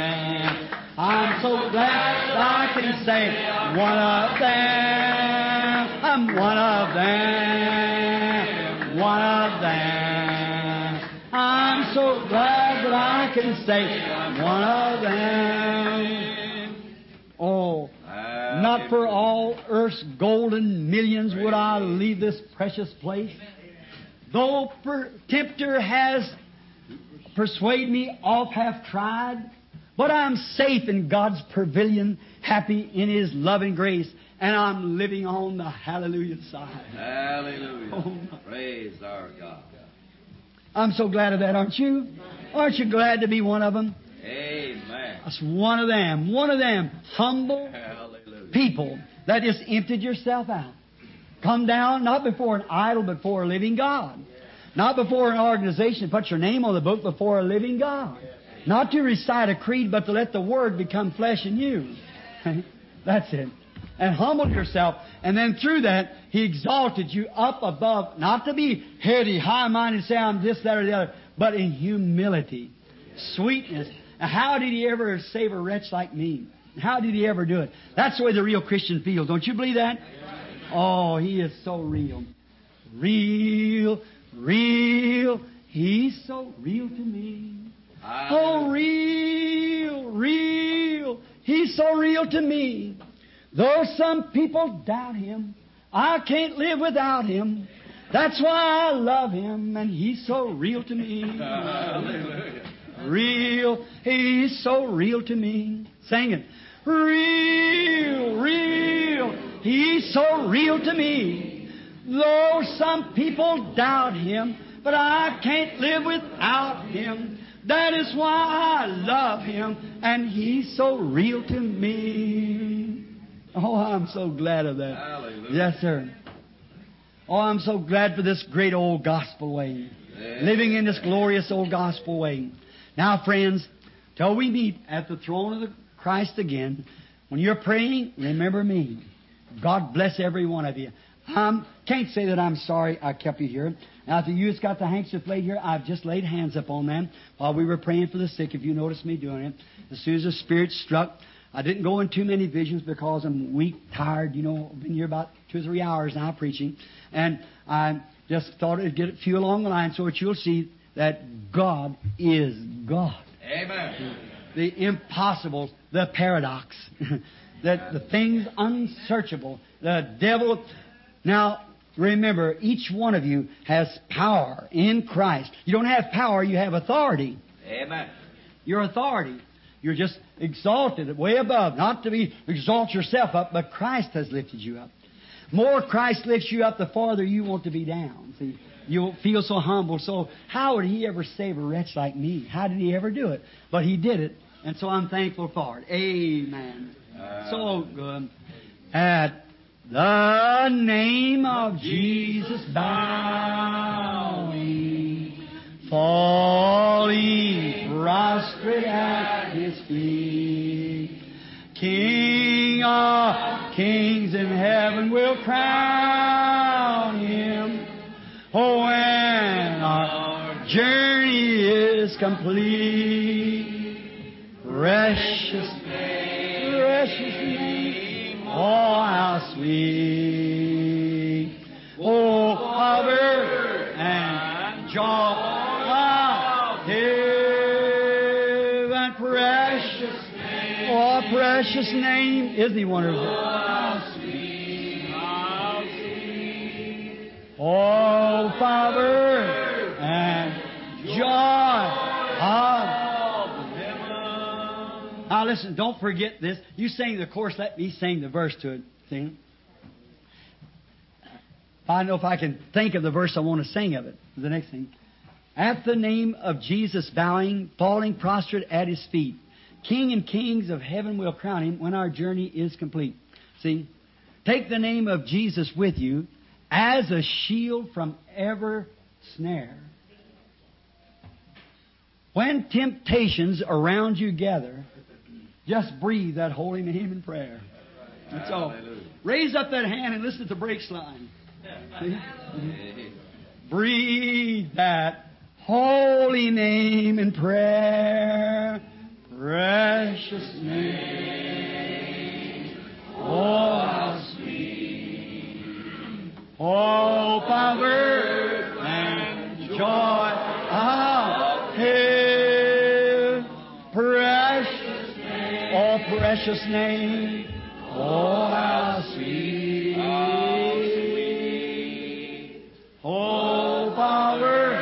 I'm so glad that I can say one of them. I'm one of them. One of them. I'm so glad that I can say one of them. Oh, not for all earth's golden millions would I leave this precious place. Though tempter has persuaded me, oft have tried, but I'm safe in God's pavilion, happy in His loving grace, and I'm living on the hallelujah side. Hallelujah. Oh, my. Praise our God. I'm so glad of that, aren't you? Aren't you glad to be one of them? Amen. That's one of them. One of them humble Hallelujah. people that just emptied yourself out. Come down, not before an idol, but before a living God. Not before an organization. Put your name on the book before a living God. Not to recite a creed, but to let the Word become flesh in you. That's it. And humbled yourself. And then through that, He exalted you up above. Not to be heady, high-minded, say I'm this, that, or the other. But in humility. Sweetness. And how did He ever save a wretch like me? How did He ever do it? That's the way the real Christian feels. Don't you believe that? Oh, He is so real. Real. Real. He's so real to me. Oh, real, real. He's so real to me. Though some people doubt Him, I can't live without Him. That's why I love Him, and He's so real to me. Real. He's so real to me. Sing it. Real, real. He's so real to me. Though some people doubt Him, but I can't live without Him. That is why I love Him, and He's so real to me. Oh, I'm so glad of that. Hallelujah. Yes, sir. Oh, I'm so glad for this great old gospel way. Living in this glorious old gospel way. Now, friends, till we meet at the throne of the Christ again, when you're praying, remember me. God bless every one of you. Can't say that I'm sorry I kept you here. Now, if you just got the handkerchief laid here, I've just laid hands upon them while we were praying for the sick, if you noticed me doing it. As soon as the Spirit struck, I didn't go in too many visions because I'm weak, tired. You know, I've been here about 2 or 3 hours now preaching. And I just thought it'd get a few along the line so that you'll see that God is God. Amen. The impossible, the paradox, that the things unsearchable, the devil. Now, remember, each one of you has power in Christ. You don't have power, you have authority. Amen. Your authority. You're just exalted way above. Not to be exalt yourself up, but Christ has lifted you up. More Christ lifts you up, the farther you want to be down. See, you'll feel so humble. So how would He ever save a wretch like me? How did He ever do it? But He did it, and so I'm thankful for it. Amen. So good. At the name of Jesus bowing, falling prostrate at His feet, King of kings in heaven will crown Him. Oh, when our journey is complete, precious name, oh, how sweet, oh, power and joy of heaven, precious name, oh, precious name, isn't He wonderful? How sweet, oh, power and joy of Now listen, don't forget this. You sing the chorus, let me sing the verse to it. Sing. I know if I can think of the verse I want to sing of it. The next thing. At the name of Jesus bowing, falling prostrate at His feet, King and kings of heaven will crown Him when our journey is complete. See? Take the name of Jesus with you as a shield from every snare. When temptations around you gather, just breathe that holy name in prayer. That's all. Raise up that hand and listen to the brakes line. See? Breathe that holy name in prayer. Precious name. Oh, how sweet. Oh, power and joy of heaven. Precious name. Oh, precious name. Oh, how sweet. Oh, power,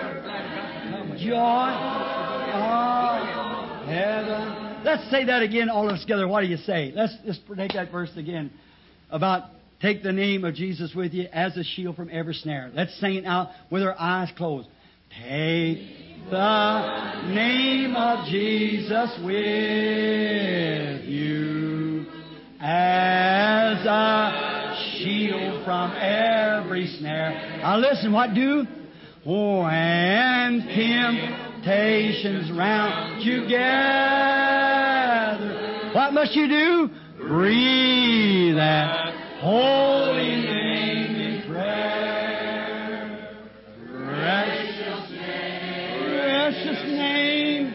joy of heaven. Let's say that again, all of us together. What do you say? Let's just take that verse again about take the name of Jesus with you as a shield from every snare. Let's sing it now with our eyes closed. Take the name of Jesus with you as a shield from every snare. Now listen, what do? Oh, and temptations round you gather. What must you do? Breathe that holy name in prayer. Precious name.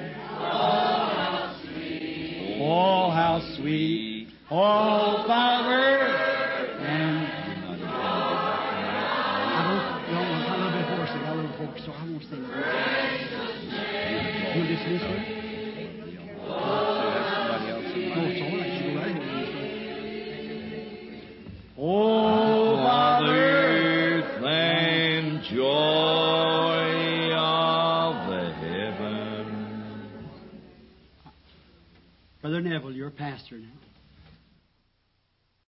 Oh, how sweet. Oh, Father. And I got a little bit hoarse. So I won't sing. You dismiss her? Oh, it's all right. You go right ahead. Oh, Father, and joy of the heaven. Brother Neville, you're a pastor now.